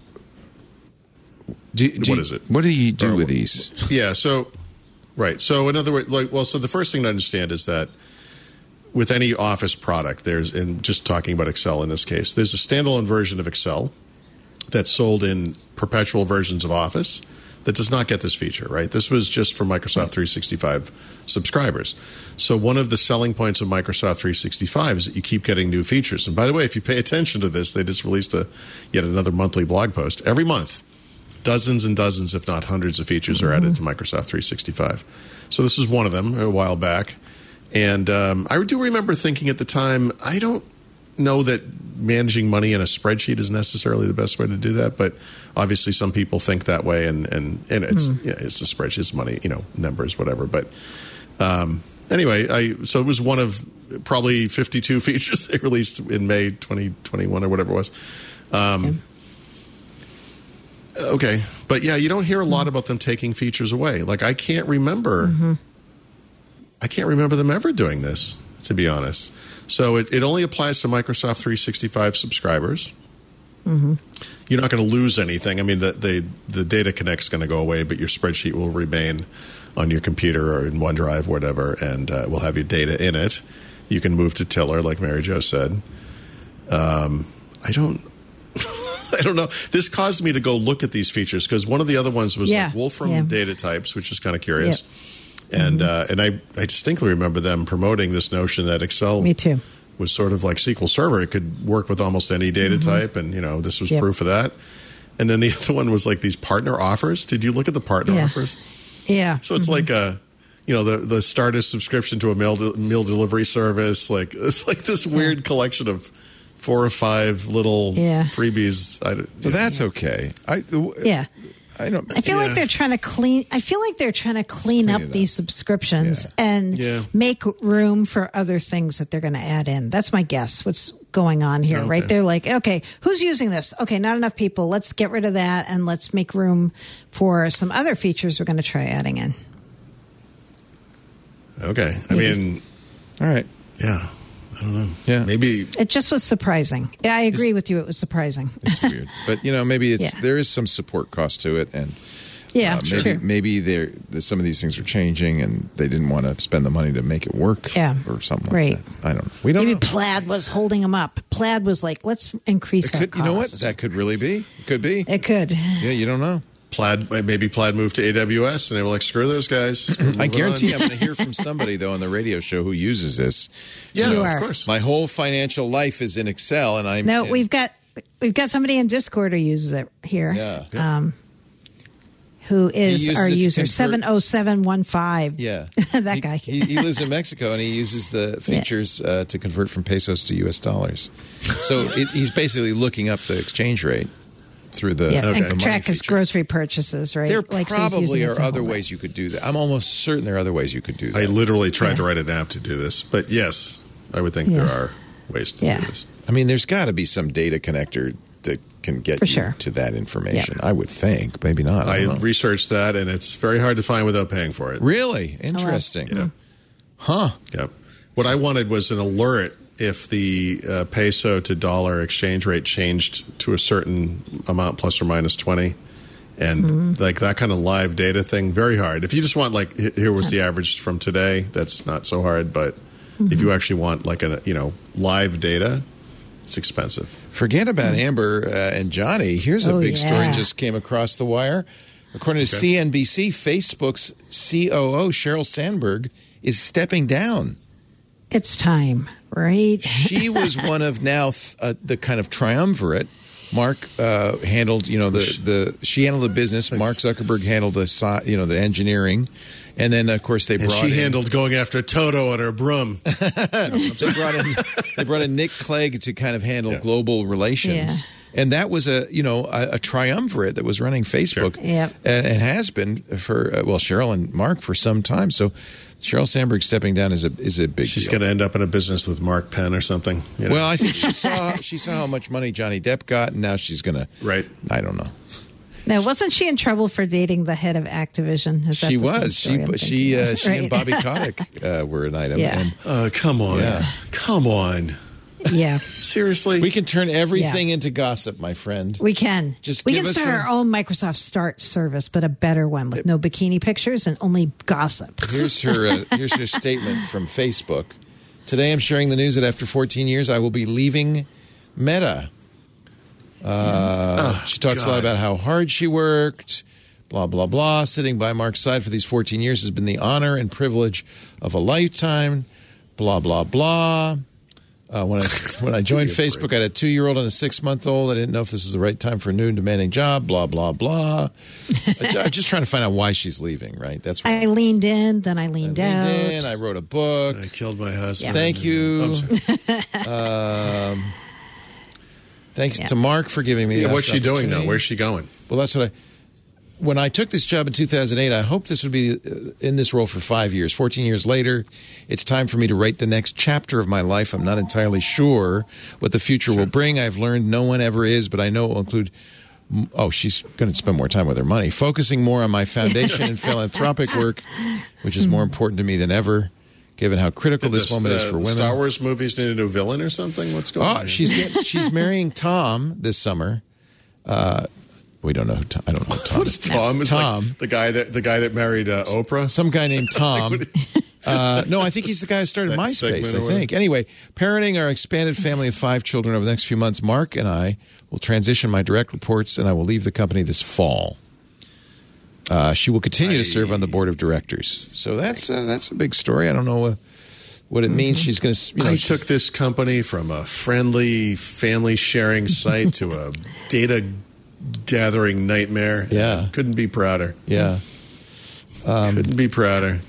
do, do, What is it? What do you do Or with what- these? Yeah. So, right. So, in other words, like, well, so the first thing to understand is that with any Office product, there's, and just talking about Excel in this case, there's a standalone version of Excel that's sold in perpetual versions of Office that does not get this feature, right? This was just for Microsoft three sixty-five subscribers. So one of the selling points of Microsoft three sixty-five is that you keep getting new features. And by the way, if you pay attention to this, they just released a yet another monthly blog post. Every month, dozens and dozens, if not hundreds of features are added to Microsoft three sixty-five. So this is one of them a while back. And um, I do remember thinking at the time, I don't know that managing money in a spreadsheet is necessarily the best way to do that, but obviously some people think that way, and and, and it's you know, it's a spreadsheet, it's money, you know, numbers, whatever. But um, anyway, I so it was one of probably fifty-two features they released in May twenty twenty-one or whatever it was. Um, okay. okay, but yeah, you don't hear a lot about them taking features away. Like I can't remember, mm-hmm. I can't remember them ever doing this, to be honest. So it, it only applies to Microsoft three sixty-five subscribers. Mm-hmm. You're not going to lose anything. I mean, the the, the Data Connect's going to go away, but your spreadsheet will remain on your computer or in OneDrive, whatever, and uh, we'll have your data in it. You can move to Tiller, like Mary Jo said. Um, I don't, I don't know. This caused me to go look at these features because one of the other ones was yeah. like Wolfram yeah. data types, which is kind of curious. Yep. And mm-hmm. uh, and I, I distinctly remember them promoting this notion that Excel Me too. was sort of like S Q L Server. It could work with almost any data mm-hmm. type, and you know this was yep. proof of that. And then the other one was like these partner offers. Did you look at the partner yeah. offers? Yeah. So it's mm-hmm. like a, you know, the the starter subscription to a meal de- meal delivery service. Like it's like this weird yeah. collection of four or five little yeah. freebies. I, so that's okay. I yeah. I don't. I feel yeah. like they're trying to clean. I feel like they're trying to clean, clean up these up. subscriptions yeah. and yeah. make room for other things that they're going to add in. That's my guess. What's going on here, okay. right? They're like, okay, who's using this? Okay, not enough people. Let's get rid of that and let's make room for some other features we're going to try adding in. Okay, I Maybe. mean, all right, yeah. I don't know. Yeah. Maybe it just was surprising. Yeah, I agree it's, with you. It was surprising. It's weird. But, you know, maybe it's yeah. there is some support cost to it. And yeah, uh, maybe, sure. maybe they're, some of these things are changing and they didn't want to spend the money to make it work yeah. or something right. like that. I don't know. We don't maybe know. Plaid was holding them up. Plaid was like, let's increase it our could, costs. You know what? That could really be. It could be. It could. Yeah, you don't know. Plaid, maybe Plaid moved to A W S, and they were like, "Screw those guys." I guarantee I'm going to hear from somebody though on the radio show who uses this. Yeah, you of are. course. My whole financial life is in Excel, and I'm no. in, We've got we've got somebody in Discord who uses it here. Yeah. Um, who is uses our it to user convert- seven oh seven one five? Yeah, that he, guy. he, he lives in Mexico, and he uses the features uh, to convert from pesos to U S dollars. So it, he's basically looking up the exchange rate through the, yeah, okay. and the track his feature. grocery purchases, right? There like, so he's using probably it are to other hold ways it. you could do that. I'm almost certain there are other ways you could do that. I literally tried Yeah. to write an app to do this, but yes, I would think Yeah. there are ways to Yeah. do this. I mean, there's got to be some data connector that can get For you sure. to that information. Yep. I would think. Maybe not. I, I don't know. researched that, and it's very hard to find without paying for it. Really? Interesting. Yeah. Huh. Yep. What I wanted was an alert if the uh, peso to dollar exchange rate changed to a certain amount, plus or minus twenty. And Mm-hmm. like that kind of live data thing, very hard. If you just want like h- here was the average from today, that's not so hard. But Mm-hmm. if you actually want like a you know live data, it's expensive. Forget about Amber uh, and Johnny. Here's a Oh, big yeah. story just came across the wire. According to Okay. C N B C, Facebook's C O O, Sheryl Sandberg, is stepping down. It's time, right? She was one of now th- uh, the kind of triumvirate. Mark uh, handled, you know, the, the she handled the business. Mark Zuckerberg handled the si- you know the engineering, and then of course they And brought she in, handled going after Toto on her broom. they brought in they brought in Nick Clegg to kind of handle Yeah. global relations. Yeah. And that was a you know a, a triumvirate that was running Facebook, Sure. Yep. and, and has been for uh, well Sheryl and Mark for some time. So Sheryl Sandberg stepping down is a is a big. She's deal. going to end up in a business with Mark Penn or something. You know? Well, I think she saw she saw how much money Johnny Depp got, and now she's going to. Right. I don't know. Now, wasn't she in trouble for dating the head of Activision? Is that She the same was. story She I'm she thinking uh, of? she Right. and Bobby Kotick uh, were an item. Yeah. And Uh, come on. Yeah. Come on. Yeah, Seriously? we can turn everything into gossip, my friend. we can. Just we give can us start some- our own Microsoft Start service, but a better one with no bikini pictures and only gossip. Here's her. Uh, here's her statement from Facebook. Today, I'm sharing the news that after fourteen years, I will be leaving Meta. Uh, Oh, she talks a God. lot about how hard she worked. Blah blah blah. Sitting by Mark's side for these fourteen years has been the honor and privilege of a lifetime. Blah blah blah. Uh, when I when I joined Give me a Facebook, I had a two-year-old and a six-month-old. I didn't know if this was the right time for a new and demanding job. Blah blah blah. I'm just trying to find out why she's leaving. Right? That's what I leaned in, then I I leaned leaned out. in. I wrote a book. I killed my husband. Thank you. I'm sorry. Um, thanks Yeah. to Mark for giving me. Yeah, this what's she doing now? opportunity. Where's she going? Well, that's what when I took this job in two thousand eight, I hoped this would be in this role for five years. fourteen years later, it's time for me to write the next chapter of my life. I'm not entirely sure what the future sure. will bring. I've learned no one ever is, but I know it will include, oh, she's going to spend more time with her money, focusing more on my foundation and philanthropic work, which is more important to me than ever, given how critical this, this moment uh, is for women. Star Wars movies needed a villain or something? What's going oh, on? Oh, she's, getting, she's marrying Tom this summer. Uh, We don't know who Tom, I don't know who Tom What is Tom? Is Tom. Like the guy that the guy that married uh, Oprah? Some guy named Tom. uh, no, I think he's the guy who started That MySpace, I segment think. Anyway, parenting our expanded family of five children over the next few months, Mark and I will transition my direct reports, and I will leave the company this fall. Uh, she will continue I, to serve on the board of directors. So that's uh, that's a big story. I don't know uh, what it means. She's going to. You know, I took this company from a friendly family sharing site to a data gathering nightmare. Yeah. Couldn't be prouder. Yeah. Um, Couldn't be prouder.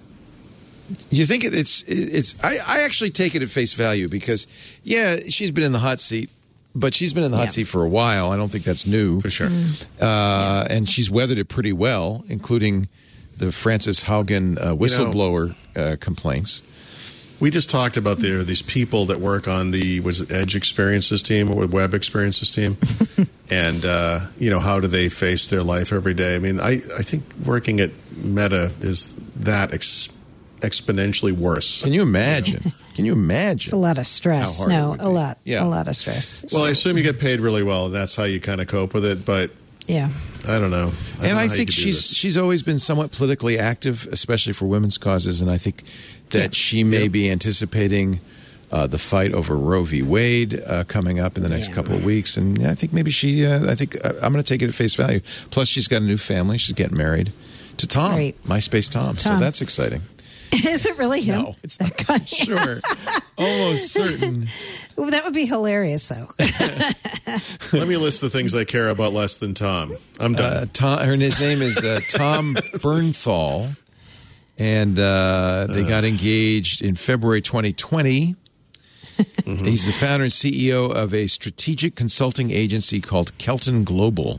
You think it, it's it's? I, I actually take it at face value because, yeah, she's been in the hot seat, but she's been in the hot yeah. seat for a while. I don't think that's new for sure. Mm. Uh, and she's weathered it pretty well, including the Frances Haugen uh, whistleblower you know, uh, complaints. We just talked about there are these people that work on the was it Edge Experiences team or Web Experiences team, and uh, you know how do they face their life every day? I mean, I, I think working at Meta is that ex- exponentially worse. Can you imagine? You know? Can you imagine? It's a lot of stress. No, a lot. Yeah. a lot of stress. Well, I assume you get paid really well, and that's how you kind of cope with it. But yeah, I don't know. I and don't I know think she's she's always been somewhat politically active, especially for women's causes, and I think that yeah. she may yeah. be anticipating uh, the fight over Roe v. Wade uh, coming up in the next yeah. couple of weeks, and yeah, I think maybe she. Uh, I think uh, I'm going to take it at face value. Plus, she's got a new family; she's getting married to Tom, Great. MySpace Tom. Tom. So that's exciting. Is it really him? No, it's not. Guy? Sure, almost certain. Well, that would be hilarious, though. Let me list the things I care about less than Tom. I'm done. Uh, Tom, her his name is uh, Tom Bernthal. And uh, they got engaged in February twenty twenty. Mm-hmm. He's the founder and C E O of a strategic consulting agency called Kelton Global.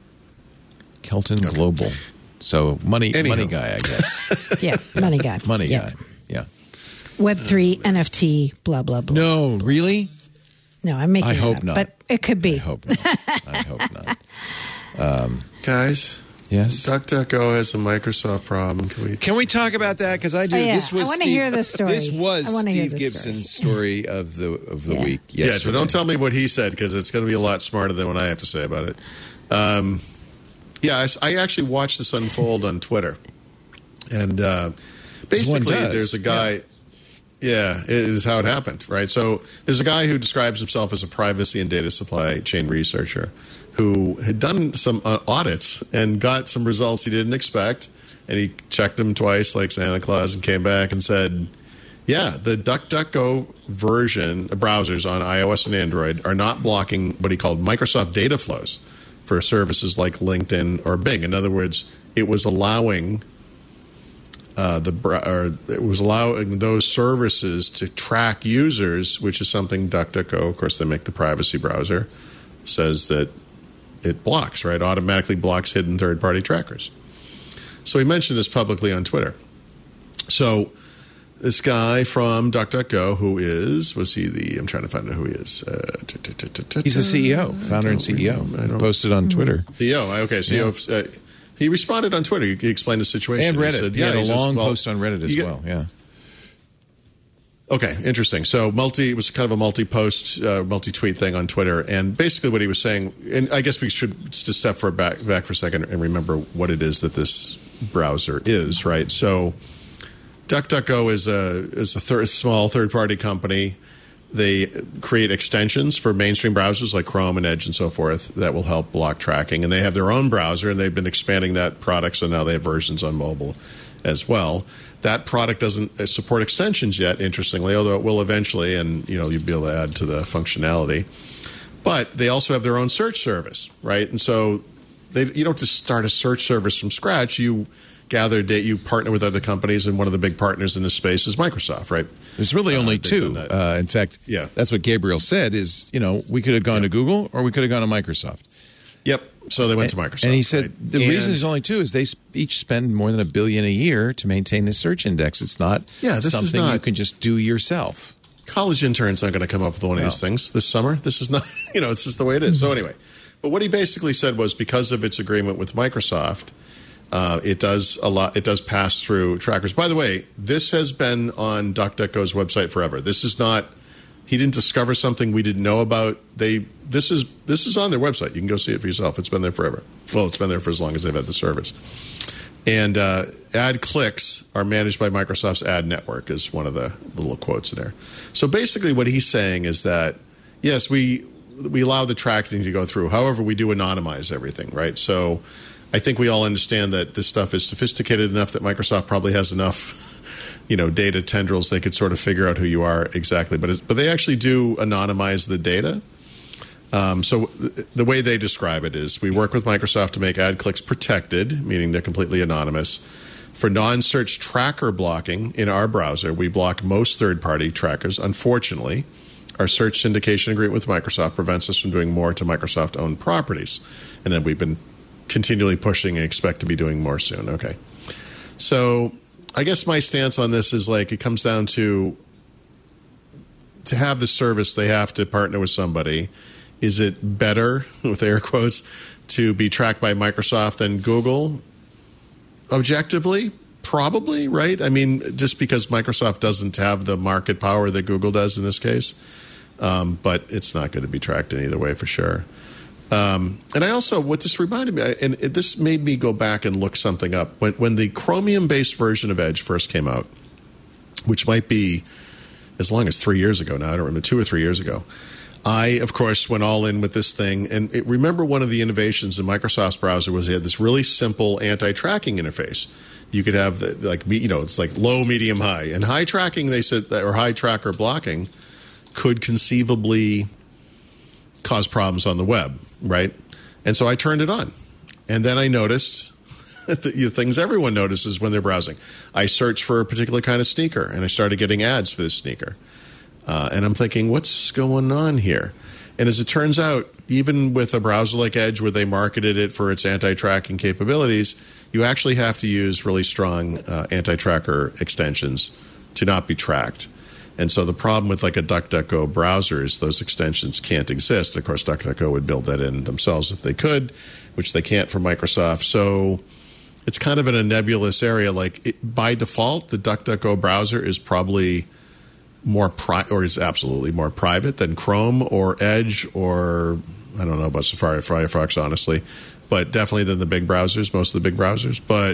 Kelton okay. Global. So money, Anyhow. money guy, I guess. yeah, money guy. Money yeah. guy. Yeah. Web three, N F T, blah blah blah. No, really? No, I'm making. I it hope up, not. But it could be. I hope not. I hope not. Um, Guys. Yes. DuckDuckGo has a Microsoft problem. Can we Can we talk about that? Because I do. Oh, yeah. This was. I want to Steve, hear this story. This was Steve this Gibson's story. story of the of the yeah. week. Yesterday. Yeah. So don't tell me what he said because it's going to be a lot smarter than what I have to say about it. Um, yeah, I, I actually watched this unfold on Twitter, and uh, basically, there's a guy. Yeah. Yeah, it is how it happened, right? So there's a guy who describes himself as a privacy and data supply chain researcher who had done some uh, audits and got some results he didn't expect. And he checked them twice like Santa Claus and came back and said, yeah, the DuckDuckGo version browsers on iOS and Android are not blocking what he called Microsoft data flows for services like LinkedIn or Bing. In other words, it was allowing... Uh, the or it was allowing those services to track users, which is something DuckDuckGo, of course, they make the privacy browser, says that it blocks, right? Automatically blocks hidden third-party trackers. So he mentioned this publicly on Twitter. So this guy from DuckDuckGo, who is, was he the, I'm trying to find out who he is. Uh, He's the C E O, founder and C E O. Posted on Twitter. C E O, okay, C E O of... Uh, He responded on Twitter. He explained the situation. And Reddit. He, said, yeah, he had a long well, post on Reddit as get, well. Yeah. Okay, interesting. So multi it was kind of a multi-post, uh, multi-tweet thing on Twitter. And basically what he was saying, and I guess we should just step for back, back for a second and remember what it is that this browser is, right? So DuckDuckGo is a, is a third, small third-party company. They create extensions for mainstream browsers like Chrome and Edge and so forth that will help block tracking. And they have their own browser, and they've been expanding that product, so now they have versions on mobile as well. That product doesn't support extensions yet, interestingly, although it will eventually, and you know you'll be able to add to the functionality. But they also have their own search service, right? And so they, you don't just start a search service from scratch. You gather data, you partner with other companies, and one of the big partners in this space is Microsoft, right? There's really only uh, two. Uh, in fact, yeah. that's what Gabriel said is, you know, we could have gone yeah. to Google or we could have gone to Microsoft. Yep. So they went to Microsoft. And he said right? the and, reason is only two is they each spend more than a billion a year to maintain the search index. It's not yeah, this something is not, you can just do yourself. College interns aren't going to come up with one of no. these things this summer. This is not, you know, it's just the way it is. So anyway, but what he basically said was because of its agreement with Microsoft, uh, it does a lot. It does pass through trackers. By the way, this has been on DuckDuckGo's website forever. This is not. He didn't discover something we didn't know about. They this is this is on their website. You can go see it for yourself. It's been there forever. Well, it's been there for as long as they've had the service. And uh, ad clicks are managed by Microsoft's ad network is one of the little quotes there. So basically what he's saying is that, yes, we we allow the tracking to go through. However, we do anonymize everything, right? So I think we all understand that this stuff is sophisticated enough that Microsoft probably has enough you know, data tendrils, they could sort of figure out who you are exactly. But it's, but they actually do anonymize the data. Um, so th- the way they describe it is we work with Microsoft to make ad clicks protected, meaning they're completely anonymous. For non-search tracker blocking in our browser, we block most third-party trackers. Unfortunately, our search syndication agreement with Microsoft prevents us from doing more to Microsoft-owned properties. And then we've been continually pushing and expect to be doing more soon. Okay. So I guess my stance on this is like it comes down to to have the service, they have to partner with somebody. Is it better, with air quotes, to be tracked by Microsoft than Google? Objectively, probably, right? I mean, just because Microsoft doesn't have the market power that Google does in this case, um, but it's not going to be tracked in either way for sure. Um, and I also, what this reminded me, and it, this made me go back and look something up. When, when the Chromium-based version of Edge first came out, which might be as long as three years ago now, I don't remember, two or three years ago, I, of course, went all in with this thing. And it, remember one of the innovations in Microsoft's browser was they had this really simple anti-tracking interface. You could have, the, like, you know, it's like low, medium, high. And high tracking, they said, or high tracker blocking could conceivably cause problems on the web, right? And so I turned it on. And then I noticed the you know, things everyone notices when they're browsing. I searched for a particular kind of sneaker, and I started getting ads for this sneaker. Uh, and I'm thinking, what's going on here? And as it turns out, even with a browser like Edge, where they marketed it for its anti-tracking capabilities, you actually have to use really strong uh, anti-tracker extensions to not be tracked. And so the problem with like a DuckDuckGo browser is those extensions can't exist. Of course, DuckDuckGo would build that in themselves if they could, which they can't for Microsoft. So it's kind of in a nebulous area. Like it, by default, the DuckDuckGo browser is probably more pri- or is absolutely more private than Chrome or Edge or I don't know about Safari or Firefox, honestly, but definitely than the big browsers, most of the big browsers. But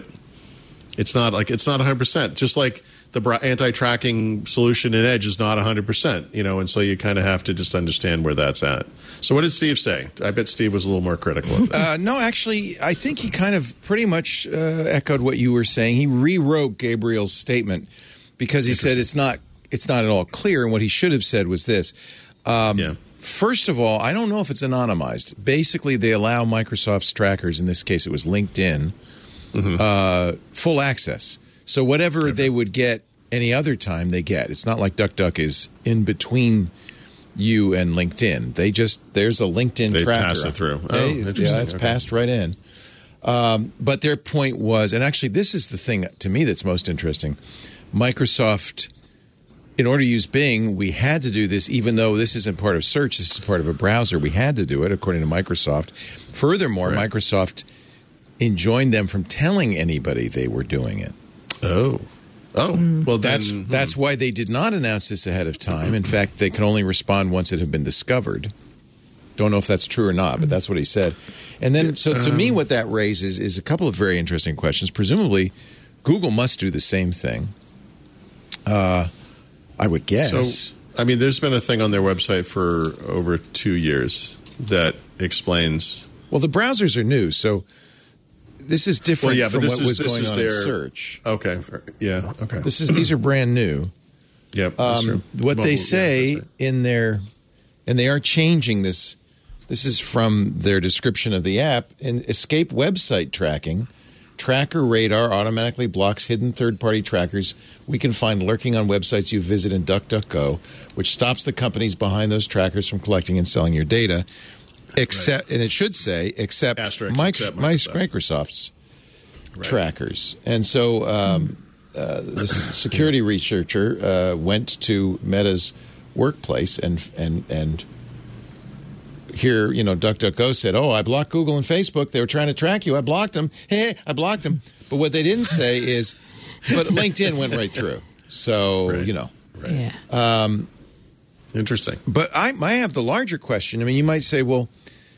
it's not like it's not one hundred percent. Just like the anti-tracking solution in Edge is not one hundred percent, you know, and so you kind of have to just understand where that's at. So what did Steve say? I bet Steve was a little more critical of that. Uh, no, actually, I think he kind of pretty much uh, echoed what you were saying. He rewrote Gabriel's statement because he said it's not it's not at all clear, and what he should have said was this. Um, yeah. First of all, I don't know if it's anonymized. Basically, they allow Microsoft's trackers, in this case it was LinkedIn, mm-hmm. uh, full access. So whatever okay. they would get any other time, they get. It's not like DuckDuck is in between you and LinkedIn. They just, there's a LinkedIn they tracker. They pass it through. Oh, they, interesting. Yeah, it's okay. passed right in. Um, but their point was, and actually this is the thing to me that's most interesting, Microsoft, in order to use Bing, we had to do this, even though this isn't part of search, this is part of a browser. We had to do it, according to Microsoft. Furthermore, right. Microsoft enjoined them from telling anybody they were doing it. Oh. Oh. Mm. Well, that's then, hmm. that's why they did not announce this ahead of time. In fact, they can only respond once it had been discovered. Don't know if that's true or not, but that's what he said. And then, so to um, me, what that raises is a couple of very interesting questions. Presumably, Google must do the same thing. Uh, I would guess. So, I mean, there's been a thing on their website for over two years that explains. Well, the browsers are new, so this is different well, yeah, from but this what is, was this going is on their, in search. Okay. Yeah. Okay. This is these are brand new. Yep. Um, what Mobile, they say yeah, right. in their, and they are changing this. This is from their description of the app. In Escape website tracking, Tracker Radar automatically blocks hidden third-party trackers we can find lurking on websites you visit in DuckDuckGo, which stops the companies behind those trackers from collecting and selling your data. except, and it should say except, Asterisk, Mike, except Microsoft. Microsoft. Microsoft's Right. trackers. And so um, uh, this security researcher uh, went to Meta's workplace and and and here, you know, DuckDuckGo said, "Oh, I blocked Google and Facebook. They were trying to track you. I blocked them. Hey, I blocked them." But what they didn't say is, but LinkedIn went right through. So Right. you know. Right. Yeah. Um, Interesting. But I, I have the larger question. I mean, you might say, well,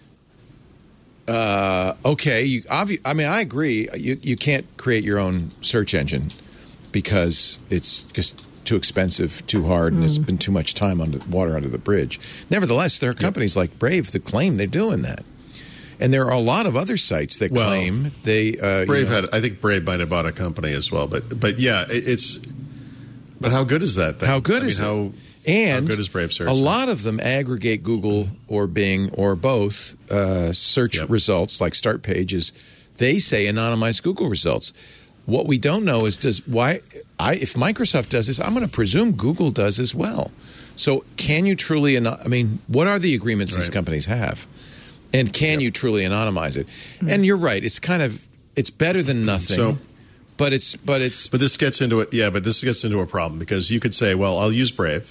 uh, okay, you, obvi- I mean, I agree. You, you can't create your own search engine because it's just too expensive, too hard, and it's been too much time under water under the bridge. Nevertheless, there are companies like Brave that claim they're doing that. And there are a lot of other sites that Well, claim they... Uh, Brave you know, had, I think Brave might have bought a company as well, but but yeah, it, it's. But how good is that thing? How good I is mean, it? How, And how good is Brave Search? a lot of them aggregate Google or Bing or both uh, search Yep. results, like start pages. They say anonymized Google results. What we don't know is does why I if Microsoft does this, I'm going to presume Google does as well. So can you truly? ano- I mean, what are the agreements these Right. companies have? And can you truly anonymize it? And you're right. It's kind of it's better than nothing. So- but it's but it's But this gets into it. Yeah, but this gets into a problem because you could say, well, I'll use Brave,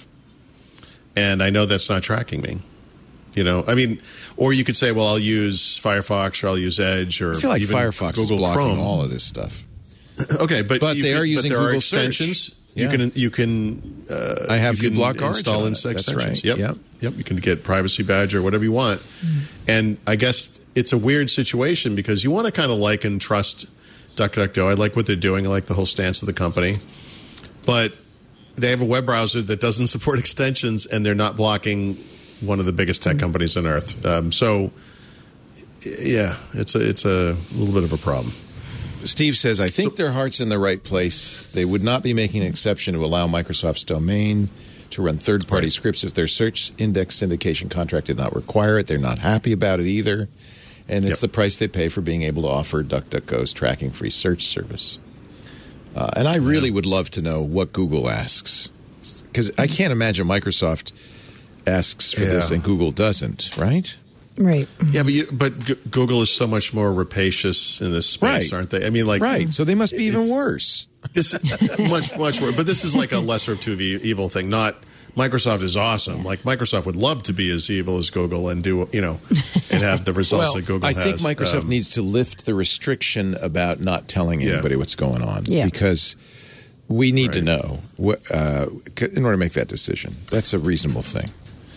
and I know that's not tracking me. You know, I mean, or you could say, well, I'll use Firefox or I'll use Edge or I feel like even Firefox Google is blocking Chrome. all of this stuff. Okay, but But you they can- are using but there Google are search. extensions. Yeah. You can you can uh, I have you can uBlock Origin install on in it. That's extensions. right. Yep. Yep. Yep. You can get Privacy Badge or whatever you want. And I guess it's a weird situation because you want to kind of like and trust DuckDuckGo. I like what they're doing. I like the whole stance of the company, but they have a web browser that doesn't support extensions, and they're not blocking one of the biggest tech companies on earth. Um, so, yeah, it's a it's a little bit of a problem. Steve says, I think their heart's in the right place. They would not be making an exception to allow Microsoft's domain to run third-party Right. scripts if their search index syndication contract did not require it. They're not happy about it either. And it's Yep. the price they pay for being able to offer DuckDuckGo's tracking-free search service. Uh, and I really would love to know what Google asks. Because I can't imagine Microsoft asks for this Yeah. and Google doesn't, right? Right. Yeah, but you, but G- Google is so much more rapacious in this space, Right. aren't they? I mean, like Right. So they must be even It's- worse. this much much more. But this is like a lesser of two e- evil thing. Not Microsoft is awesome. Like Microsoft would love to be as evil as Google and do you know and have the results that Google I has. think Microsoft Um, needs to lift the restriction about not telling Yeah. anybody what's going on Yeah. because we need to Right. know what, uh, c- in order to make that decision. That's a reasonable thing.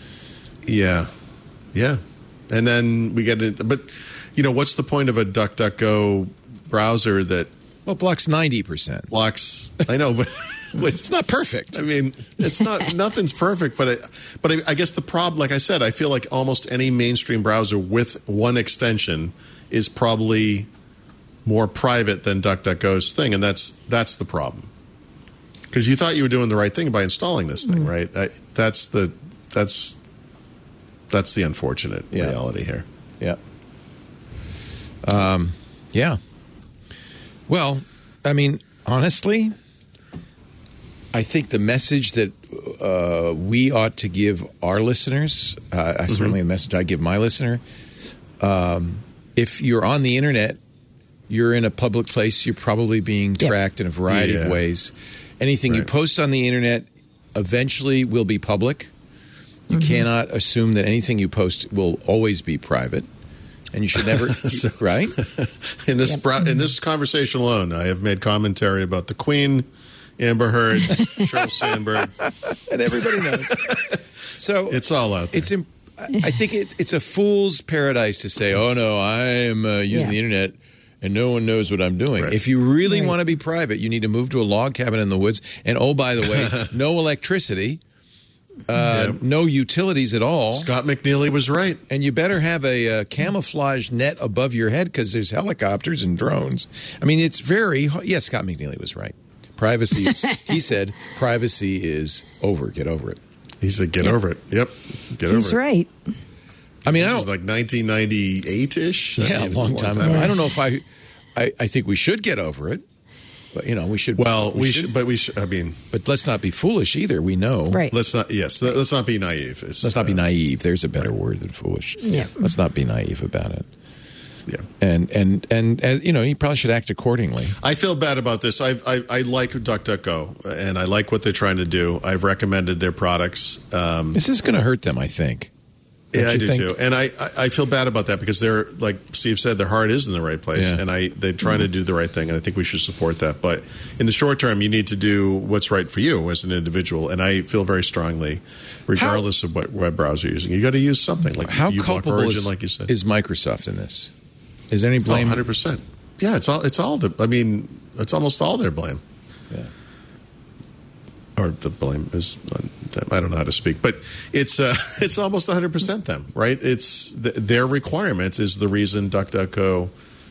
Yeah, yeah. And then we get it. But you know, what's the point of a DuckDuckGo browser that Well, it blocks ninety percent. blocks? I know, but. It's not perfect. I mean, it's not nothing's perfect, but it, but I, I guess the problem, like I said, I feel like almost any mainstream browser with one extension is probably more private than DuckDuckGo's thing, and that's that's the problem. Because you thought you were doing the right thing by installing this thing, right? I, that's the that's that's the unfortunate Yeah. reality here. Yeah. Um, yeah. Well, I mean, honestly, I think the message that uh, we ought to give our listeners, uh, I certainly a message I give my listener, um, if you're on the internet, you're in a public place, you're probably being Yep. tracked in a variety Yeah. of ways. Anything you Right. post on the internet eventually will be public. You cannot assume that anything you post will always be private. And you should never, right? In this bro- in this conversation alone, I have made commentary about the Queen, Amber Heard, Sheryl Sandberg. And everybody knows. So It's all out there. It's. Imp- I think it, it's a fool's paradise to say, "Oh no, I'm uh, using Yeah. the internet and no one knows what I'm doing." Right. If you really Right. want to be private, you need to move to a log cabin in the woods. And oh, by the way, no electricity, uh, Yeah. no utilities at all. Scott McNeely was right. And you better have a, uh camouflage net above your head because there's helicopters and drones. I mean, it's very. Yes, Scott McNeely was right. Privacy is, he said, privacy is over. Get over it. He said, "Get over it." Yep, get He's over it. right. I mean, I This don't. was like nineteen ninety-eight ish. Yeah, a long time ago. I don't know if I, I, I think we should get over it. But, you know, we should. Well, we, we should, but we should. I mean, but let's not be foolish either. We know, Right. Let's not. Yes, let's not be naive. It's, Let's not be uh, naive. There's a better word than foolish. Yeah. Let's not be naive about it. Yeah. And and and as, you know, you probably should act accordingly. I feel bad about this. I've, I I like DuckDuckGo, and I like what they're trying to do. I've recommended their products. Um, This is going to hurt them, I think. Don't yeah, I you do think? too. And I, I, I feel bad about that because they're, like Steve said, their heart is in the right place, Yeah. and I they're trying to do the right thing, and I think we should support that. But in the short term, you need to do what's right for you as an individual, and I feel very strongly, regardless How, of what web browser you're using, you got to use something like how you culpable Origin, is, like you said. is Microsoft in this? Is there any Oh, blame? one hundred percent. Yeah, it's all it's all the. I mean, it's almost all their blame. Yeah. Or the blame is on them. I don't know how to speak, but it's uh, it's almost one hundred percent them, right? It's th- their requirement is the reason DuckDuckGo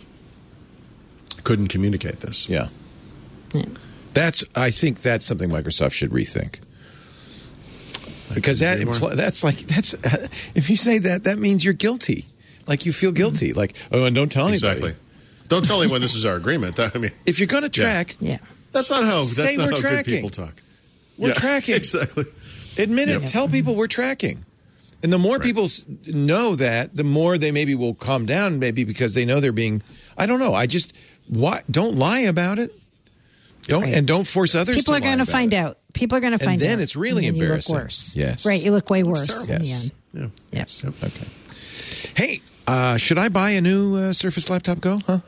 couldn't communicate this. Yeah. Yeah. That's. I think that's something Microsoft should rethink. Because that agree more. impl- that's like that's uh, if you say that, that means you're guilty. Like you feel guilty. Like, oh, and don't tell anybody. Exactly. Don't tell anyone this is our agreement. That, I mean, If you're going to track, Yeah. that's not how Say that's not we're how tracking. good people talk. we're Yeah, tracking. exactly. Admit it. Yep. Tell people we're tracking. And the more Right. people s- know that, the more they maybe will calm down, maybe because they know they're being, I don't know. I just, why, don't lie about it. Don't Right. And don't force others People to are going to lie find about it. out. People are going to And find out. then it's really and then embarrassing. You look worse. Yes. Right. You look way worse terrible. in Yes. the end. Yeah. Yes. Okay. Hey, uh, should I buy a new uh, Surface Laptop Go? Huh?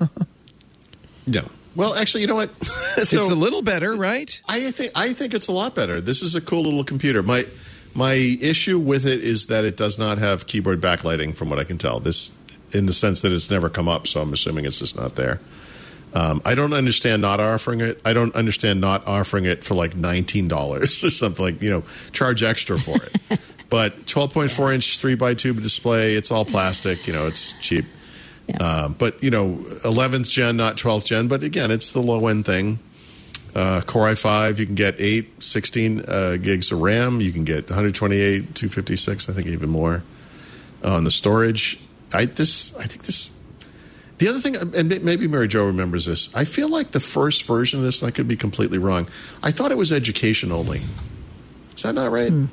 No. Well, actually, you know what? It's a little better, right? I think I think it's a lot better. This is a cool little computer. My my issue with it is that it does not have keyboard backlighting, from what I can tell. This, in the sense that it's never come up, so I'm assuming it's just not there. Um, I don't understand not offering it. I don't understand not offering it for like nineteen dollars or something, like, you know, charge extra for it. But twelve point four inch three by two display, it's all plastic, you know, it's cheap. Yeah. Uh, but, you know, eleventh gen, not twelfth gen. But again, it's the low end thing. Uh, Core i five, you can get eight, sixteen uh, gigs of RAM. You can get one twenty-eight, two fifty-six, I think even more on the storage. I this, I think this. The other thing, and maybe Mary Jo remembers this, I feel like the first version of this, and I could be completely wrong, I thought it was education only. Is that not right? Hmm.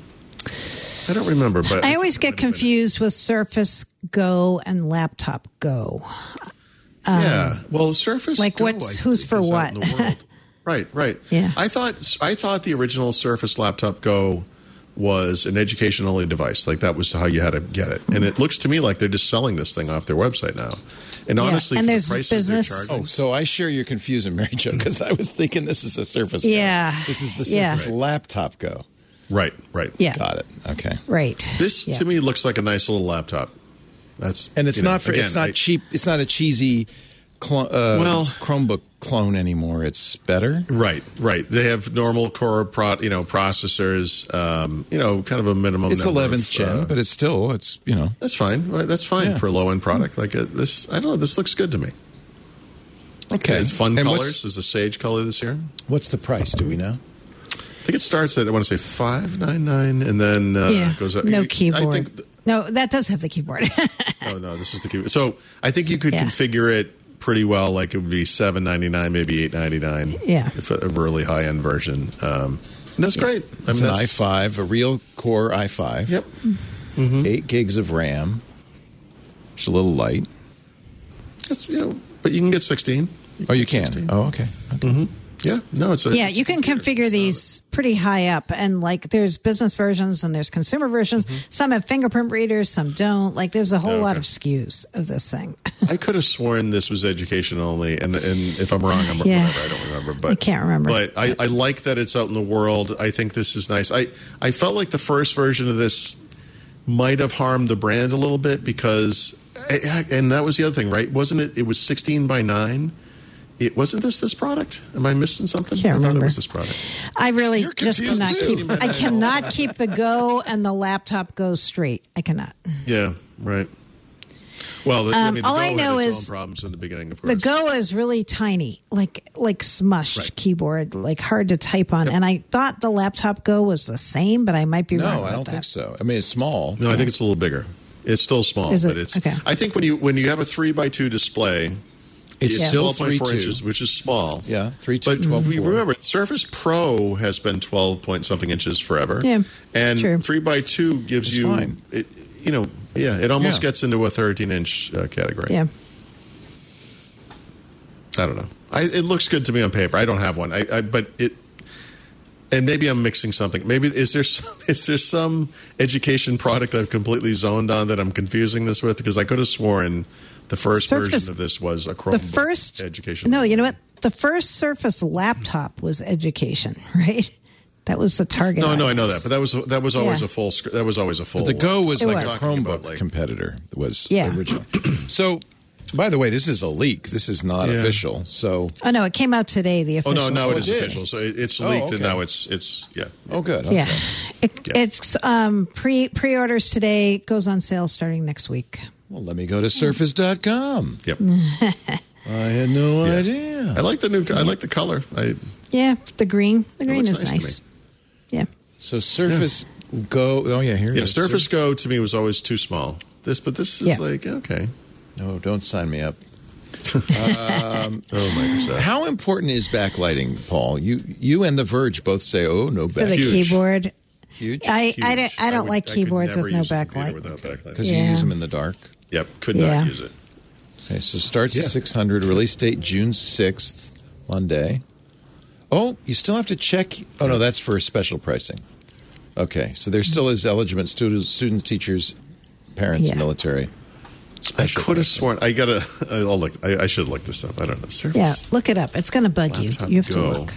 I don't remember. But I I always get confused with Surface Go and Laptop Go. Um, yeah. Well, Surface like Go, what's- I who's think, for is out what? in the world. Right, right. Yeah. I thought I thought the original Surface Laptop Go was an education only device. Like that was how you had to get it. And it looks to me like they're just selling this thing off their website now. And Yeah, honestly, and for there's the prices business- they're charging. Oh, so I share your confusion, Mary Jo, because I was thinking this is a Surface Go. Yeah. This is the Yeah. Surface Laptop Go. Right, right. Yeah. Got it. Okay. Right. This Yeah. to me looks like a nice little laptop. That's And it's you know, not for again, it's not I- cheap. It's not a cheesy clo- uh, Well- Chromebook clone anymore. It's better. Right, right. They have normal core, pro, you know, processors. Um, you know, kind of a minimum. It's number eleventh of, gen, uh, but it's still it's you know that's fine. Right, that's fine Yeah. for a low end product like uh, this. I don't know. This looks good to me. okay. It's fun And colors. What's, Is a sage color this year. what's the price? Do we know? I think it starts at I want to say five nine nine, and then uh, yeah. goes up. No I keyboard. think. th- no, that does have the keyboard. oh no, this is the keyboard. So I think you could Yeah. configure it pretty well. Like it would be seven ninety nine, maybe eight ninety nine. Yeah. if a, a really high end version. Um, and that's great. I It's mean, an that's, i five, a real core i five. Yep. Eight gigs of RAM. It's a little light. That's, you know, but you can get sixteen. Oh, you get can. sixteen. Oh, okay. okay. Yeah, no, it's a, Yeah, it's you a can computer. configure It's not these pretty high up, and like there's business versions and there's consumer versions. Some have fingerprint readers, some don't. Like there's a whole Okay. lot of S K Us of this thing. I could have sworn this was education only, and and if I'm wrong, I'm Yeah. whatever. I don't remember, but I can't remember. But I, I like that it's out in the world. I think this is nice. I I felt like the first version of this might have harmed the brand a little bit because, and that was the other thing, right? Wasn't it? It was sixteen by nine. It wasn't this this product? Am I missing something? Can't I thought remember. it was this product. I really You're just confused cannot too. keep. I cannot keep the Go and the Laptop Go straight. I cannot. Yeah, right. Well, the, I Um, mean, the all Go I had know its is own problems in the beginning, of course. The Go is really tiny, like like smushed Right. keyboard, like hard to type on. And I thought the Laptop Go was the same, but I might be wrong. No, about I don't that. think so. I mean, it's small. No, I think it's a little bigger. It's still small, Is it? but it's. Okay. I think when you when you have a three by two display, It's it's still twelve point four three two. inches, which is small. Yeah, three two, But twelve we four. remember, Surface Pro has been twelve point something inches forever. Yeah, and true. three by two gives It's you, fine. It, you know, yeah, it almost Yeah. gets into a thirteen inch uh, category. Yeah. I don't know. I, it looks good to me on paper. I don't have one. I, I but it. And maybe I'm mixing something. Maybe is there some, is there some education product I've completely zoned on that I'm confusing this with? Because I could have sworn the first Surface- version of this was a Chromebook The first education. No, you know what? The first Surface laptop was education, right? That was the target. No, no, I know audience. that, but that was that was always Yeah. a full. sc- That was always a full. The Go was It like was. a Talking Chromebook about, like- competitor. Was Yeah. original. So, by the way, this is a leak. This is not Yeah. official. So, Oh no, it came out today. The Oh official. no, now Oh, it it is did. official. So it, it's Oh, leaked, okay. and now it's it's yeah. oh, good. Okay. Yeah, it, Yeah. it's um, pre pre orders today. Goes on sale starting next week. Well, let me go to surface dot com. Yep. I had no Yeah. idea. I like the new. I like the color. I Yeah, the green. The green looks is nice to nice. Yeah. So, Surface Go. Oh, yeah, here it yeah. is. Surface Go to me was always too small. This, but this is Yeah. like okay. No, don't sign me up. Oh Microsoft. How important is backlighting, Paul? You you and The Verge both say, oh, no For the back. Huge. keyboard. Huge? I, I Huge. don't I don't would- like could keyboards never with no use a computer backlight. Without backlight. Because Yeah. you use them in the dark. Yep. Could Yeah. not use it. Okay, so starts Yeah. at six hundred, release date June sixth, Monday. Oh, you still have to check. Oh, no, that's for special pricing. Okay, so there still is eligible students, students teachers, parents, Yeah. military. I Special could have pricing. sworn. I gotta. I'll look. I, I should look this up. I don't know. Surface. Yeah, look it up. It's going to bug you. Laptop You have Go. to look.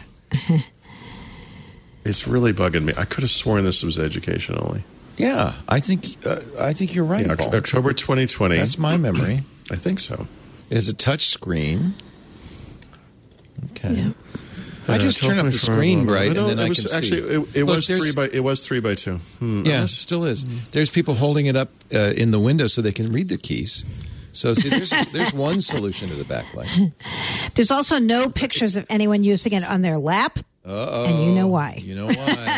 It's really bugging me. I could have sworn this was education only. Yeah, I think uh, I think you're right, Yeah, Paul. Oct- October twenty twenty. That's my memory. I think so. It has a touch screen. Okay. Yeah. I just turn up the screen bright, and No, then it I was, can see. actually it, it Look, was there's- three by it was three by two. Hmm. Yeah, it Unless- still is. There's people holding it up uh, in the window so they can read the keys. So see, there's there's one solution to the backlight. There's also no pictures of anyone using it on their lap, Uh-oh. and you know why. You know why?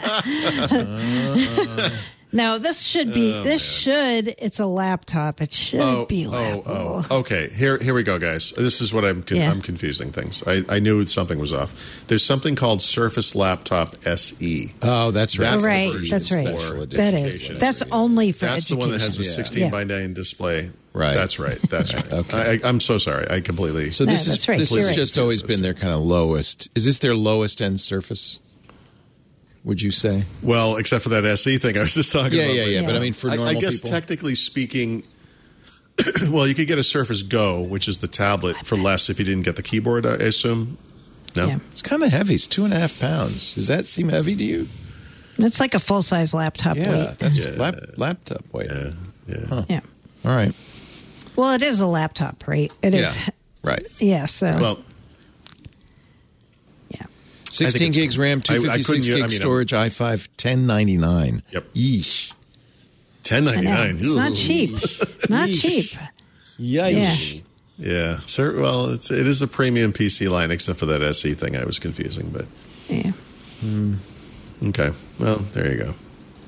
No, this should be. Oh, this should. It's a laptop. It should Oh, be oh, laughable. oh. Okay, here here we go, guys. This is what I'm con- Yeah. I'm confusing things. I, I knew something was off. There's something called Surface Laptop S E. Oh, that's right. That's the right. version That's right. Special edition. That is. education. That's only for That's the education. one that has a Yeah. sixteen Yeah. by nine display. Right. That's right. That's right. Okay. I, I, I'm so sorry. I completely. So this No, is that's right. this You're has right. just always been their kind of lowest. Is this their lowest end Surface? Would you say? Well, except for that S E thing I was just talking Yeah, about. yeah, yeah. Yeah. But I mean, for I, normal I guess people, technically speaking, well, you could get a Surface Go, which is the tablet, for less if you didn't get the keyboard. I assume. No. Yeah. it's kind of heavy. It's two and a half pounds. Does that seem heavy to you? It's like a full size laptop Yeah, weight. that's Yeah. lap, laptop weight. Yeah. Yeah. Huh. Yeah. All right. Well, it is a laptop, right? It is. Yeah. Right. Yeah. So. Well, yeah. sixteen it's- gigs RAM, I- I two fifty-six couldn't u- gig I mean, storage, i five, ten ninety-nine. Yep. Yeesh. ten I ninety know. nine. It's not cheap. Not cheap. Yikes. Yeah. Yeah. Sir, well, it's it is a premium P C line, except for that S E thing I was confusing. But Yeah. okay. Well, there you go.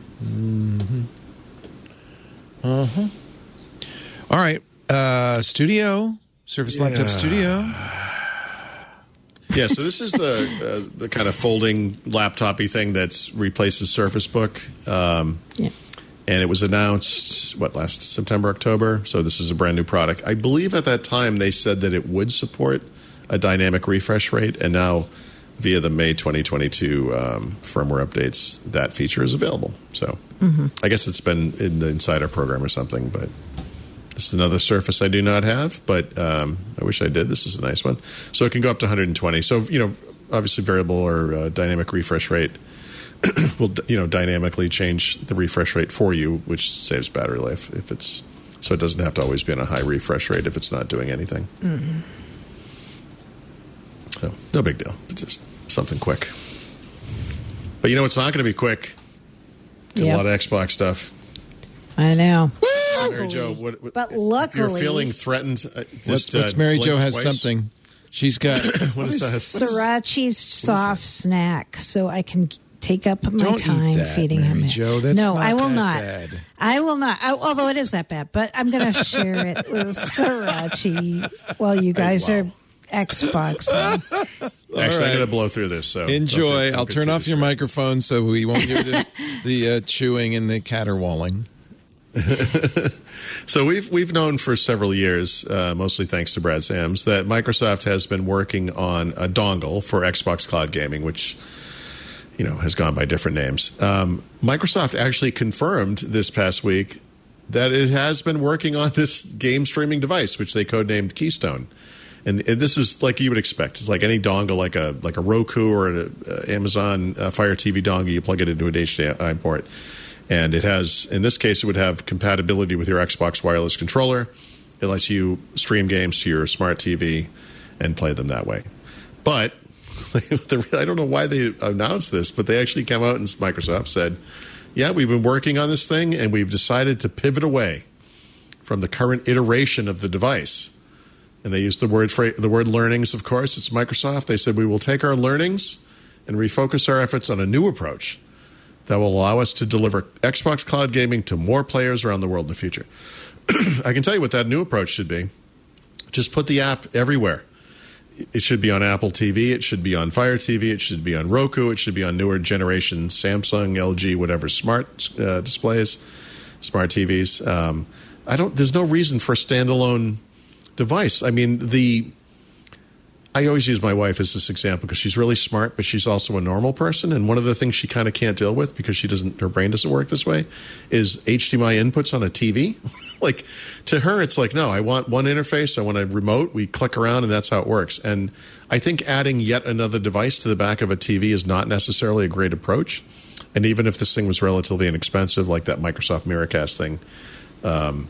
All right. Uh, studio. Surface Laptop Yeah. Studio. Yeah, so this is the uh, the kind of folding laptop-y thing that's replaces Surface Book. Um, Yeah. and it was announced, what, last September, October? So this is a brand new product. I believe at that time they said that it would support a dynamic refresh rate, and now via the May twenty twenty-two um, firmware updates, that feature is available. So I guess it's been in the Insider program or something, but this is another Surface I do not have, but um, I wish I did. This is a nice one. So it can go up to one hundred twenty. So, you know, obviously variable or uh, dynamic refresh rate will, you know, dynamically change the refresh rate for you, which saves battery life if it's, so it doesn't have to always be on a high refresh rate if it's not doing anything. Mm-hmm. So no big deal. It's just something quick. But you know, it's not going to be quick. Yep. A lot of Xbox stuff. I know. Mary Jo, what, what, But if you're luckily- feeling threatened, uh, What's, just, what's uh, Mary blink Jo has twice. something. She's got. What is that? Sriracha's soft snack, so I can take up my Don't time eat that, feeding Mary him. Jo. That's no, not I will that not. bad. I will not. I, although it is that bad, but I'm going to share it with Sriracha while you guys Wow. are Xboxing. Actually, right. I'm going to blow through this. So Enjoy. don't get- don't I'll get turn too off your distracted. microphone so we won't hear the, the uh, chewing and the caterwauling. So we've we've known for several years, uh, mostly thanks to Brad Sams, that Microsoft has been working on a dongle for Xbox Cloud Gaming, which you know has gone by different names. Um, Microsoft actually confirmed this past week that it has been working on this game streaming device, which they codenamed Keystone. And this is like you would expect. It's like any dongle, like a like a Roku or an uh, Amazon uh, Fire T V dongle. You plug it into an H D M I port, and it has. In this case, it would have compatibility with your Xbox wireless controller. It lets you stream games to your smart T V and play them that way. But I don't know why they announced this, but they actually came out and Microsoft said, "Yeah, we've been working on this thing, and we've decided to pivot away from the current iteration of the device." And they used the word the word learnings, of course. It's Microsoft. They said, we will take our learnings and refocus our efforts on a new approach that will allow us to deliver Xbox Cloud Gaming to more players around the world in the future. I can tell you what that new approach should be. Just put the app everywhere. It should be on Apple T V. It should be on Fire T V. It should be on Roku. It should be on newer generation Samsung, L G, whatever smart uh, displays, smart T Vs. Um, I don't. There's no reason for a standalone device. I mean, the I always use my wife as this example because she's really smart, but she's also a normal person. And one of the things she kind of can't deal with because she doesn't, her brain doesn't work this way, is H D M I inputs on a T V. Like to her, it's like, no, I want one interface. I want a remote. We click around and that's how it works. And I think adding yet another device to the back of a T V is not necessarily a great approach. And even if this thing was relatively inexpensive, like that Microsoft Miracast thing, um,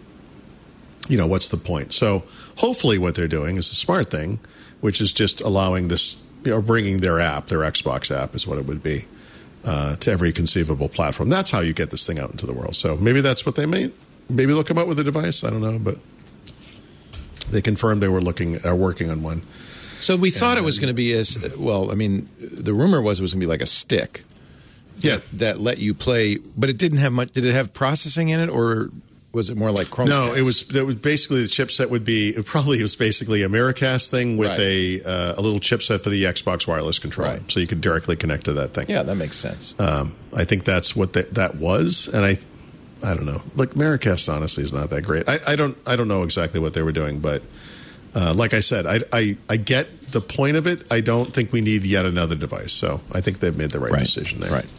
you know, what's the point? So hopefully what they're doing is a smart thing, which is just allowing this, you know, bringing their app, their Xbox app is what it would be, uh, to every conceivable platform. That's how you get this thing out into the world. So maybe that's what they made. Maybe they'll come out with a device. I don't know, but they confirmed they were looking, are working on one. So we thought it was going to be as well. I mean, the rumor was it was going to be like a stick. Yeah, that, that let you play, but it didn't have much. Did it have processing in it, or was it more like Chromecast? No, it was. That was basically the chipset would be. It probably was basically a Miracast thing with Right. a uh, a little chipset for the Xbox wireless controller, Right. so you could directly connect to that thing. Yeah, that makes sense. Um, I think that's what that that was, and I, I don't know. Like Miracast, honestly, is not that great. I, I don't I don't know exactly what they were doing, but uh, like I said, I, I I get the point of it. I don't think we need yet another device. So I think they've made the right, Right. decision there. Right.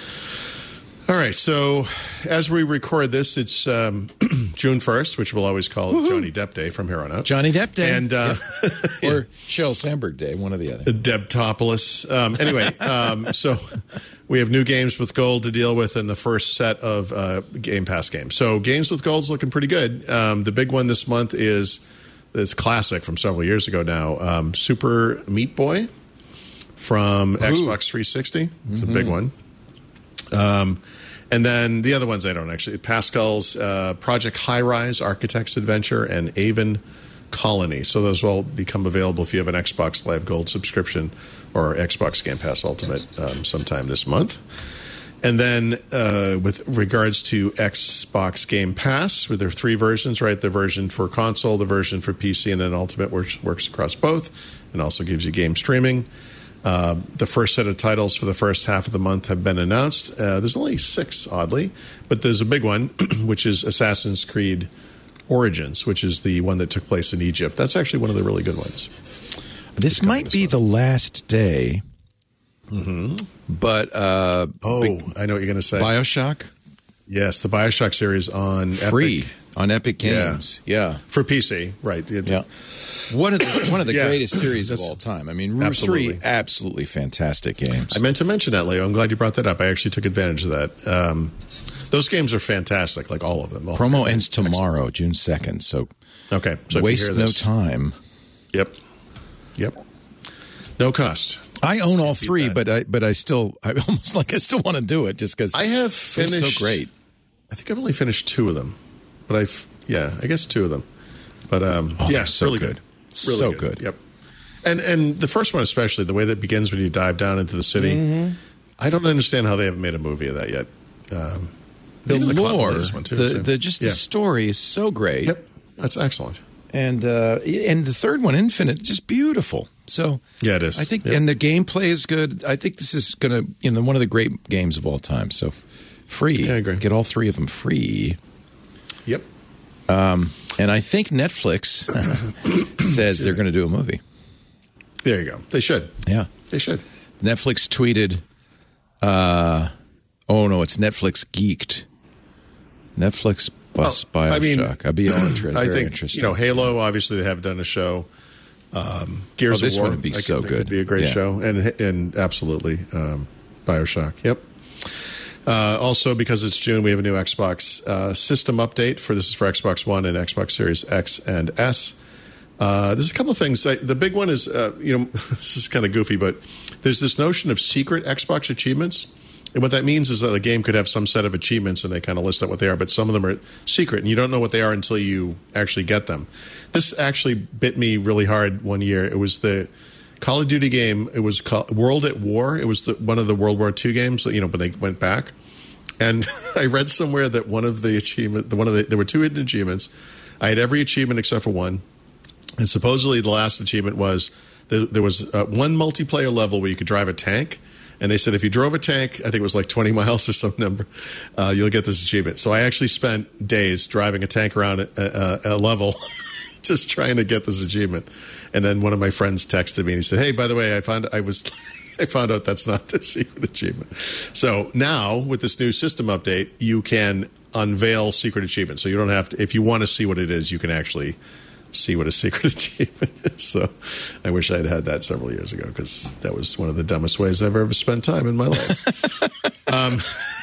All right. So as we record this, it's um, June first, which we'll always call Woo-hoo. Johnny Depp Day from here on out. Johnny Depp Day, and uh, or Sheryl Sandberg Day, one or the other. Debtopolis. Um, anyway, um, so we have new games with gold to deal with in the first set of uh, Game Pass games. So games with gold's looking pretty good. Um, the big one this month is this classic from several years ago now, um, Super Meat Boy from Ooh. Xbox three sixty. It's mm-hmm. a big one. Um, and then the other ones I don't actually. Pascal's uh, Project High Rise, Architect's Adventure, and Avon Colony. So those will become available if you have an Xbox Live Gold subscription or Xbox Game Pass Ultimate um, sometime this month. And then uh, with regards to Xbox Game Pass, with their three versions, right? The version for console, the version for P C, and then Ultimate works, works across both and also gives you game streaming. Uh, the first set of titles for the first half of the month have been announced. Uh, there's only six, oddly, but there's a big one, which is Assassin's Creed Origins, which is the one that took place in Egypt. That's actually one of the really good ones. This might be the last day, mm-hmm. but uh, oh, big, I know what you're going to say. BioShock? Yes, the BioShock series on free Epic. on Epic Games. Yeah. yeah, for P C, right? It, yeah. One of the one of the yeah. greatest series of all time. I mean, absolutely. three absolutely fantastic games. I meant to mention that, Leo. I'm glad you brought that up. I actually took advantage of that. Um, those games are fantastic, like all of them. All Promo ends tomorrow, June second. So, okay, so waste if you hear no this, time. Yep, yep. No cost. I own all three, but I but I still I almost like I still want to do it just because I have finished. So great. I think I've only finished two of them, but I've yeah, I guess two of them. But um, oh, yeah, so really good. good. Really so good. good. Yep. And and the first one especially, the way that begins when you dive down into the city, mm-hmm. I don't understand how they haven't made a movie of that yet. Um, the even the lore, Cloud one too, the, so- the just yeah. the story is so great. Yep, that's excellent. And uh, and the third one, Infinite, just beautiful. So Yeah, it is. I think, Yep. and the gameplay is good. I think this is going to, you know, one of the great games of all time. So free, Yeah, I agree. Get all three of them free. Yep. Um, and I think Netflix says they're going to do a movie. There you go. They should. Yeah, They should. Netflix tweeted. Uh, oh no, it's Netflix geeked. Netflix bus Oh, I mean, Bioshock. I'd be all interested. I very think interesting. you know Halo. Obviously, they have done a show. Um, Gears Oh, this of War one would be I so think good. Would be a great Yeah. show, and and absolutely um, Bioshock. Yep. Uh, also, because it's June, we have a new Xbox uh, system update for this is for Xbox One and Xbox Series X and S. Uh, there's a couple of things. The big one is, uh, you know, this is kind of goofy, but there's this notion of secret Xbox achievements. And what that means is that a game could have some set of achievements and they kind of list out what they are, but some of them are secret and you don't know what they are until you actually get them. This actually bit me really hard one year. It was the Call of Duty game. It was called World at War. It was the, one of the World War Two games, you know, but they went back. And I read somewhere that one of the achievement, one of the, there were two hidden achievements. I had every achievement except for one. And supposedly the last achievement was there, there was uh, one multiplayer level where you could drive a tank. And they said if you drove a tank, I think it was like twenty miles or some number, uh, you'll get this achievement. So I actually spent days driving a tank around a, a, a level just trying to get this achievement. And then one of my friends texted me and he said, hey, by the way, I found I was I found out that's not the secret achievement. So now with this new system update, you can unveil secret achievements. So you don't have to, if you want to see what it is, you can actually see what a secret achievement is. So I wish I'd had that several years ago because that was one of the dumbest ways I've ever spent time in my life. um,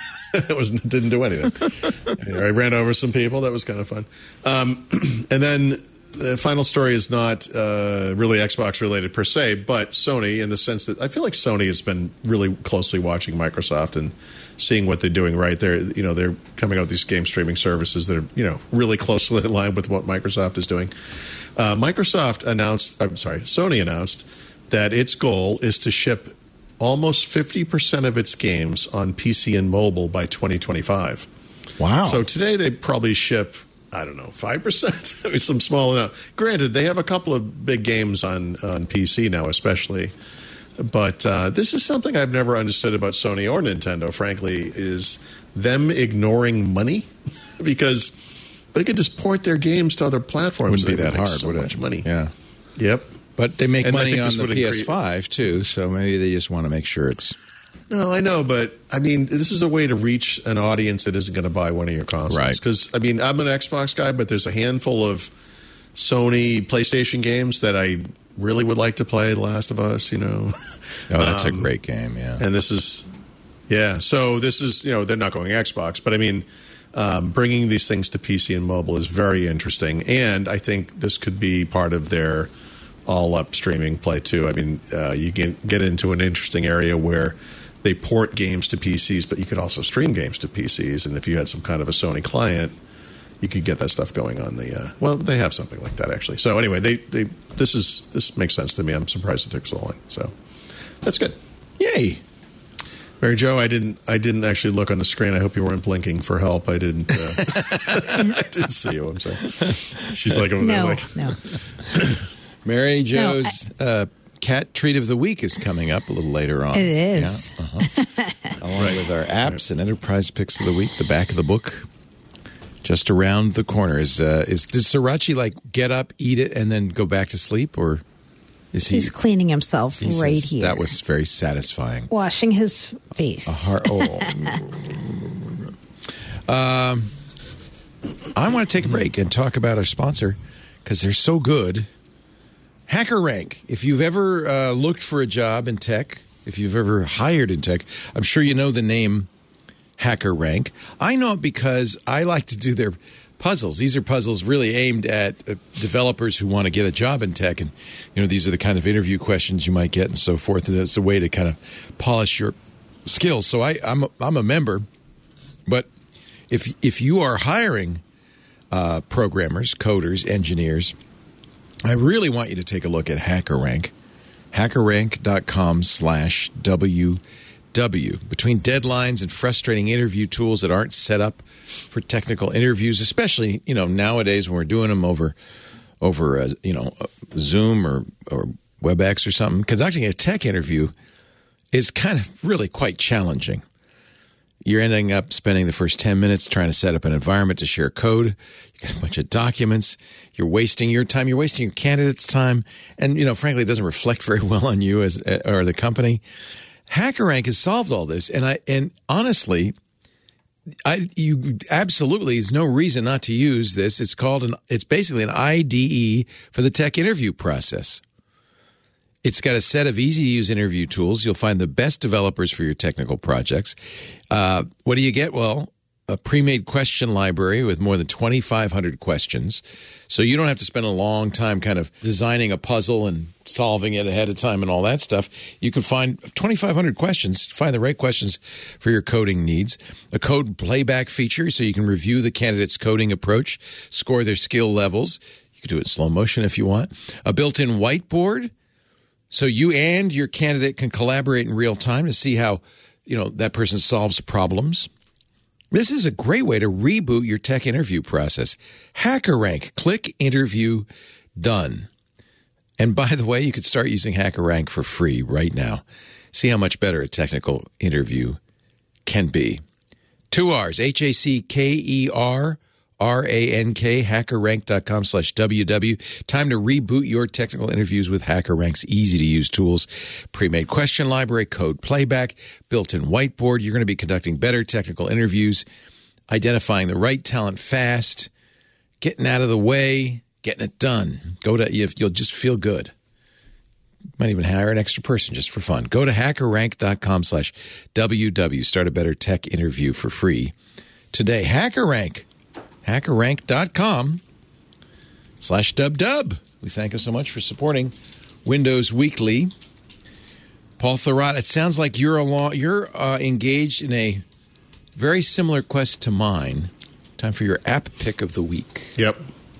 it was didn't do anything. I ran over some people. That was kind of fun. Um, and then the final story is not uh, really Xbox related per se, but Sony in the sense that I feel like Sony has been really closely watching Microsoft and seeing what they're doing right. They're, you know, they're coming out with these game streaming services that are, you know, really closely in line with what Microsoft is doing. Uh, Microsoft announced, I'm sorry, Sony announced that its goal is to ship almost fifty percent of its games on P C and mobile by twenty twenty-five. Wow. So today they probably ship, I don't know, five percent? I mean, some small amount. Granted, they have a couple of big games on, on P C now, especially. But uh, this is something I've never understood about Sony or Nintendo, frankly, is them ignoring money because they could just port their games to other platforms. Wouldn't be They that would make hard, so would much it? money. Yeah. Yep. But they make And I money think on this the would P S increase- five, too, so maybe they just want to make sure it's... No, I know, but I mean, this is a way to reach an audience that isn't going to buy one of your consoles. Right. Because, I mean, I'm an Xbox guy, but there's a handful of Sony PlayStation games that I really would like to play. The Last of Us, you know. Oh, that's Um, a great game, yeah. And this is, yeah. So this is, you know, they're not going Xbox, but I mean, um, bringing these things to P C and mobile is very interesting. And I think this could be part of their all-up streaming play too. I mean, uh, you can get into an interesting area where they port games to P Cs, but you could also stream games to P Cs. And if you had some kind of a Sony client, you could get that stuff going on the. Uh, well, they have something like that actually. So anyway, they they this is this makes sense to me. I'm surprised it took so long. So that's good. Yay. Mary Jo, I didn't. I didn't actually look on the screen. I hope you weren't blinking for help. I didn't. Uh, I didn't see you. I'm sorry. She's like over there, No, like no. Mary Jo's uh, cat treat of the week is coming up a little later on. It is. Yeah, uh-huh. Along with our apps and enterprise picks of the week, the back of the book, just around the corner. Is uh, is does Sriracha like get up, eat it, and then go back to sleep, or is he? He's cleaning himself he right says here. That was very satisfying. Washing his face. A heart, oh. um, I want to take a break and talk about our sponsor because they're so good. HackerRank. If you've ever uh, looked for a job in tech, if you've ever hired in tech, I'm sure you know the name HackerRank. I know it because I like to do their puzzles. These are puzzles really aimed at uh, developers who want to get a job in tech. And, you know, these are the kind of interview questions you might get and so forth. And it's a way to kind of polish your skills. So I, I'm, a, I'm a member. But if, if you are hiring uh, programmers, coders, engineers, I really want you to take a look at HackerRank. HackerRank.com slash W W. Between deadlines and frustrating interview tools that aren't set up for technical interviews, especially, you know, nowadays when we're doing them over, over uh, you know, Zoom or, or WebEx or something, conducting a tech interview is kind of really quite challenging. You're ending up spending the first ten minutes trying to set up an environment to share code. You got a bunch of documents. You're wasting your time. You're wasting your candidate's time. And, you know, frankly, it doesn't reflect very well on you as or the company. HackerRank has solved all this. And I and honestly, I you absolutely there's no reason not to use this. It's called an it's basically an I D E for the tech interview process. It's got a set of easy-to-use interview tools. You'll find the best developers for your technical projects. Uh, what do you get? Well, a pre-made question library with more than twenty-five hundred questions. So you don't have to spend a long time kind of designing a puzzle and solving it ahead of time and all that stuff. You can find twenty-five hundred questions, find the right questions for your coding needs. A code playback feature so you can review the candidate's coding approach, score their skill levels. You can do it in slow motion if you want. A built-in whiteboard. So you and your candidate can collaborate in real time to see how, you know, that person solves problems. This is a great way to reboot your tech interview process. HackerRank. Click interview done. And by the way, you could start using HackerRank for free right now. See how much better a technical interview can be. Two R's, H A C K E R R A N K, hackerrank.com slash WW. Time to reboot your technical interviews with HackerRank's easy-to-use tools. Pre-made question library, code playback, built-in whiteboard. You're going to be conducting better technical interviews, identifying the right talent fast, getting out of the way, getting it done. Go to, you'll just feel good. Might even hire an extra person just for fun. Go to hackerrank.com slash WW. Start a better tech interview for free today. HackerRank. hackerrank.com slash dub-dub. We thank you so much for supporting Windows Weekly. Paul Thurrott, it sounds like you're along, you're uh, engaged in a very similar quest to mine. Time for your app pick of the week. Yep.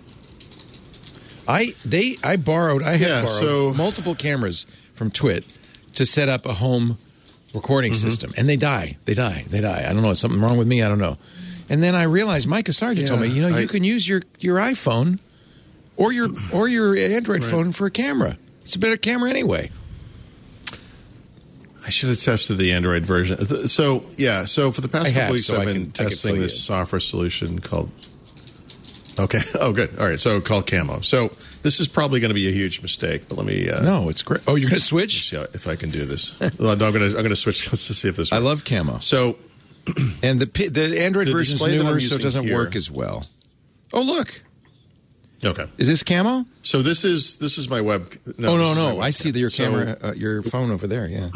I they I borrowed I had yeah, borrowed so, multiple cameras from Twit to set up a home recording mm-hmm. system, and they die. They die. They die. I don't know. Is something wrong with me? I don't know. And then I realized, Micah Sargent yeah, told me, you know, I, you can use your, your iPhone or your or your Android right. phone for a camera. It's a better camera anyway. I should have tested the Android version. So, yeah, so for the past I couple have, weeks, so I've been can, testing this software solution called... Okay. Oh, good. All right. So called Camo. So this is probably going to be a huge mistake, but let me... Uh, no, it's great. Oh, you're going to switch? See how, if I can do this. no, I'm going to I'm going to switch just to see if this works. I love Camo. So... And the the Android the version is newer, so it doesn't here. work as well. Oh, look. Okay. Is this Camo? So this is this is my web. No, oh no, no! I see the, your camera, so, uh, your phone over there. Yeah.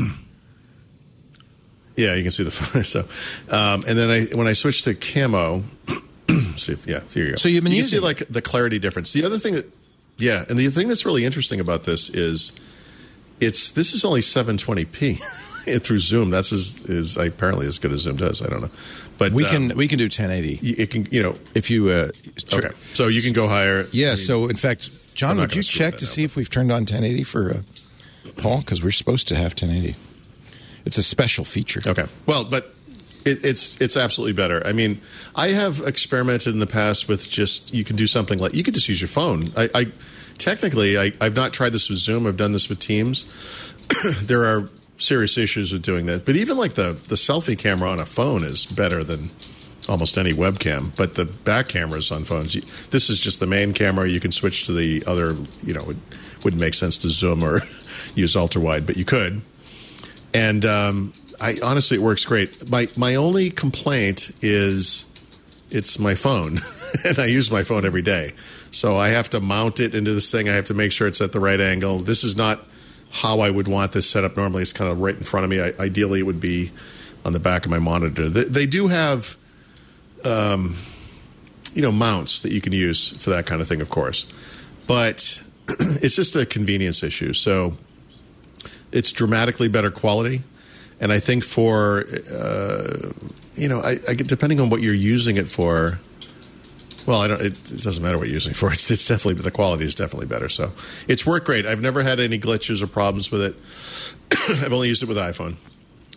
Yeah, you can see the phone. So, um, and then I when I switched to Camo, see, if, yeah, here you go. So you've been you using can see like the clarity difference. The other thing that, yeah, and the thing that's really interesting about this is, it's this is only seven twenty p. Through Zoom, that's as is apparently as good as Zoom does. I don't know, but we can um, we can do ten eighty. It can, you know, if you uh, tr- okay. So you can go higher. Yeah. I mean, so in fact, John, would you check to now, see but. if we've turned on ten eighty for uh, Paul? Because we're supposed to have ten eighty. It's a special feature. Okay. Well, but it, it's it's absolutely better. I mean, I have experimented in the past with just you can do something like you could just use your phone. I, I technically I, I've not tried this with Zoom. I've done this with Teams. There are serious issues with doing that, but even like the the selfie camera on a phone is better than almost any webcam. But the back cameras on phones, you, this is just the main camera. You can switch to the other. You know, it wouldn't make sense to zoom or use ultra wide, but you could. And um, I honestly, it works great. My my only complaint is it's my phone, and I use my phone every day, so I have to mount it into this thing. I have to make sure it's at the right angle. This is not how I would want this set up normally. It's kind of right in front of me. I, ideally, it would be on the back of my monitor. They, they do have, um, you know, mounts that you can use for that kind of thing, of course. But it's just a convenience issue. So it's dramatically better quality. And I think for, uh, you know, I, I, depending on what you're using it for, well, I don't. It, it doesn't matter what you're using it for. It's, it's definitely, but the quality is definitely better. So it's worked great. I've never had any glitches or problems with it. I've only used it with iPhone,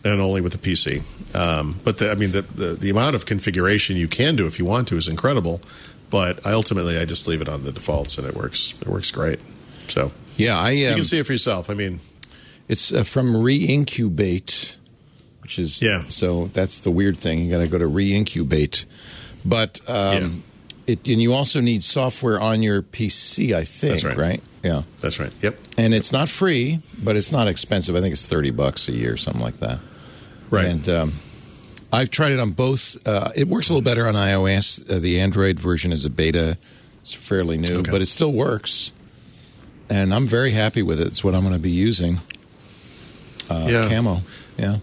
and only with the P C. Um, but the, I mean, the, the the amount of configuration you can do if you want to is incredible. But I ultimately, I just leave it on the defaults, and it works. It works great. So yeah, I um, you can see it for yourself. I mean, it's uh, from Reincubate, which is yeah. So that's the weird thing. You got to go to Reincubate, but um, yeah. it and you also need software on your P C. I think that's right. right? Yeah, that's right. Yep. And it's not free, but it's not expensive. I think it's thirty bucks a year, something like that. Right. And um, I've tried it on both. Uh, it works a little better on iOS. Uh, the Android version is a beta. It's fairly new, okay. but it still works. And I'm very happy with it. It's what I'm going to be using. Uh, yeah. Camo. Yeah.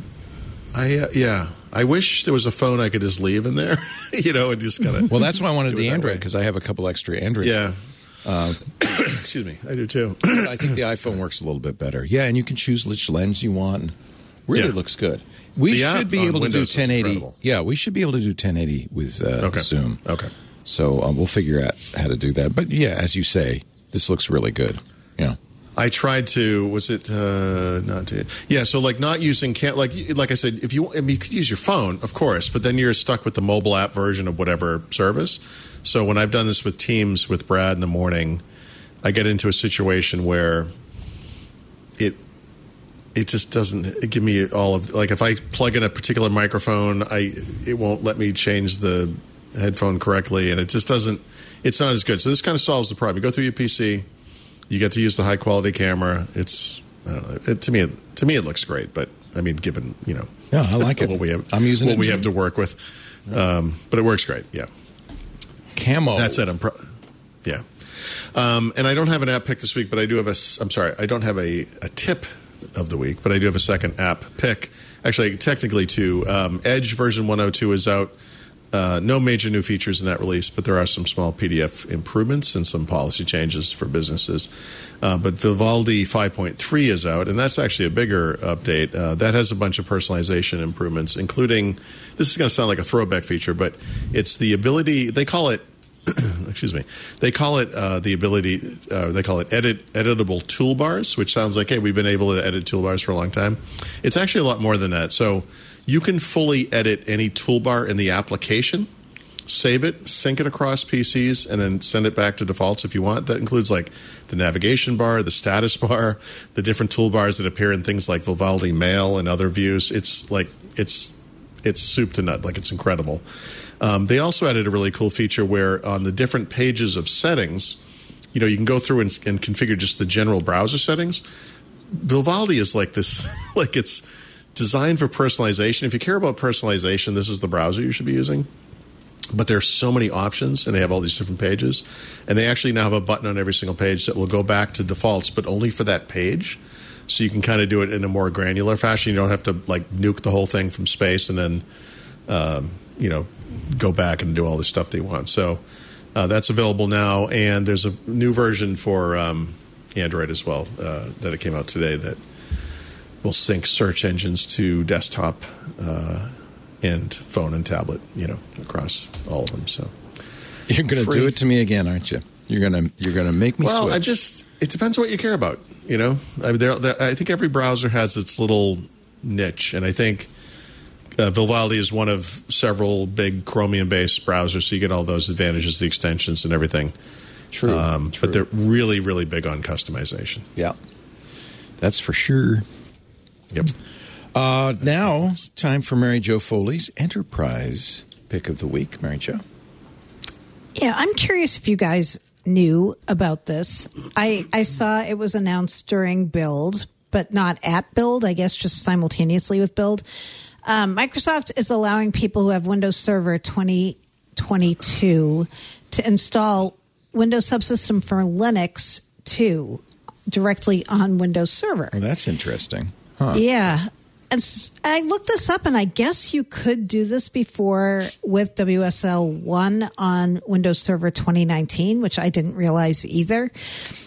I uh, yeah. I wish there was a phone I could just leave in there, you know, and just kind of. Well, that's why I wanted the Android, because I have a couple extra Androids. Yeah. Uh, Excuse me. I do too. I think the iPhone works a little bit better. Yeah, and you can choose which lens you want. And really yeah. looks good. We the should be able to do ten eighty. Incredible. Yeah, we should be able to do ten eighty with uh, okay. Zoom. Okay. So um, we'll figure out how to do that. But yeah, as you say, this looks really good. Yeah. I tried to. Was it uh, not? To, yeah. So like not using cam. Like like I said, if you I mean, you could use your phone, of course, but then you're stuck with the mobile app version of whatever service. So when I've done this with Teams with Brad in the morning, I get into a situation where it. It just doesn't give me all of like if I plug in a particular microphone, I it won't let me change the headphone correctly, and it just doesn't. It's not as good. So this kind of solves the problem. You go through your P C, you get to use the high quality camera. It's I don't know. It, to me, it, to me, it looks great. But I mean, given you know, yeah, I like it. What we have, I'm using what it we too. have to work with, um, but it works great. Yeah, Camo. That's it. I'm pro- yeah, um, and I don't have an app pick this week, but I do have a. I'm sorry, I don't have a, a tip of the week, but I do have a second app pick. Actually, technically two. Um, Edge version one oh two is out. Uh, no major new features in that release, but there are some small P D F improvements and some policy changes for businesses. Uh, but Vivaldi five point three is out, and that's actually a bigger update. Uh, that has a bunch of personalization improvements, including, this is going to sound like a throwback feature, but it's the ability, they call it, excuse me, they call it uh, the ability, uh, they call it edit editable toolbars, which sounds like, hey, we've been able to edit toolbars for a long time. It's actually a lot more than that. So you can fully edit any toolbar in the application, save it, sync it across P Cs, and then send it back to defaults if you want. That includes like the navigation bar, the status bar, the different toolbars that appear in things like Vivaldi Mail and other views. It's like, it's it's soup to nut. Like, it's incredible. Um, they also added a really cool feature where on the different pages of settings, you know, you can go through and, and configure just the general browser settings. Vivaldi is like this, like it's designed for personalization. If you care about personalization, this is the browser you should be using. But there's so many options, and they have all these different pages. And they actually now have a button on every single page that will go back to defaults, but only for that page. So you can kind of do it in a more granular fashion. You don't have to like nuke the whole thing from space and then, um, you know, go back and do all the stuff they want. So uh, that's available now. And there's a new version for um, Android as well uh, that it came out today that will sync search engines to desktop uh, and phone and tablet, you know, across all of them. So you're going to do it to me again, aren't you? You're going to you're going to make me well, switch. I just it depends on what you care about, you know. I mean, there, there, I think every browser has its little niche, and I think uh, Vivaldi is one of several big Chromium-based browsers, so you get all those advantages, the extensions and everything. True, um, true. But they're really, really big on customization. Yeah, that's for sure. Yep. Uh, now, time for Mary Jo Foley's Enterprise Pick of the Week. Mary Jo. Yeah, I'm curious if you guys knew about this. I, I saw it was announced during Build, but not at Build, I guess just simultaneously with Build. Um, Microsoft is allowing people who have Windows Server twenty twenty-two to install Windows Subsystem for Linux two directly on Windows Server. Well, that's interesting. Huh. Yeah. And I looked this up, and I guess you could do this before with W S L one on Windows Server twenty nineteen, which I didn't realize either.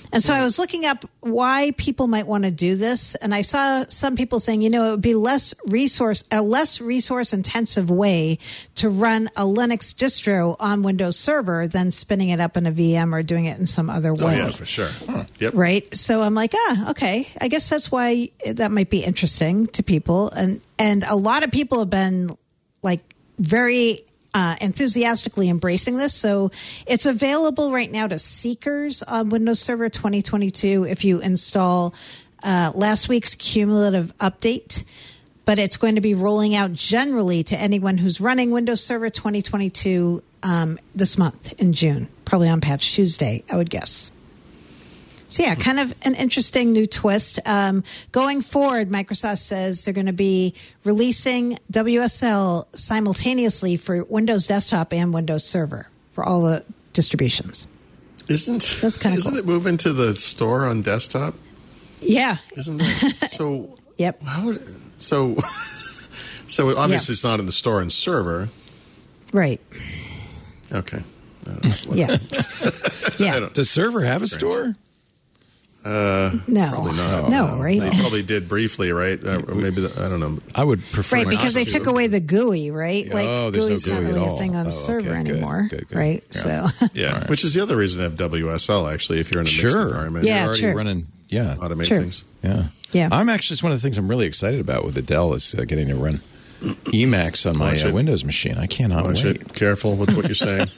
And so I was looking up why people might want to do this, and I saw some people saying, you know, it would be less resource, a less resource intensive way to run a Linux distro on Windows Server than spinning it up in a V M or doing it in some other way. Oh, yeah, for sure. Huh. Yep. Right. So I'm like, ah, okay. I guess that's why that might be interesting to people. And, and a lot of people have been like very Uh, enthusiastically embracing this. So it's available right now to seekers on Windows Server twenty twenty-two if you install uh, last week's cumulative update. But it's going to be rolling out generally to anyone who's running Windows Server twenty twenty-two um, this month in June, probably on Patch Tuesday, I would guess. So yeah, kind of an interesting new twist. Um, going forward, Microsoft says they're going to be releasing W S L simultaneously for Windows Desktop and Windows Server for all the distributions. Isn't That's kinda isn't cool. it moving to the store on desktop? Yeah. Isn't that so? Yep. How? So, so obviously Yeah. it's not in the store and server. Right. Okay. I don't know. Yeah. I Yeah. don't- Does Server have a store? No. not. No, right? They probably did briefly, right? Uh, or maybe the, I don't know. I would prefer Right, not because they to. took away the G U I, right? Oh, Like there's G U no I's G U I not at really a all. thing on Oh, server okay, good, anymore, good, good. right? Yeah. So Yeah, right. which is the other reason to have W S L, actually, if you're in a mixed Sure. environment. Yeah, You're already sure. running, yeah. Automate Sure. things. Yeah. Yeah. I'm actually, it's one of the things I'm really excited about with the Dell is uh, getting to run Emacs on my Watch uh, it. Windows machine. I cannot Watch wait. it. Careful with what you're saying.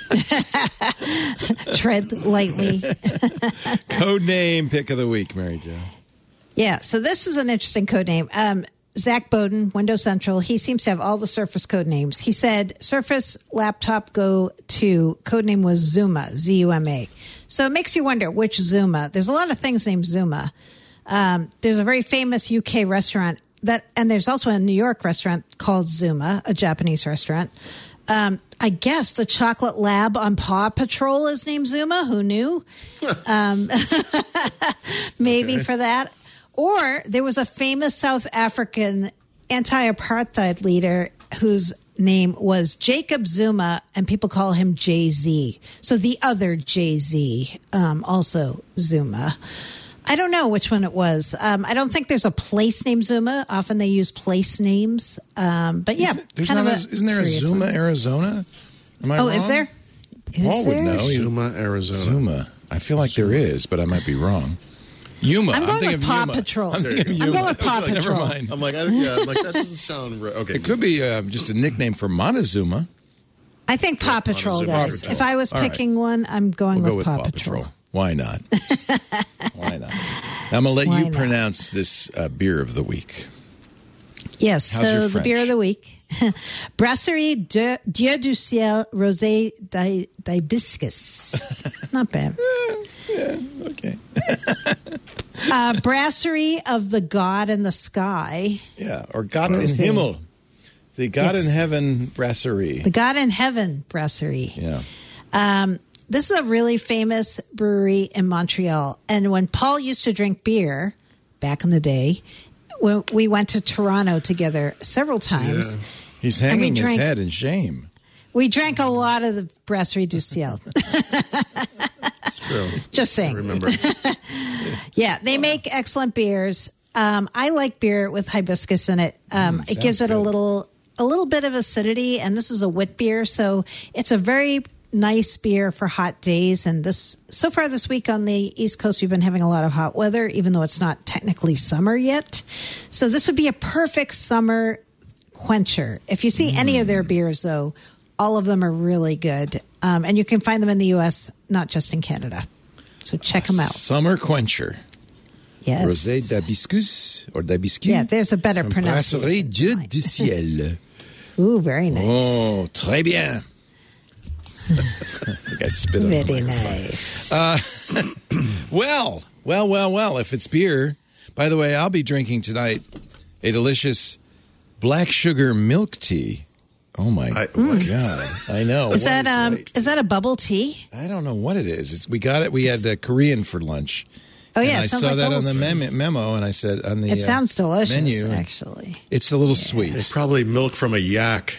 tread lightly. Code name pick of the week, Mary Jo. Yeah, so this is an interesting code name. Um, Zach Bowden, Windows Central, he seems to have all the Surface code names. He said Surface Laptop Go two, code name was Zuma, Z U M A. So it makes you wonder which Zuma. There's a lot of things named Zuma. Um, there's a very famous U K restaurant that, and there's also a New York restaurant called Zuma, a Japanese restaurant. Um, I guess the chocolate lab on Paw Patrol is named Zuma. Who knew? um, maybe Okay. for that. Or there was a famous South African anti-apartheid leader whose name was Jacob Zuma, and people call him Jay-Z. So the other Jay-Z, um, also Zuma. I don't know which one it was. Um, I don't think there's a place named Zuma. Often they use place names. Um, but yeah, There's kind not of a, a isn't there a curious Zuma, one. Arizona? Am I Oh, wrong? is there? Is Paul would there? know. He- Zuma, Arizona. Zuma. I feel like there is, but I might be wrong. Yuma. I'm going thinking with of Paw Yuma. Patrol. I'm thinking of I'm Yuma. going with Paw Never Patrol. mind. I'm like, I, yeah, I'm like that doesn't sound right. Okay. It could be uh, just a nickname for Montezuma. I think Paw Patrol, Montezuma guys. Patrol. If I was All right. picking one, I'm going We'll with, go with Paw, Paw Patrol. Patrol. Why not? Why not? I'm going to let Why you not? pronounce this uh, beer of the week. Yes, How's your so the beer French? of the week. Brasserie de, Dieu du Ciel Rosé d'Hi- d'Hibiscus. Not bad. Okay. Uh, Brasserie of the God in the Sky. Yeah, or Gott in Rosé. Himmel. The God Yes. in Heaven Brasserie. The God in Heaven Brasserie. Yeah. Um, this is a really famous brewery in Montreal. And when Paul used to drink beer back in the day, when we went to Toronto together several times. Yeah. He's And we hanging his drank- head in shame. We drank a lot of the Brasserie du Ciel. It's true. Just saying. I remember. Yeah, they make excellent beers. Um, I like beer with hibiscus in it. Um, Mm, it gives it sounds a good. little a little bit of acidity, and this is a wit beer, so it's a very nice beer for hot days. And this so far this week on the East Coast, we've been having a lot of hot weather, even though it's not technically summer yet. So this would be a perfect summer quencher. If you see any of their beers, though, all of them are really good, um, and you can find them in the U S, not just in Canada. So check them out. Summer Quencher. Yes. Rosé d'Hibiscus or d'Hibiscus. Yeah, there's a better From pronunciation. Brasserie Dieu du Ciel. Ooh, very nice. Oh, très bien. I think I spit on the Very microphone. nice. Well, well, well, well, if it's beer. By the way, I'll be drinking tonight a delicious black sugar milk tea. Oh my I- God. I know. is What that um right? is that a bubble tea? I don't know what it is. It's, we got it. We had uh, Korean for lunch. Oh yeah, and it I sounds saw like that bubble on the tea. mem- memo, and I said on the It uh, sounds delicious, menu, and actually. it's a little sweet. It's probably milk from a yak.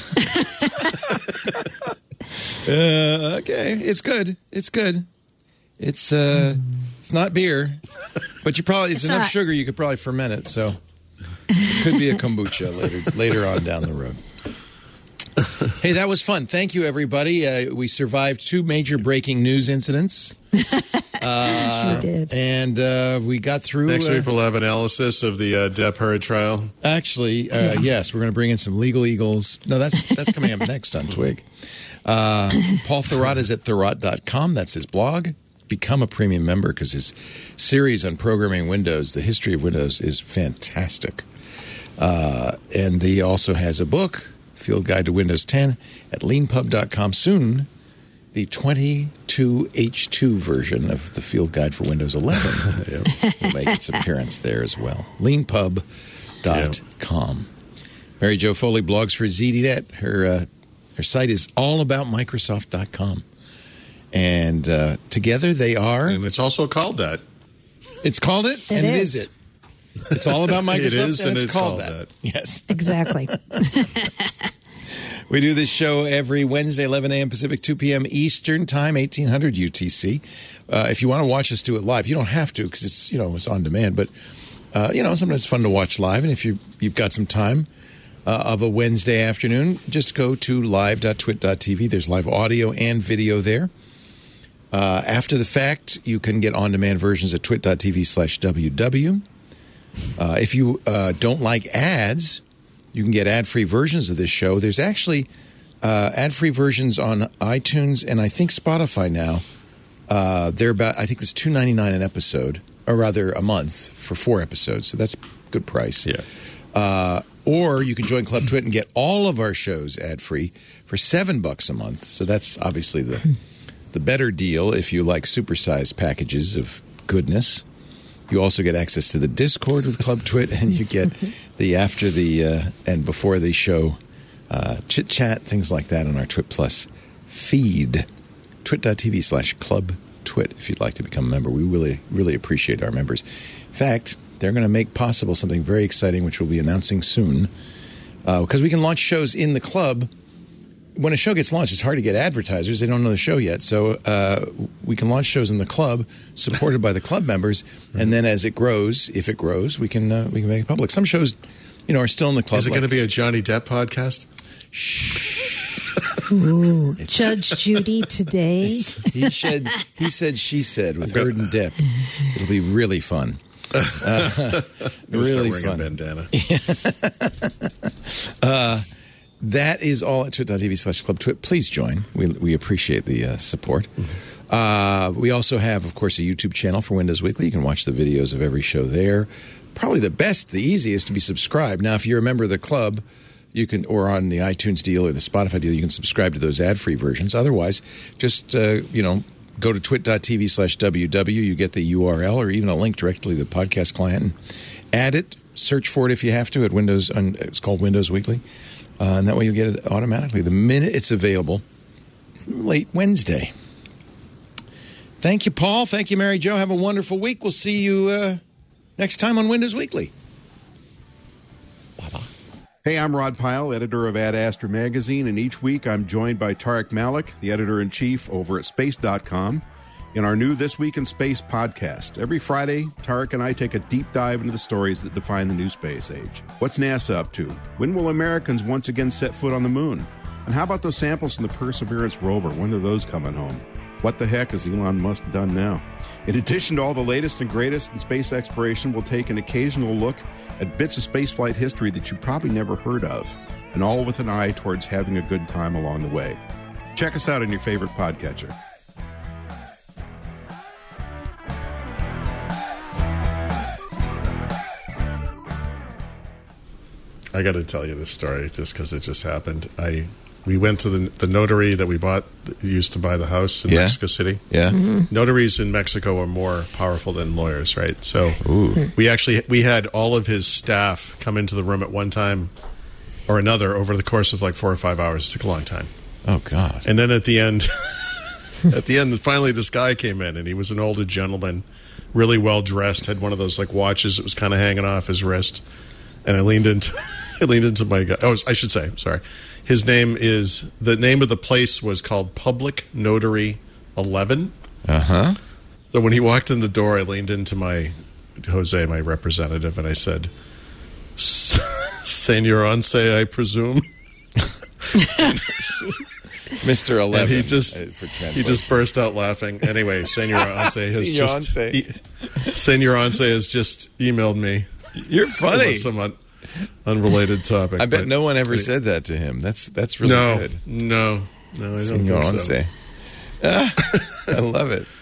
Uh, okay, it's good. It's good. It's uh, it's not beer, but you probably it's, It's enough not. sugar you could probably ferment it. So it could be a kombucha later later on down the road. Hey, that was fun. Thank you, everybody. Uh, we survived two major breaking news incidents. Uh, we did. And uh, we got through. Next uh, week we'll have analysis of the uh, Depp Heard trial. Actually, uh, yes, we're going to bring in some legal eagles. No, that's that's coming up next on Twig. Uh, Paul Thurrott is at thurrott dot com. That's his blog. Become a premium member because his series on programming Windows, the history of Windows, is fantastic. Uh, and he also has a book, Field Guide to Windows ten, at lean pub dot com. Soon, the twenty-two H two version of the Field Guide for Windows eleven will make its appearance there as well. lean pub dot com. Mary Jo Foley blogs for Z D Net. Her uh, her site is all about microsoft dot com. And uh, together they are... And it's also called that. It's called it, It and it is. is it. It's all about Microsoft, It is, and, and it's, it's called, called that. that. Yes. Exactly. We do this show every Wednesday, eleven a.m. Pacific, two p.m. Eastern Time, eighteen hundred U T C. Uh, if you want to watch us do it live, you don't have to because it's, you know, it's on demand. But, uh, you know, sometimes it's fun to watch live. And if you, you've got some time uh, of a Wednesday afternoon, just go to live dot twit dot t v. There's live audio and video there. Uh, after the fact, you can get on-demand versions at twit dot t v slash w w. Uh, if you uh, don't like ads, you can get ad-free versions of this show. There's actually uh, ad-free versions on iTunes and I think Spotify now. Uh, they're about, I think it's two ninety-nine an episode, or rather a month for four episodes. So that's a good price. Yeah. Uh, or you can join Club Twit and get all of our shows ad-free for seven bucks a month. So that's obviously the the better deal if you like supersized packages of goodness. You also get access to the Discord with Club Twit, and you get the after the uh, and before the show uh, chit chat, things like that on our Twit Plus feed. twit dot t v slash Club Twit if you'd like to become a member. We really, really appreciate our members. In fact, they're going to make possible something very exciting, which we'll be announcing soon, because uh, we can launch shows in the club. When a show gets launched, it's hard to get advertisers. They don't know the show yet. So uh, we can launch shows in the club supported by the club members. And then as it grows, if it grows, we can uh, we can make it public. Some shows, you know, are still in the club. Is it like, going to be a Johnny Depp podcast? Ooh, Judge Judy today. he said, he said, she said with Herd and Dip. It'll be really fun. Uh, really wearing fun. A bandana. uh, That is all at twit dot t v slash Club Twit. Please join. We we appreciate the uh, support. Mm-hmm. Uh, we also have, of course, a YouTube channel for Windows Weekly. You can watch the videos of every show there. Probably the best, the easiest to be subscribed. Now, if you're a member of the club, you can, or on the iTunes deal or the Spotify deal, you can subscribe to those ad-free versions. Otherwise, just, uh, you know, go to twit dot t v slash w w. You get the U R L or even a link directly to the podcast client and add it. Search for it if you have to at Windows. It's called Windows Weekly. Uh, and that way you'll get it automatically the minute it's available late Wednesday. Thank you, Paul. Thank you, Mary Jo. Have a wonderful week. We'll see you uh, next time on Windows Weekly. Bye-bye. Hey, I'm Rod Pyle, editor of Ad Astra Magazine, and each week I'm joined by Tarek Malik, the editor-in-chief over at space dot com, in our new This Week in Space podcast. Every Friday, Tarek and I take a deep dive into the stories that define the new space age. What's NASA up to? When will Americans once again set foot on the moon? And how about those samples from the Perseverance rover? When are those coming home? What the heck has Elon Musk done now? In addition to all the latest and greatest in space exploration, we'll take an occasional look at bits of spaceflight history that you probably never heard of, and all with an eye towards having a good time along the way. Check us out on your favorite podcatcher. I got to tell you this story just because it just happened. I we went to the the notary that we bought used to buy the house in Yeah. Mexico City. Yeah. Mm-hmm. Notaries in Mexico are more powerful than lawyers, right? So Ooh. we actually we had all of his staff come into the room at one time or another over the course of like four or five hours. It took a long time. Oh, God. And then at the end, at the end, finally this guy came in, and he was an older gentleman, really well dressed, had one of those like watches that was kind of hanging off his wrist. And I leaned into, I leaned into my guy. Oh, I should say, sorry. His name is, the name of the place was called Public Notary eleven. Uh-huh. So when he walked in the door, I leaned into my Jose, my representative, and I said, "Senor Once, I presume." Mister eleven. And he just uh, for he just burst out laughing. Anyway, Senor Once has Senor just Once. e- Senor Once has just emailed me. You're funny. With some un- unrelated topic. I bet but- no one ever but- said that to him. That's that's really no, good. no, no. I don't Senor think Once. so. Ah, I love it.